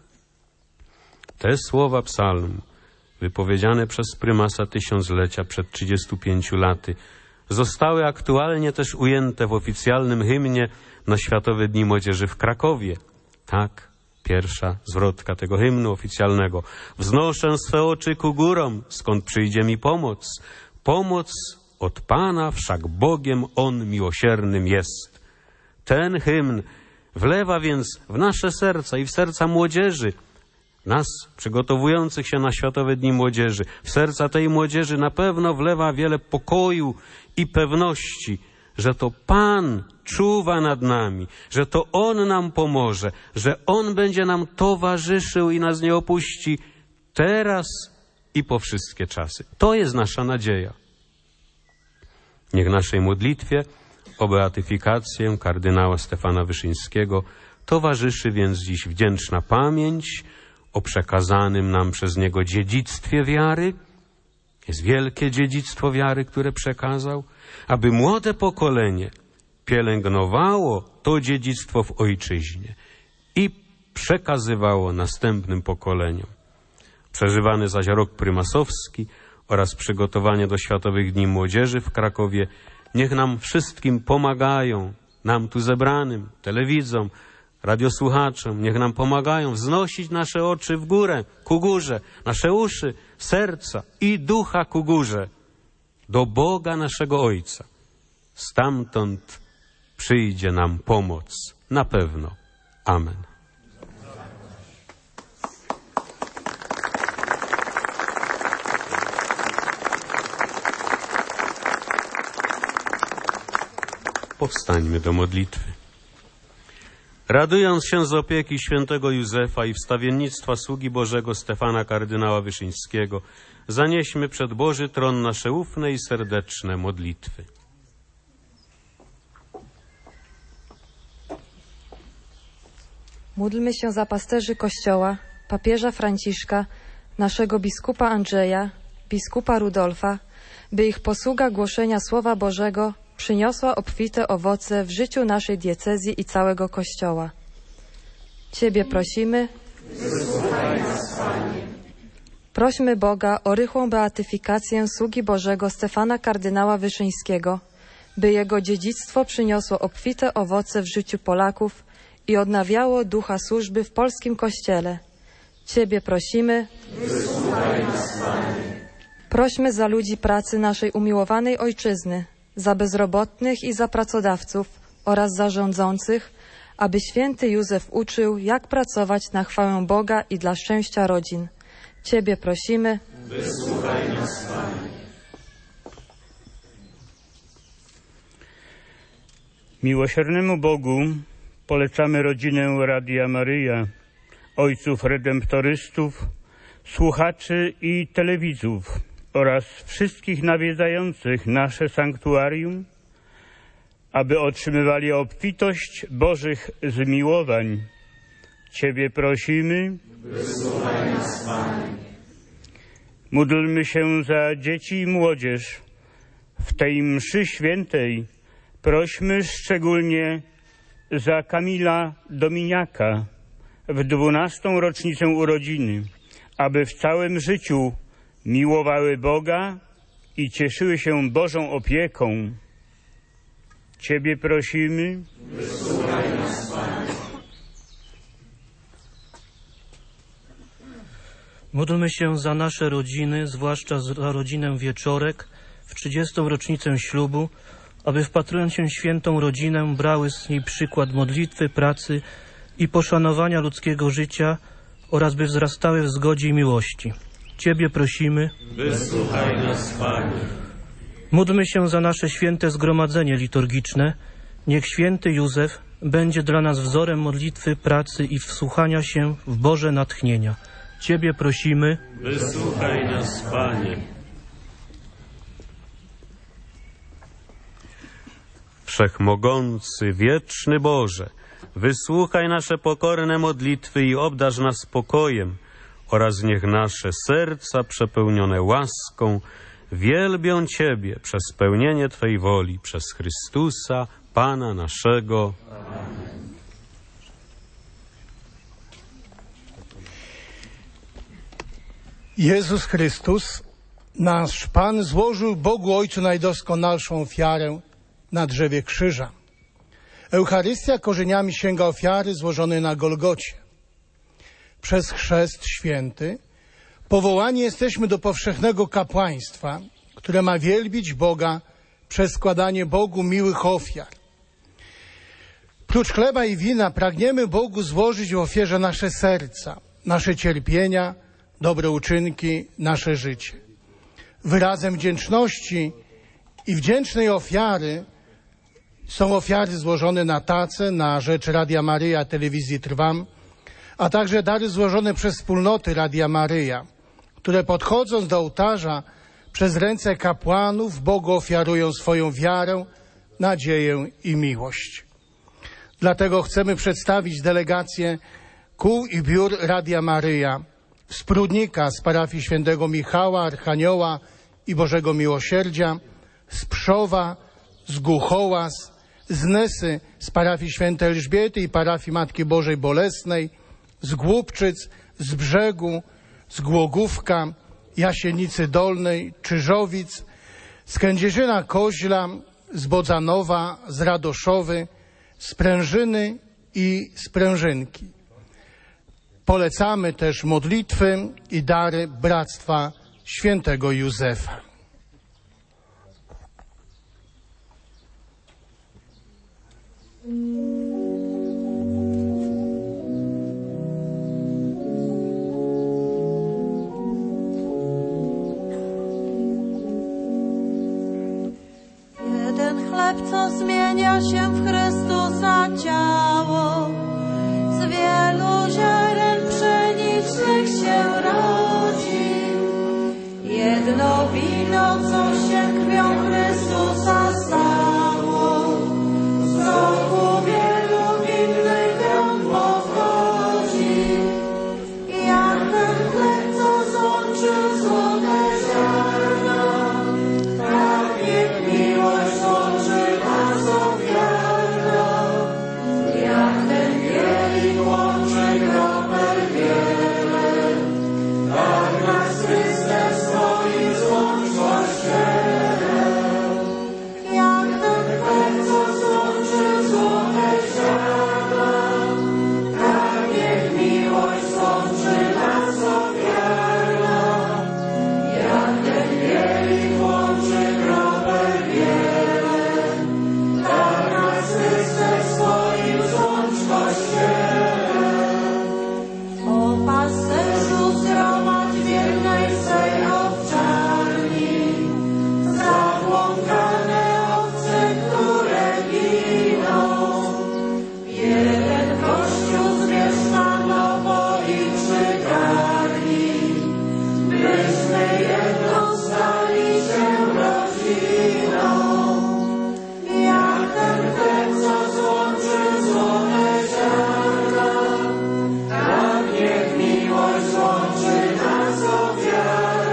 Te słowa psalmu, wypowiedziane przez prymasa tysiąclecia przed 35 laty, zostały aktualnie też ujęte w oficjalnym hymnie na Światowe Dni Młodzieży w Krakowie. Tak, pierwsza zwrotka tego hymnu oficjalnego. Wznoszę swe oczy ku górom, skąd przyjdzie mi pomoc. Pomoc od Pana, wszak Bogiem On miłosiernym jest. Ten hymn wlewa więc w nasze serca i w serca młodzieży, nas przygotowujących się na Światowe Dni Młodzieży, w serca tej młodzieży na pewno wlewa wiele pokoju i pewności, że to Pan czuwa nad nami, że to On nam pomoże, że On będzie nam towarzyszył i nas nie opuści teraz i po wszystkie czasy. To jest nasza nadzieja. Niech naszej modlitwie o beatyfikację kardynała Stefana Wyszyńskiego towarzyszy więc dziś wdzięczna pamięć o przekazanym nam przez niego dziedzictwie wiary. Jest wielkie dziedzictwo wiary, które przekazał, aby młode pokolenie pielęgnowało to dziedzictwo w ojczyźnie i przekazywało następnym pokoleniom. Przeżywany zaś rok prymasowski oraz przygotowanie do Światowych Dni Młodzieży w Krakowie niech nam wszystkim pomagają, nam tu zebranym, telewidzom, radiosłuchaczom, niech nam pomagają wznosić nasze oczy w górę, ku górze, nasze uszy, serca i ducha ku górze, do Boga naszego Ojca. Stamtąd przyjdzie nam pomoc, na pewno. Amen. Powstańmy do modlitwy. Radując się z opieki świętego Józefa i wstawiennictwa sługi Bożego Stefana kardynała Wyszyńskiego, zanieśmy przed Boży tron nasze ufne i serdeczne modlitwy. Módlmy się za pasterzy Kościoła, papieża Franciszka, naszego biskupa Andrzeja, biskupa Rudolfa, by ich posługa głoszenia Słowa Bożego przyniosła obfite owoce w życiu naszej diecezji i całego Kościoła. Ciebie prosimy, wysłuchaj nas, Panie. Prośmy Boga o rychłą beatyfikację sługi Bożego Stefana kardynała Wyszyńskiego, by jego dziedzictwo przyniosło obfite owoce w życiu Polaków i odnawiało ducha służby w polskim Kościele. Ciebie prosimy, wysłuchaj nas, Panie. Prośmy za ludzi pracy naszej umiłowanej Ojczyzny, za bezrobotnych i za pracodawców oraz za rządzących, aby święty Józef uczył, jak pracować na chwałę Boga i dla szczęścia rodzin. Ciebie prosimy, wysłuchaj nas, Panie. Miłosiernemu Bogu polecamy rodzinę Radia Maryja, ojców redemptorystów, słuchaczy i telewidzów oraz wszystkich nawiedzających nasze sanktuarium, aby otrzymywali obfitość Bożych zmiłowań. Ciebie prosimy, wysłuchaj nas, Panie. Módlmy się za dzieci i młodzież. W tej mszy świętej prośmy szczególnie za Kamila Dominiaka w 12. rocznicę urodziny, aby w całym życiu miłowały Boga i cieszyły się Bożą opieką. Ciebie prosimy. Wysłuchaj nas, Panie. Módlmy się za nasze rodziny, zwłaszcza za rodzinę Wieczorek w 30. rocznicę ślubu, aby wpatrując się w świętą rodzinę brały z niej przykład modlitwy, pracy i poszanowania ludzkiego życia oraz by wzrastały w zgodzie i miłości. Ciebie prosimy. Wysłuchaj nas, Panie. Módlmy się za nasze święte zgromadzenie liturgiczne. Niech święty Józef będzie dla nas wzorem modlitwy, pracy i wsłuchania się w Boże natchnienia. Ciebie prosimy. Wysłuchaj nas, Panie. Wszechmogący, wieczny Boże, wysłuchaj nasze pokorne modlitwy i obdarz nas spokojem oraz niech nasze serca przepełnione łaską wielbią Ciebie przez spełnienie Twej woli, przez Chrystusa, Pana naszego. Amen. Jezus Chrystus, nasz Pan, złożył Bogu Ojcu najdoskonalszą ofiarę na drzewie krzyża. Eucharystia korzeniami sięga ofiary złożonej na Golgocie. Przez chrzest święty powołani jesteśmy do powszechnego kapłaństwa, które ma wielbić Boga przez składanie Bogu miłych ofiar. Prócz chleba i wina pragniemy Bogu złożyć w ofierze nasze serca, nasze cierpienia, dobre uczynki, nasze życie. Wyrazem wdzięczności i wdzięcznej ofiary są ofiary złożone na tacę, na rzecz Radia Maryja, telewizji Trwam, a także dary złożone przez wspólnoty Radia Maryja, które podchodząc do ołtarza przez ręce kapłanów Bogu ofiarują swoją wiarę, nadzieję i miłość. Dlatego chcemy przedstawić delegację kół i biur Radia Maryja z Prudnika, z parafii świętego Michała, Archanioła i Bożego Miłosierdzia, z Pszowa, z Głuchołaz, z Nesy, z parafii świętej Elżbiety i parafii Matki Bożej Bolesnej, z Głubczyc, z Brzegu, z Głogówka, Jasienicy Dolnej, Czyżowic, z Kędzierzyna Koźla, z Bodzanowa, z Radoszowy, z Prężyny i z Prężynki. Polecamy też modlitwy i dary Bractwa Świętego Józefa. Jeden chleb, co zmienia się w Chrystusa ciało, z wielu ziaren pszenicznych się rodzi. Jedno wino, co się krwią Chrystusa stało, z soku wielu winnych gron pochodzi. Jak ten chleb, co złączył złote ziarno, tak niech miłość łączy nas ofiarno. Jak ten kielich łączy kropel wiele, tak nas Chrystus swoim złącz Kościele. Jak ten chleb, co złączy złote ziarno, tak niech miłość złączy nas ofiarno. Jak ten kielich łączy kropel wiele, tak nas Chrystus swoim złącz Kościele. O pasterzu zgromadź wiernej swej owczarni, zabłąkane owce, które giną. Jeden Kościół zbierz na nowo i przygarnij, byśmy jedną stali się rodziną. Jak ten chleb, co złączy złote ziarno, tak niech miłość złączy nas ofiarą.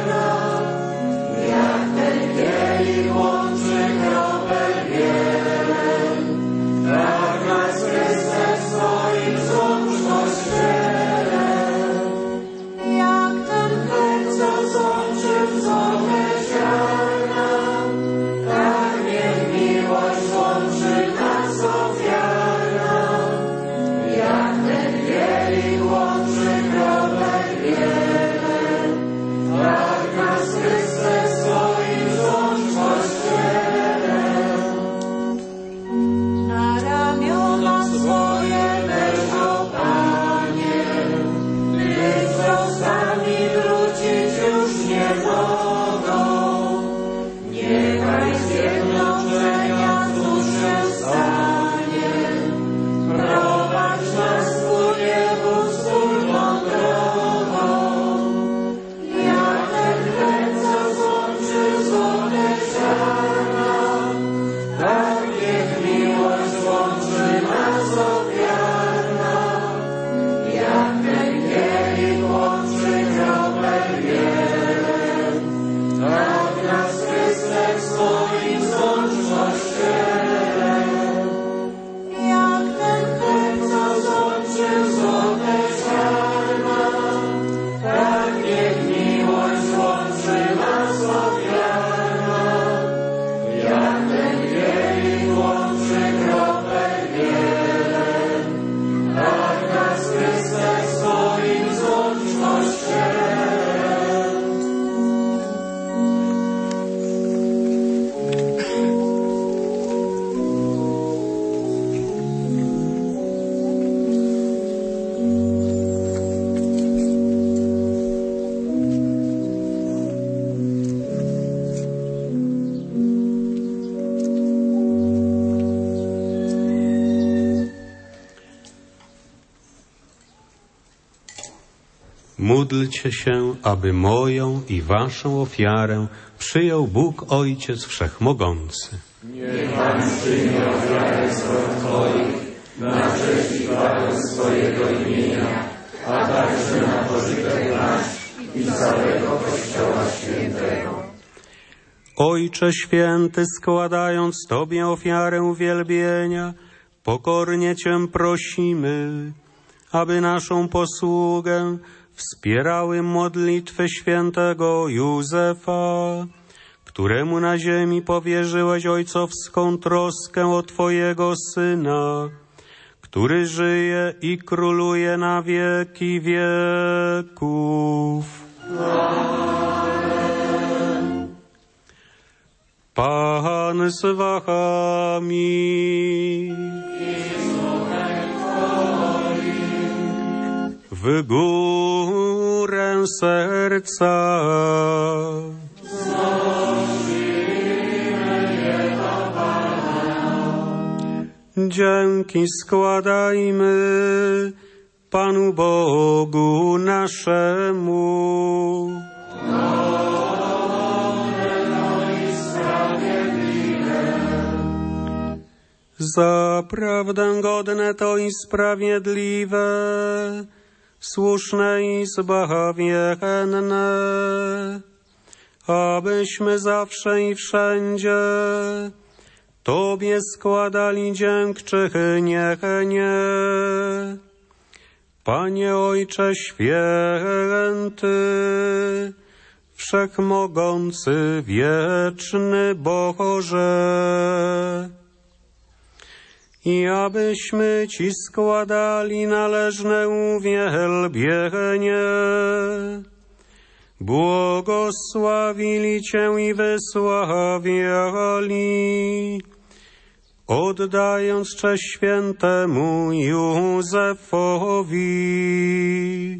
Módlcie się, aby moją i waszą ofiarę przyjął Bóg Ojciec Wszechmogący. Niech Pan przyjmie ofiarę słów Twoich na cześć i chwałę swojego imienia, a także na pożytek nasz i całego Kościoła Świętego. Ojcze Święty, składając Tobie ofiarę uwielbienia, pokornie Cię prosimy, aby naszą posługę wspierały modlitwy świętego Józefa, któremu na ziemi powierzyłeś ojcowską troskę o Twojego Syna, który żyje i króluje na wieki wieków. Pan z wami. W górę serca. Dzięki składajmy Panu Bogu naszemu. Zaprawdę godne to i sprawiedliwe, słuszne i zbawienne, abyśmy zawsze i wszędzie Tobie składali dziękczynienie. Panie Ojcze Święty, Wszechmogący, wieczny Boże, i abyśmy Ci składali należne uwielbienie, błogosławili Cię i wysławiali, oddając cześć świętemu Józefowi.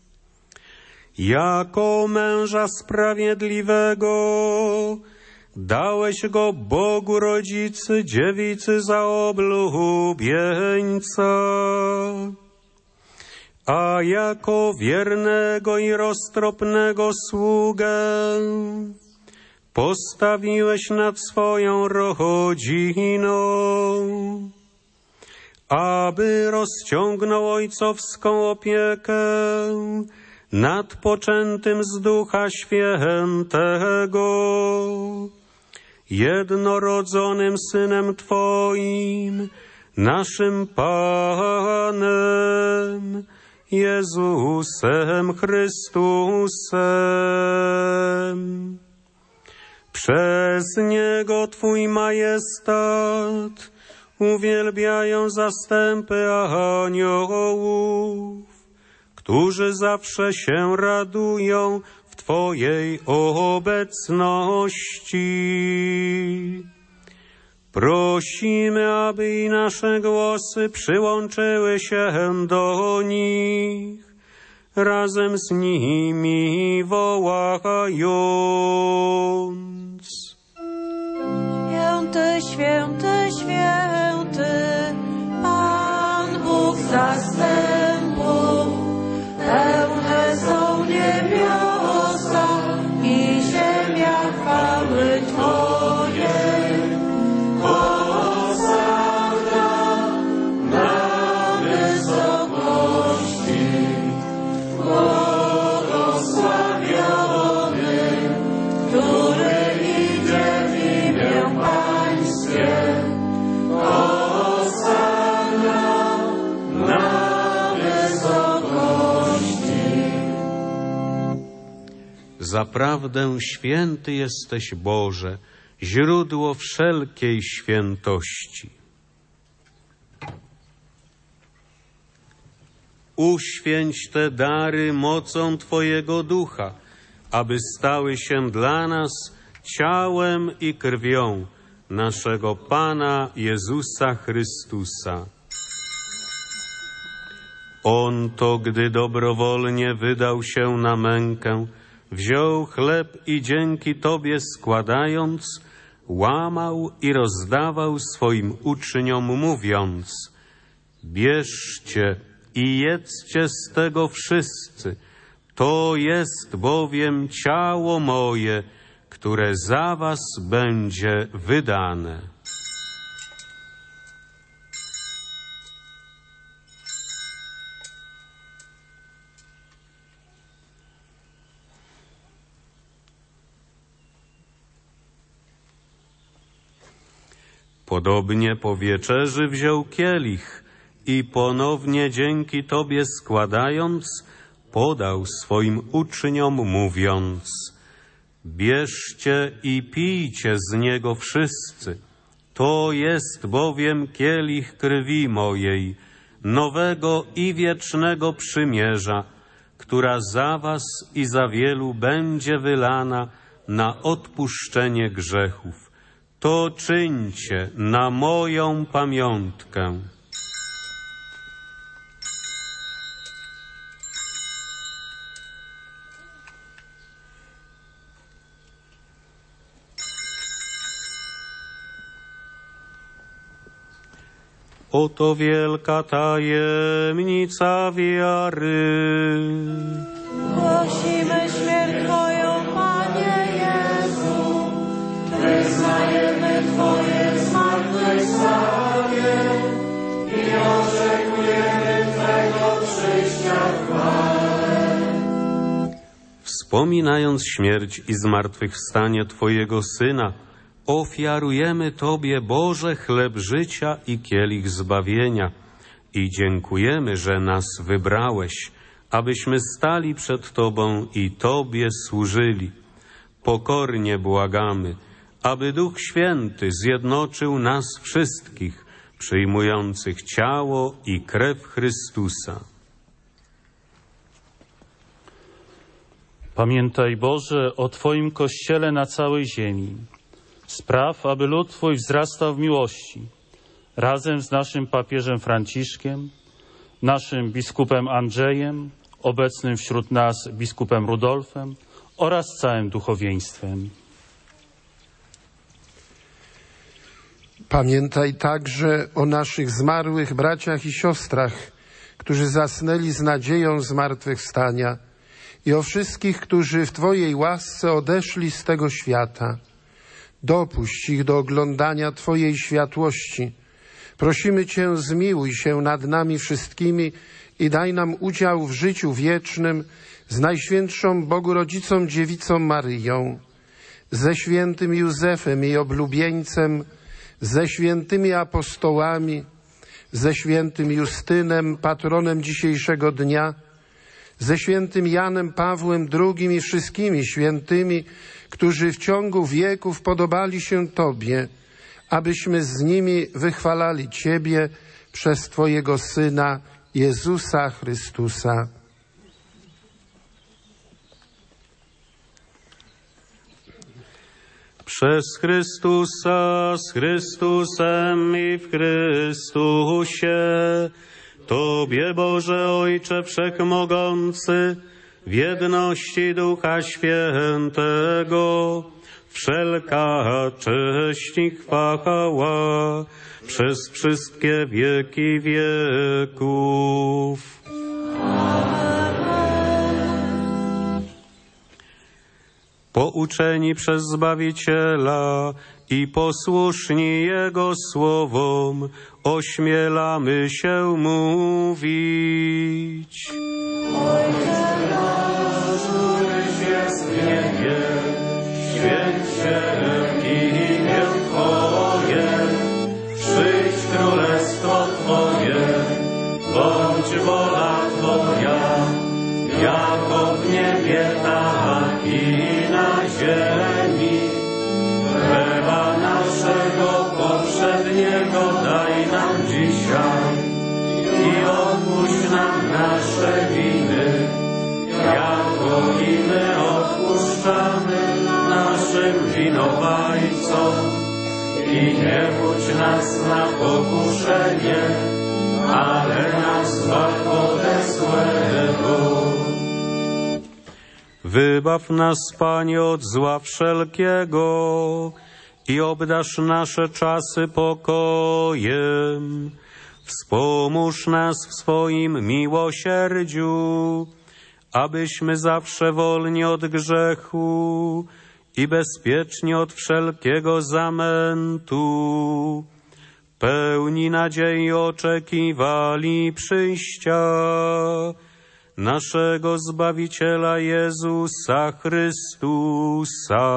Jako męża sprawiedliwego dałeś go Bogu rodzicy dziewicy za oblubieńca, a jako wiernego i roztropnego sługę postawiłeś nad swoją rodziną, aby rozciągnął ojcowską opiekę nad poczętym z Ducha Świętego, jednorodzonym Synem Twoim, naszym Panem, Jezusem Chrystusem. Przez Niego Twój majestat uwielbiają zastępy aniołów, którzy zawsze się radują w Twojej obecności. Prosimy, aby i nasze głosy przyłączyły się do nich, razem z nimi wołając: Święty, święty, święty, Pan Bóg zastępów, pełne są niebiosa i ziemia chwały Twojej. Hosanna na wysokości, błogosławiony, który idzie w imię Pańskie. Hosanna na wysokości. Zaprawdę święty jesteś, Boże, źródło wszelkiej świętości. Uświęć te dary mocą Twojego Ducha, aby stały się dla nas ciałem i krwią naszego Pana Jezusa Chrystusa. On to, gdy dobrowolnie wydał się na mękę, wziął chleb i dzięki Tobie składając, łamał i rozdawał swoim uczniom, mówiąc: bierzcie i jedzcie z tego wszyscy, To jest bowiem ciało moje, które za was będzie wydane. Podobnie po wieczerzy wziął kielich i ponownie dzięki Tobie składając, podał swoim uczniom mówiąc: bierzcie i pijcie z niego wszyscy. To jest bowiem kielich krwi mojej, nowego i wiecznego przymierza, która za was i za wielu będzie wylana na odpuszczenie grzechów. To czyńcie na moją pamiątkę. Oto wielka tajemnica wiary. Głosimy śmierć Twoją, Panie Jezu. Wyznajemy Twoje zmartwychwstanie i oczekujemy Twego przyjścia w chwale. Wspominając śmierć i zmartwychwstanie Twojego Syna, ofiarujemy Tobie, Boże, chleb życia i kielich zbawienia i dziękujemy, że nas wybrałeś, abyśmy stali przed Tobą i Tobie służyli. Pokornie błagamy, aby Duch Święty zjednoczył nas wszystkich, przyjmujących ciało i krew Chrystusa. Pamiętaj, Boże, o Twoim Kościele na całej ziemi. Spraw, aby lud Twój wzrastał w miłości, razem z naszym papieżem Franciszkiem, naszym biskupem Andrzejem, obecnym wśród nas biskupem Rudolfem oraz całym duchowieństwem. Pamiętaj także o naszych zmarłych braciach i siostrach, którzy zasnęli z nadzieją zmartwychwstania i o wszystkich, którzy w Twojej łasce odeszli z tego świata. Dopuść ich do oglądania Twojej światłości. Prosimy Cię, zmiłuj się nad nami wszystkimi i daj nam udział w życiu wiecznym z Najświętszą Bogu Rodzicą Dziewicą Maryją, ze świętym Józefem, jej oblubieńcem, ze świętymi apostołami, ze świętym Justynem, patronem dzisiejszego dnia, ze świętym Janem Pawłem II i wszystkimi świętymi, którzy w ciągu wieków podobali się Tobie, abyśmy z nimi wychwalali Ciebie przez Twojego Syna, Jezusa Chrystusa. Przez Chrystusa, z Chrystusem i w Chrystusie, Tobie, Boże Ojcze Wszechmogący, w jedności Ducha Świętego, wszelka cześć i chwała przez wszystkie wieki wieków. Pouczeni przez Zbawiciela i posłuszni Jego słowom, ośmielamy się mówić. Ojcze nasz, któryś jest w niebie, święć się imię Twoje, przyjdź królestwo Twoje, bądź wola Twoja, jako w niebie, tak i na ziemi. Chleba naszego powszedniego daj nam dzisiaj i odpuść nam nasze winy, jako i my odpuszczamy naszym winowajcom. I nie wódź nas na pokuszenie, ale nas zbaw ode złego. Wybaw nas, Panie, od zła wszelkiego i obdarz nasze czasy pokojem. Wspomóż nas w swoim miłosierdziu, abyśmy zawsze wolni od grzechu i bezpiecznie od wszelkiego zamętu, pełni nadziei oczekiwali przyjścia naszego Zbawiciela Jezusa Chrystusa.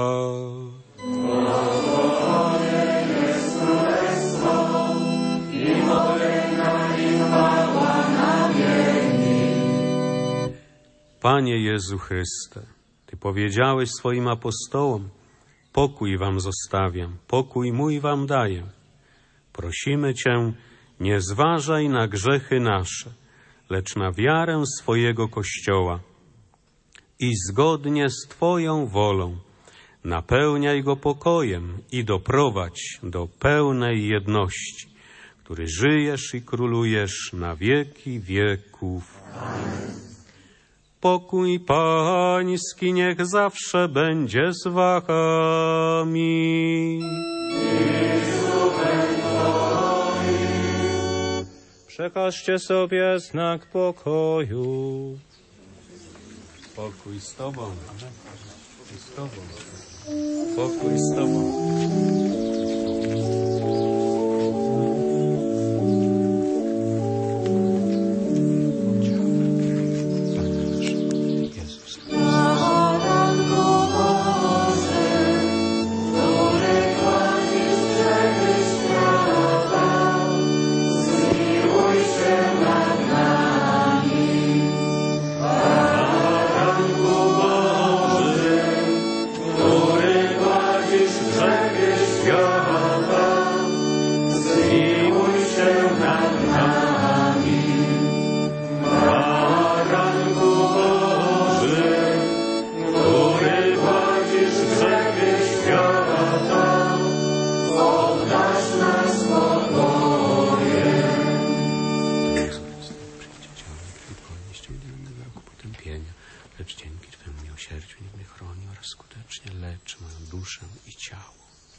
Panie Jezu Chryste, Ty powiedziałeś swoim apostołom: pokój wam zostawiam, pokój mój wam daję. Prosimy Cię, nie zważaj na grzechy nasze, lecz na wiarę swojego Kościoła i zgodnie z Twoją wolą napełniaj go pokojem i doprowadź do pełnej jedności, który żyjesz i królujesz na wieki wieków. Amen. Pokój Pański niech zawsze będzie z wami. Przekażcie sobie znak pokoju. Pokój z Tobą. Pokój z Tobą. Pokój z Tobą. Lecz dzięki Twemu miłosierdziu niech mnie chroni oraz skutecznie leczy moją duszę i ciało.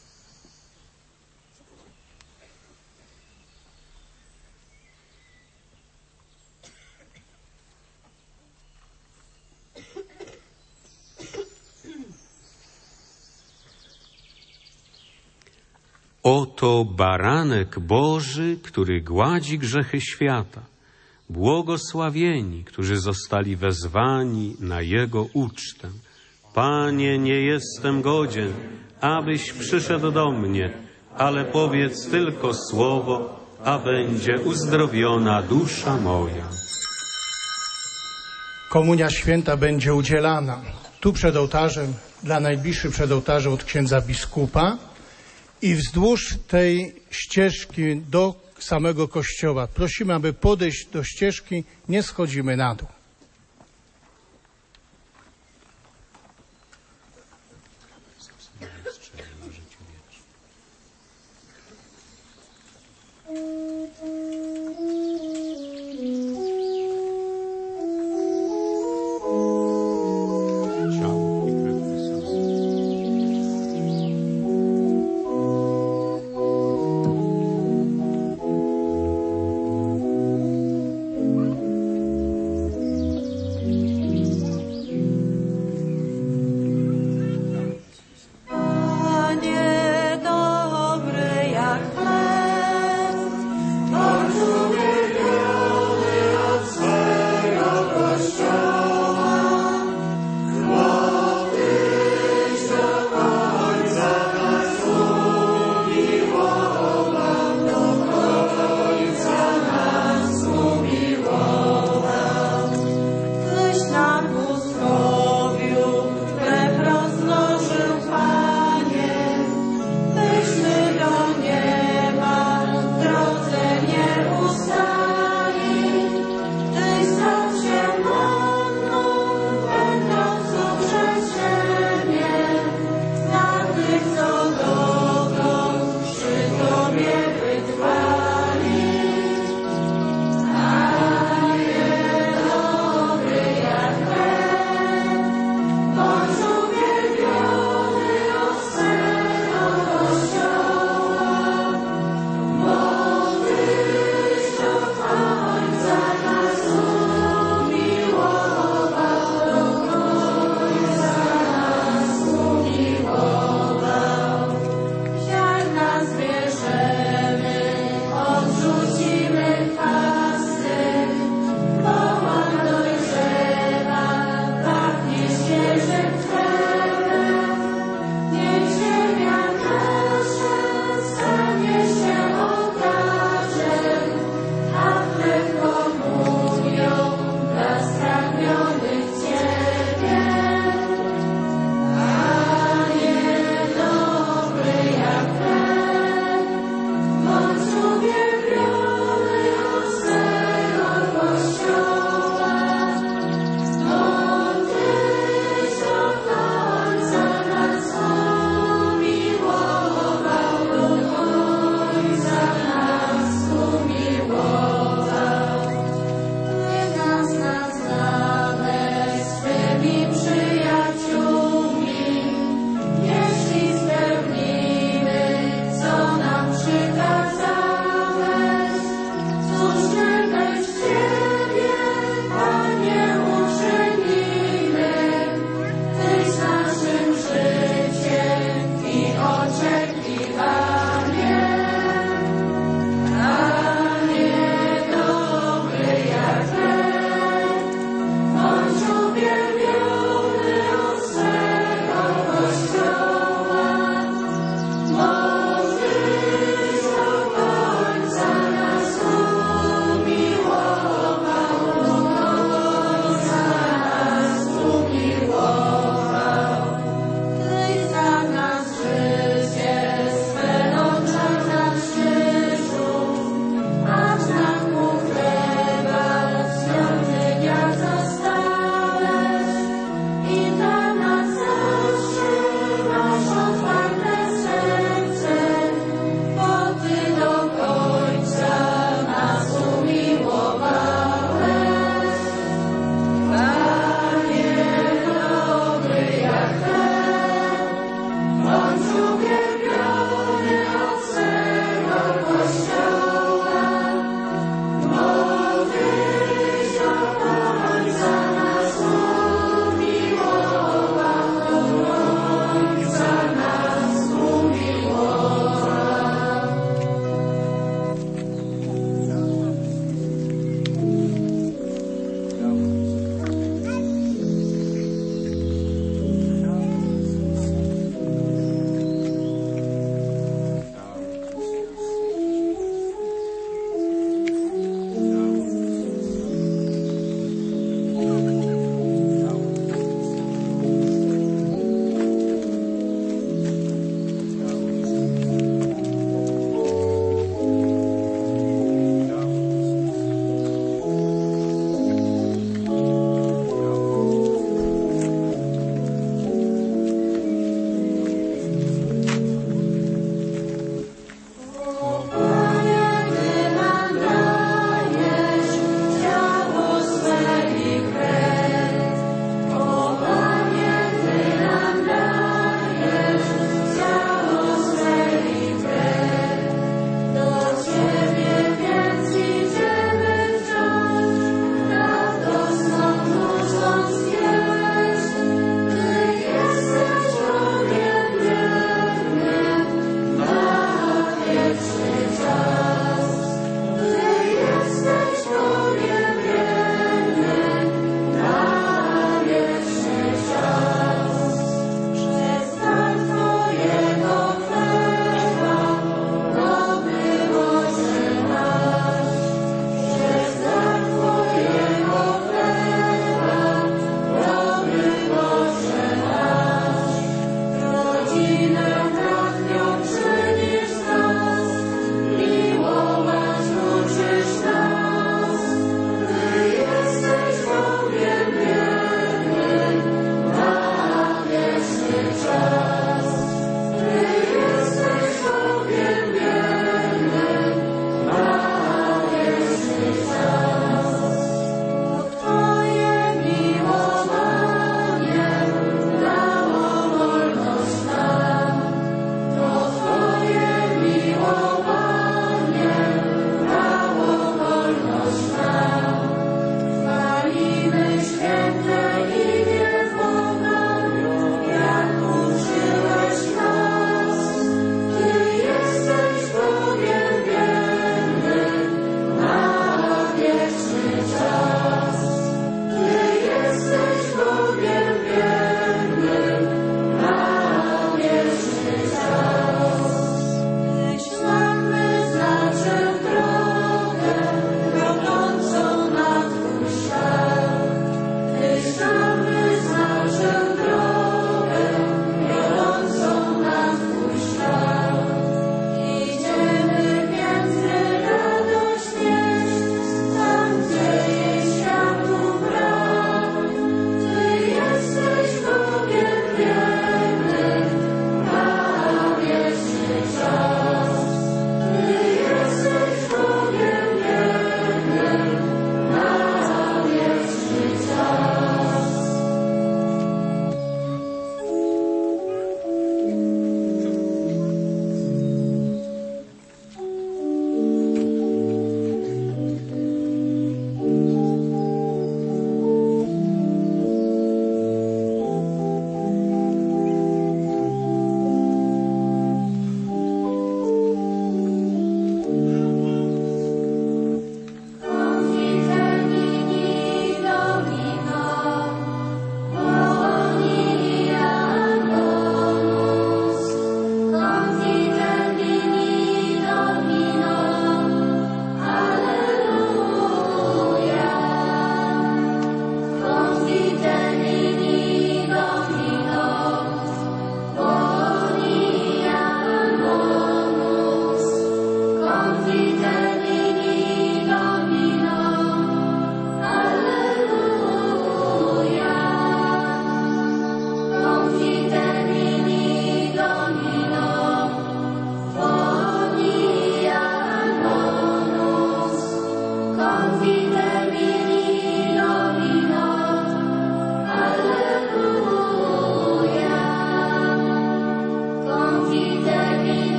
Oto baranek Boży, który gładzi grzechy świata. Błogosławieni, którzy zostali wezwani na Jego ucztę. Panie, nie jestem godzien, abyś przyszedł do mnie, ale powiedz tylko słowo, a będzie uzdrowiona dusza moja. Komunia święta będzie udzielana tu przed ołtarzem, dla najbliższych przed ołtarzem od księdza biskupa i wzdłuż tej ścieżki do samego kościoła. Prosimy, aby podejść do ścieżki, nie schodzimy na dół.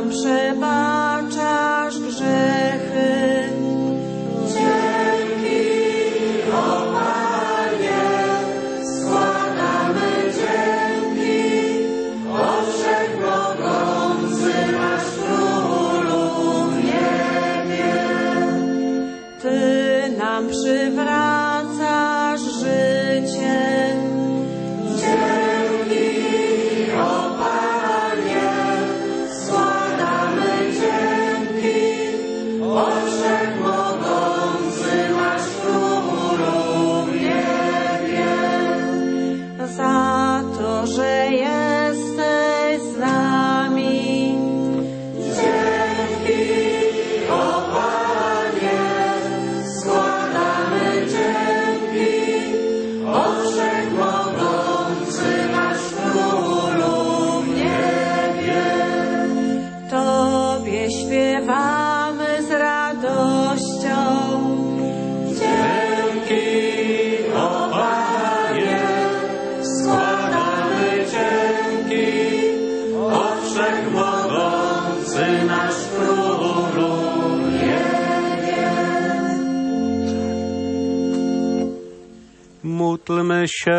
nam przebaczasz grzechy. Dzięki, o Panie, składamy dzięki, o Wszechmogący nasz Królu w niebie. Ty nam przywracasz życie. Dzięki, o Panie, składamy dzięki, o Wszechmogący nasz Królu w niebie. Za to, że jesteś z nami. Dzięki, o Panie, składamy dzięki, o Wszechmogący nasz Królu w niebie. Tobie śpiewamy z radością. Dzięki, o Panie, składamy dzięki, o Wszechmogący nasz Królu w niebie. Módlmy się.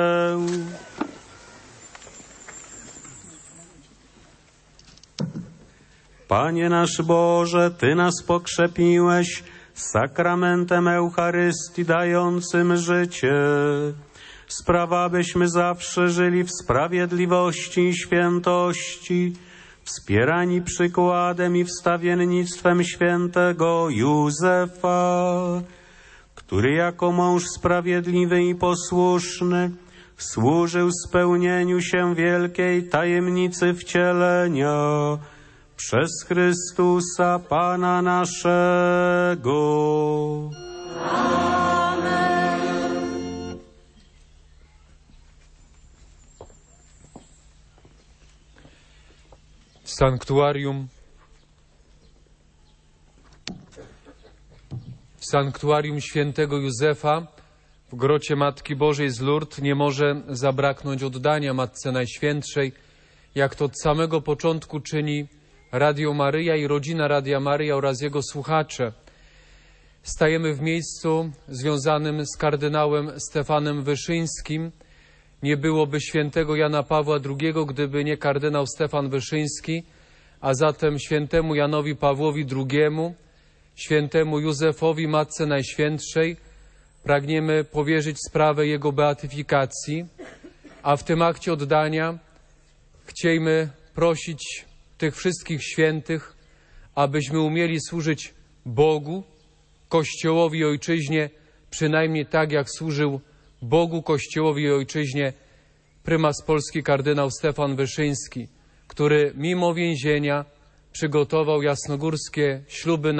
Panie nasz Boże, Ty nas pokrzepiłeś sakramentem Eucharystii dającym życie. Sprawa, abyśmy zawsze żyli w sprawiedliwości i świętości, wspierani przykładem i wstawiennictwem świętego Józefa, który jako mąż sprawiedliwy i posłuszny służył spełnieniu się wielkiej tajemnicy wcielenia przez Chrystusa Pana naszego. W sanktuarium świętego Józefa w grocie Matki Bożej z Lourdes nie może zabraknąć oddania Matce Najświętszej, jak to od samego początku czyni Radio Maryja i rodzina Radia Maryja oraz jego słuchacze. Stajemy w miejscu związanym z kardynałem Stefanem Wyszyńskim. Nie byłoby świętego Jana Pawła II, gdyby nie kardynał Stefan Wyszyński, a zatem świętemu Janowi Pawłowi II, świętemu Józefowi, Matce Najświętszej, pragniemy powierzyć sprawę jego beatyfikacji, a w tym akcie oddania chciejmy prosić tych wszystkich świętych, abyśmy umieli służyć Bogu, Kościołowi i Ojczyźnie, przynajmniej tak jak służył Bogu, Kościołowi i Ojczyźnie prymas Polski kardynał Stefan Wyszyński, który mimo więzienia przygotował jasnogórskie śluby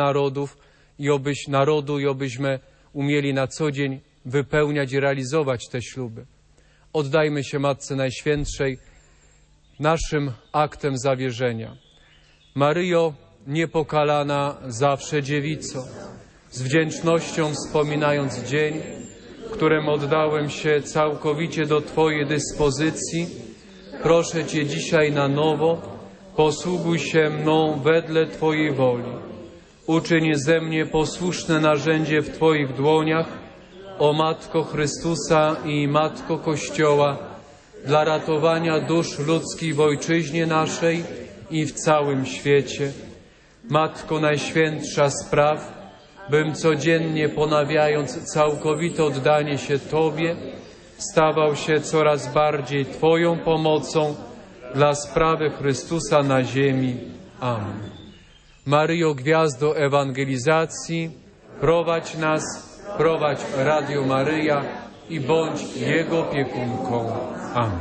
narodu i obyśmy umieli na co dzień wypełniać i realizować te śluby. Oddajmy się Matce Najświętszej naszym aktem zawierzenia. Maryjo, niepokalana zawsze dziewico, z wdzięcznością wspominając dzień, w którym oddałem się całkowicie do Twojej dyspozycji, proszę Cię dzisiaj na nowo, posługuj się mną wedle Twojej woli. Uczyń ze mnie posłuszne narzędzie w Twoich dłoniach, o Matko Chrystusa i Matko Kościoła, dla ratowania dusz ludzkich w Ojczyźnie naszej i w całym świecie. Matko Najświętsza, spraw, bym codziennie ponawiając całkowite oddanie się Tobie, stawał się coraz bardziej Twoją pomocą dla sprawy Chrystusa na ziemi. Amen. Maryjo, gwiazdo ewangelizacji, prowadź nas, prowadź Radio Maryja i bądź Jego opiekunką. Amen.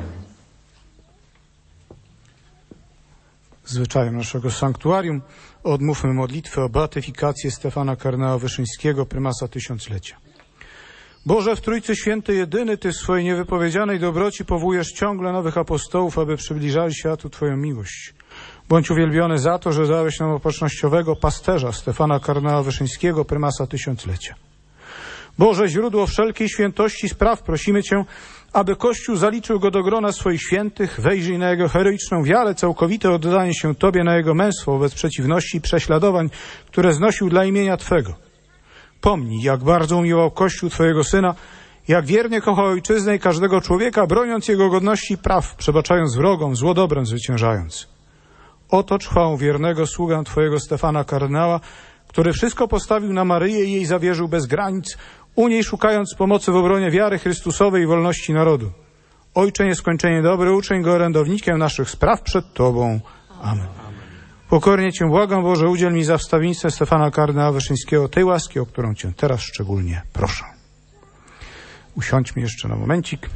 Zwyczajem naszego sanktuarium odmówmy modlitwę o beatyfikację Stefana kardynała Wyszyńskiego, prymasa tysiąclecia. Boże, w Trójcy Świętej jedyny, Ty w swojej niewypowiedzianej dobroci powołujesz ciągle nowych apostołów, aby przybliżali światu Twoją miłość. Bądź uwielbiony za to, że dałeś nam opatrznościowego pasterza Stefana kardynała Wyszyńskiego, prymasa tysiąclecia. Boże, źródło wszelkiej świętości spraw, prosimy Cię, aby Kościół zaliczył go do grona swoich świętych, wejrzyj na jego heroiczną wiarę, całkowite oddanie się Tobie, na jego męstwo wobec przeciwności i prześladowań, które znosił dla imienia Twego. Pomnij, jak bardzo umiłował Kościół Twojego Syna, jak wiernie kochał ojczyznę i każdego człowieka, broniąc jego godności i praw, przebaczając wrogom, zło dobrem zwyciężając. Otocz chwałą wiernego sługę Twojego Stefana kardynała, który wszystko postawił na Maryję i jej zawierzył bez granic, u niej szukając pomocy w obronie wiary Chrystusowej i wolności narodu. Ojcze nieskończenie dobry, uczyń go orędownikiem naszych spraw przed Tobą. Amen. Pokornie Cię błagam, Boże, udziel mi za wstawiennictwem Stefana kardynała Wyszyńskiego tej łaski, o którą Cię teraz szczególnie proszę. Usiądźmy jeszcze na momencik.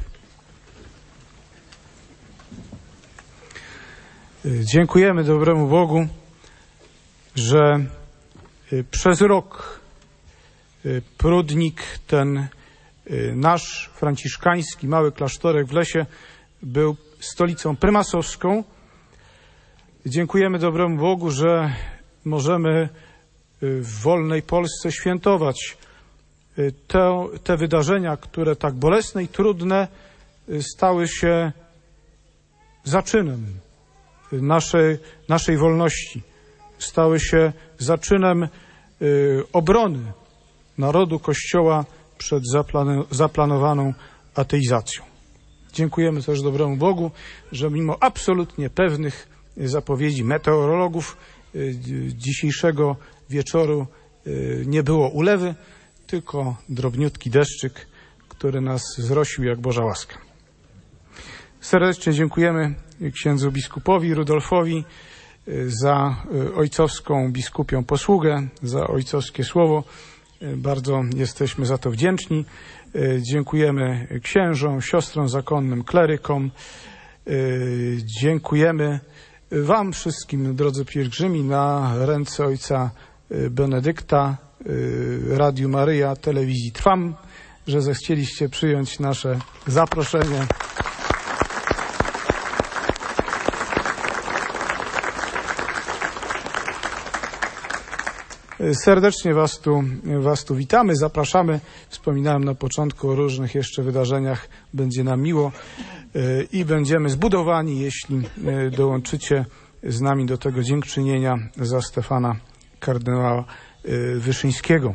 Dziękujemy dobremu Bogu, że przez rok Prudnik, ten nasz franciszkański mały klasztorek w lesie, był stolicą prymasowską. Dziękujemy dobremu Bogu, że możemy w wolnej Polsce świętować te wydarzenia, które tak bolesne i trudne stały się zaczynem naszej wolności, stały się zaczynem obrony narodu, Kościoła przed zaplanowaną ateizacją. Dziękujemy też dobremu Bogu, że mimo absolutnie pewnych zapowiedzi meteorologów dzisiejszego wieczoru nie było ulewy, tylko drobniutki deszczyk, który nas zrosił jak Boża łaska. Serdecznie dziękujemy księdzu biskupowi Rudolfowi za ojcowską biskupią posługę, za ojcowskie słowo. Bardzo jesteśmy za to wdzięczni. Dziękujemy księżom, siostrom zakonnym, klerykom. Dziękujemy Wam wszystkim, drodzy pielgrzymi, na ręce ojca Benedykta, Radiu Maryja, Telewizji Trwam, że zechcieliście przyjąć nasze zaproszenie. Serdecznie Was tu witamy, zapraszamy. Wspominałem na początku o różnych jeszcze wydarzeniach. Będzie nam miło i będziemy zbudowani, jeśli dołączycie z nami do tego dziękczynienia za Stefana kardynała Wyszyńskiego.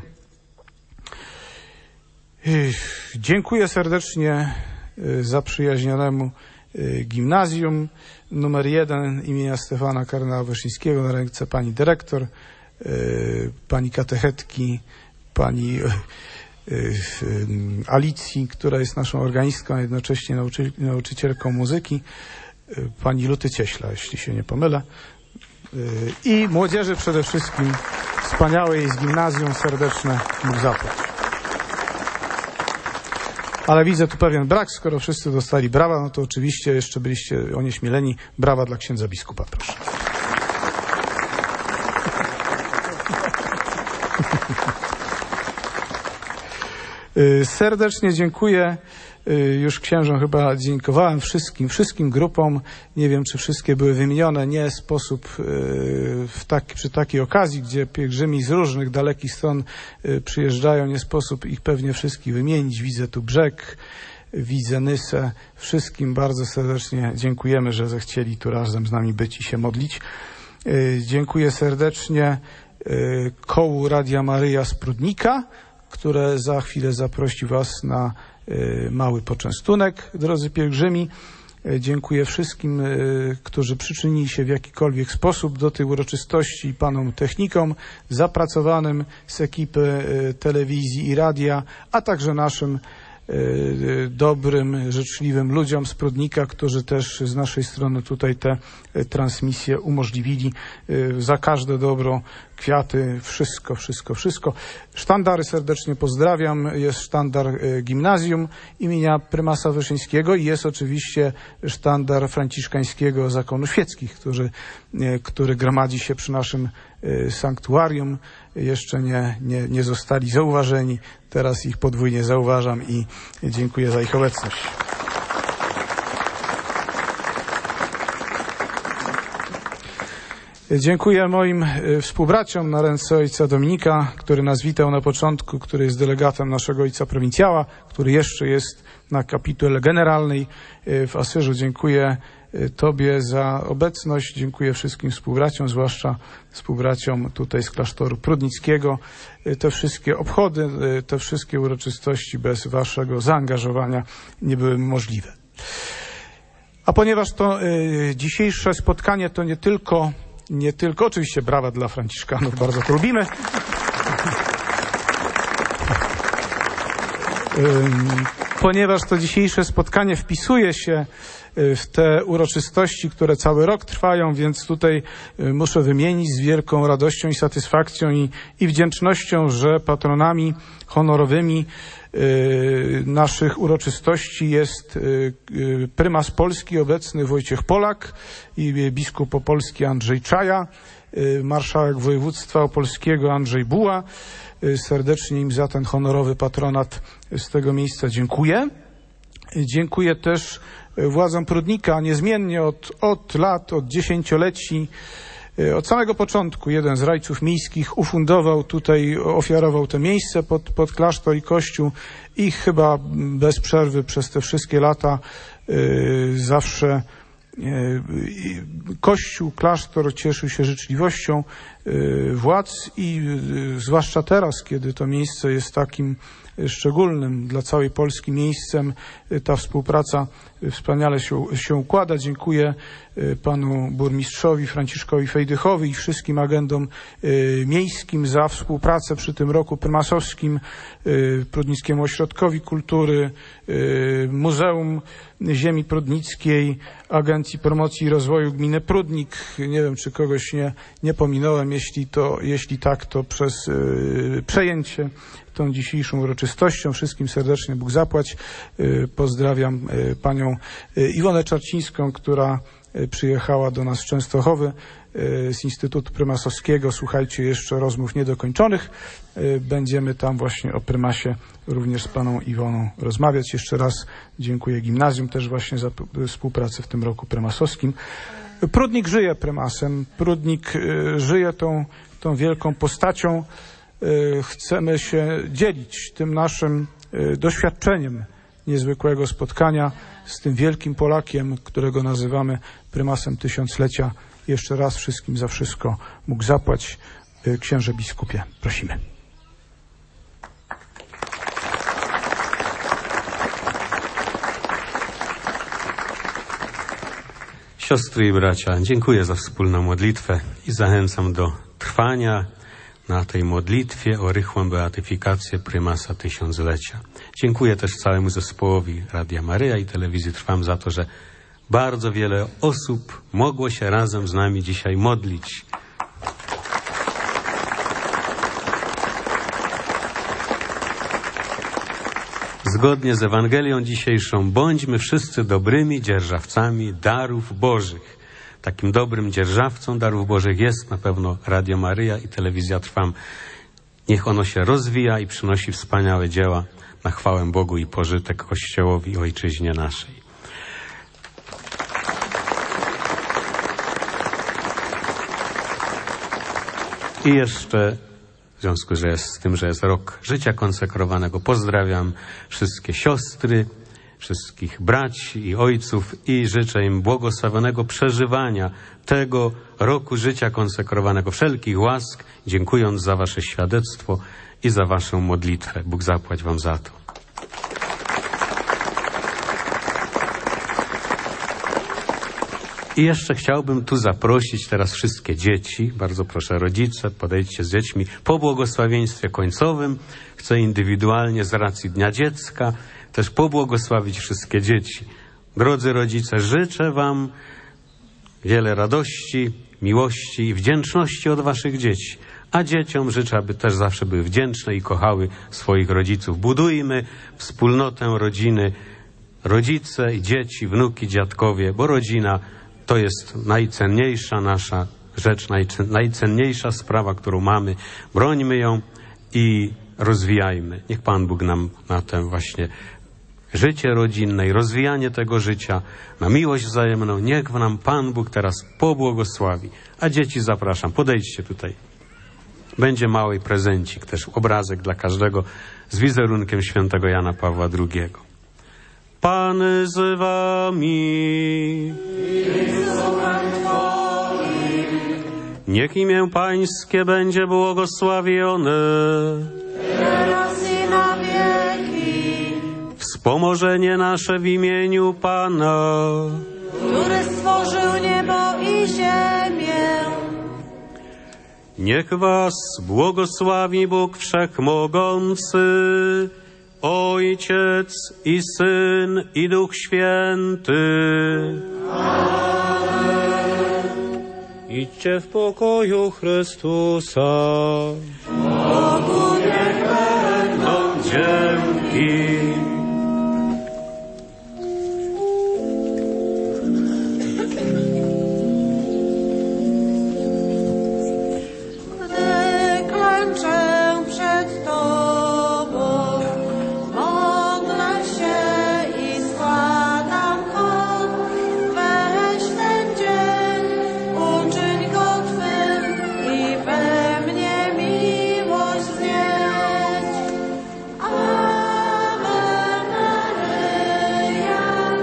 Dziękuję serdecznie zaprzyjaźnionemu gimnazjum numer 1 imienia Stefana kardynała Wyszyńskiego, na ręce pani dyrektor, pani katechetki, pani Alicji, która jest naszą organistką, a jednocześnie nauczycielką muzyki, pani Luty Cieśla, jeśli się nie pomylę, i młodzieży przede wszystkim wspaniałej z gimnazjum serdeczne mógł zaplać. Ale widzę tu pewien brak, skoro wszyscy dostali brawa, no to oczywiście jeszcze byliście onieśmieleni. Brawa dla księdza biskupa, proszę. Serdecznie dziękuję. Już księżom chyba dziękowałem wszystkim grupom. Nie wiem, czy wszystkie były wymienione. Nie sposób przy takiej okazji, gdzie pielgrzymi z różnych dalekich stron przyjeżdżają, nie sposób ich pewnie wszystkich wymienić. Widzę tu Brzeg, widzę Nysę. Wszystkim bardzo serdecznie dziękujemy, że zechcieli tu razem z nami być i się modlić. Dziękuję serdecznie kołu Radia Maryja z Prudnika, które za chwilę zaprosi Was na mały poczęstunek, drodzy pielgrzymi. Dziękuję wszystkim, którzy przyczynili się w jakikolwiek sposób do tej uroczystości, panom technikom zapracowanym z ekipy telewizji i radia, a także naszym dobrym, życzliwym ludziom z Prudnika, którzy też z naszej strony tutaj te transmisje umożliwili. Za każde dobro, kwiaty, wszystko. Sztandary serdecznie pozdrawiam. Jest sztandar gimnazjum imienia prymasa Wyszyńskiego i jest oczywiście sztandar franciszkańskiego zakonu świeckich, który gromadzi się przy naszym sanktuarium. Jeszcze nie zostali zauważeni. Teraz ich podwójnie zauważam i dziękuję za ich obecność. Dziękuję moim współbraciom na ręce ojca Dominika, który nas witał na początku, który jest delegatem naszego ojca prowincjała, który jeszcze jest na kapitule generalnej w Asyrzu. Dziękuję Tobie za obecność, dziękuję wszystkim współbraciom, zwłaszcza współbraciom tutaj z klasztoru prudnickiego. Te wszystkie obchody, te wszystkie uroczystości bez Waszego zaangażowania nie były możliwe. A ponieważ to dzisiejsze spotkanie to nie tylko oczywiście brawa dla Franciszkanów, bardzo to lubimy. Ponieważ to dzisiejsze spotkanie wpisuje się w te uroczystości, które cały rok trwają, więc tutaj muszę wymienić z wielką radością i satysfakcją i wdzięcznością, że patronami honorowymi naszych uroczystości jest prymas Polski obecny Wojciech Polak i biskup opolski Andrzej Czaja, marszałek województwa opolskiego Andrzej Buła. Serdecznie im za ten honorowy patronat z tego miejsca dziękuję. Dziękuję też władzom Prudnika. Niezmiennie od lat, od dziesięcioleci, od samego początku jeden z rajców miejskich ufundował tutaj, ofiarował to miejsce pod klasztor i kościół i chyba bez przerwy przez te wszystkie lata zawsze Kościół, klasztor cieszył się życzliwością władz i zwłaszcza teraz, kiedy to miejsce jest takim szczególnym dla całej Polski miejscem, ta współpraca wspaniale się układa. Dziękuję panu burmistrzowi Franciszkowi Fejdychowi i wszystkim agendom miejskim za współpracę przy tym roku prymasowskim, Prudnickiemu Ośrodkowi Kultury, Muzeum Ziemi Prudnickiej, Agencji Promocji i Rozwoju Gminy Prudnik. Nie wiem, czy kogoś nie pominąłem. Jeśli tak, to przez przejęcie tą dzisiejszą uroczystością. Wszystkim serdecznie Bóg zapłać. Pozdrawiam panią Iwonę Czarcińską, która przyjechała do nas z Częstochowy z Instytutu Prymasowskiego. Słuchajcie jeszcze rozmów niedokończonych. Będziemy tam właśnie o prymasie również z paną Iwoną rozmawiać. Jeszcze raz dziękuję gimnazjum też właśnie za współpracę w tym roku prymasowskim. Prudnik żyje prymasem. Prudnik żyje tą wielką postacią. Chcemy się dzielić tym naszym doświadczeniem niezwykłego spotkania z tym wielkim Polakiem, którego nazywamy prymasem tysiąclecia. Jeszcze raz wszystkim za wszystko Bóg zapłać. Księże biskupie, prosimy. Siostry i bracia, dziękuję za wspólną modlitwę i zachęcam do trwania na tej modlitwie o rychłą beatyfikację prymasa tysiąclecia. Dziękuję też całemu zespołowi Radia Maryja i Telewizji Trwam za to, że bardzo wiele osób mogło się razem z nami dzisiaj modlić. Zgodnie z Ewangelią dzisiejszą, bądźmy wszyscy dobrymi dzierżawcami darów Bożych. Takim dobrym dzierżawcą darów Bożych jest na pewno Radio Maryja i Telewizja Trwam. Niech ono się rozwija i przynosi wspaniałe dzieła na chwałę Bogu i pożytek Kościołowi i Ojczyźnie naszej. I jeszcze w związku z tym, że jest rok życia konsekrowanego, pozdrawiam wszystkie siostry, wszystkich braci i ojców i życzę im błogosławionego przeżywania tego roku życia konsekrowanego, wszelkich łask, dziękując za wasze świadectwo i za waszą modlitwę. Bóg zapłać wam za to. I jeszcze chciałbym tu zaprosić teraz wszystkie dzieci. Bardzo proszę rodzice, podejdźcie z dziećmi po błogosławieństwie końcowym. Chcę indywidualnie z racji Dnia Dziecka też pobłogosławić wszystkie dzieci. Drodzy rodzice, życzę wam wiele radości, miłości i wdzięczności od waszych dzieci. A dzieciom życzę, aby też zawsze były wdzięczne i kochały swoich rodziców. Budujmy wspólnotę rodziny, rodzice i dzieci, wnuki, dziadkowie, bo rodzina to jest najcenniejsza nasza rzecz, najcenniejsza sprawa, którą mamy. Brońmy ją i rozwijajmy. Niech Pan Bóg nam na tę właśnie życie rodzinne i rozwijanie tego życia na miłość wzajemną. Niech nam Pan Bóg teraz pobłogosławi. A dzieci zapraszam, podejdźcie tutaj. Będzie mały prezencik, też obrazek dla każdego z wizerunkiem świętego Jana Pawła II. Pan z wami. Niech imię Pańskie będzie błogosławione. Teraz i na wieki. Wspomożenie nasze w imieniu Pana, który stworzył niebo i ziemię. Niech was błogosławi Bóg Wszechmogący, Ojciec i Syn i Duch Święty. Idźcie w pokoju Chrystusa. Bogu niech będą dzięki. Klęczę przed Tobą, modlę się i składam hołd. Weź ten dzień, uczyń go Twym i we mnie miłość wznieść. Ave Maryja,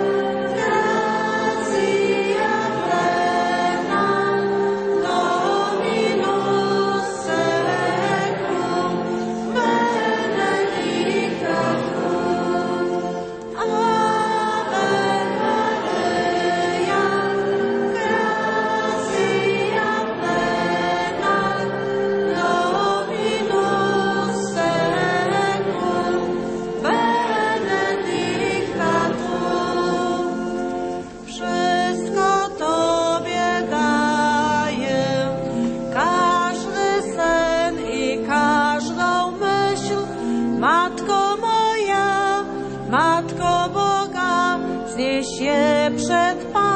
gratia plena, Dominus tecum, benedicta tu. Ave Maryja, gratia plena, Dominus tecum, benedicta tu. Wszystko Tobie daję, każdy sen i każdą myśl. Matko moja, Matko Boga, znieś je przed Panem.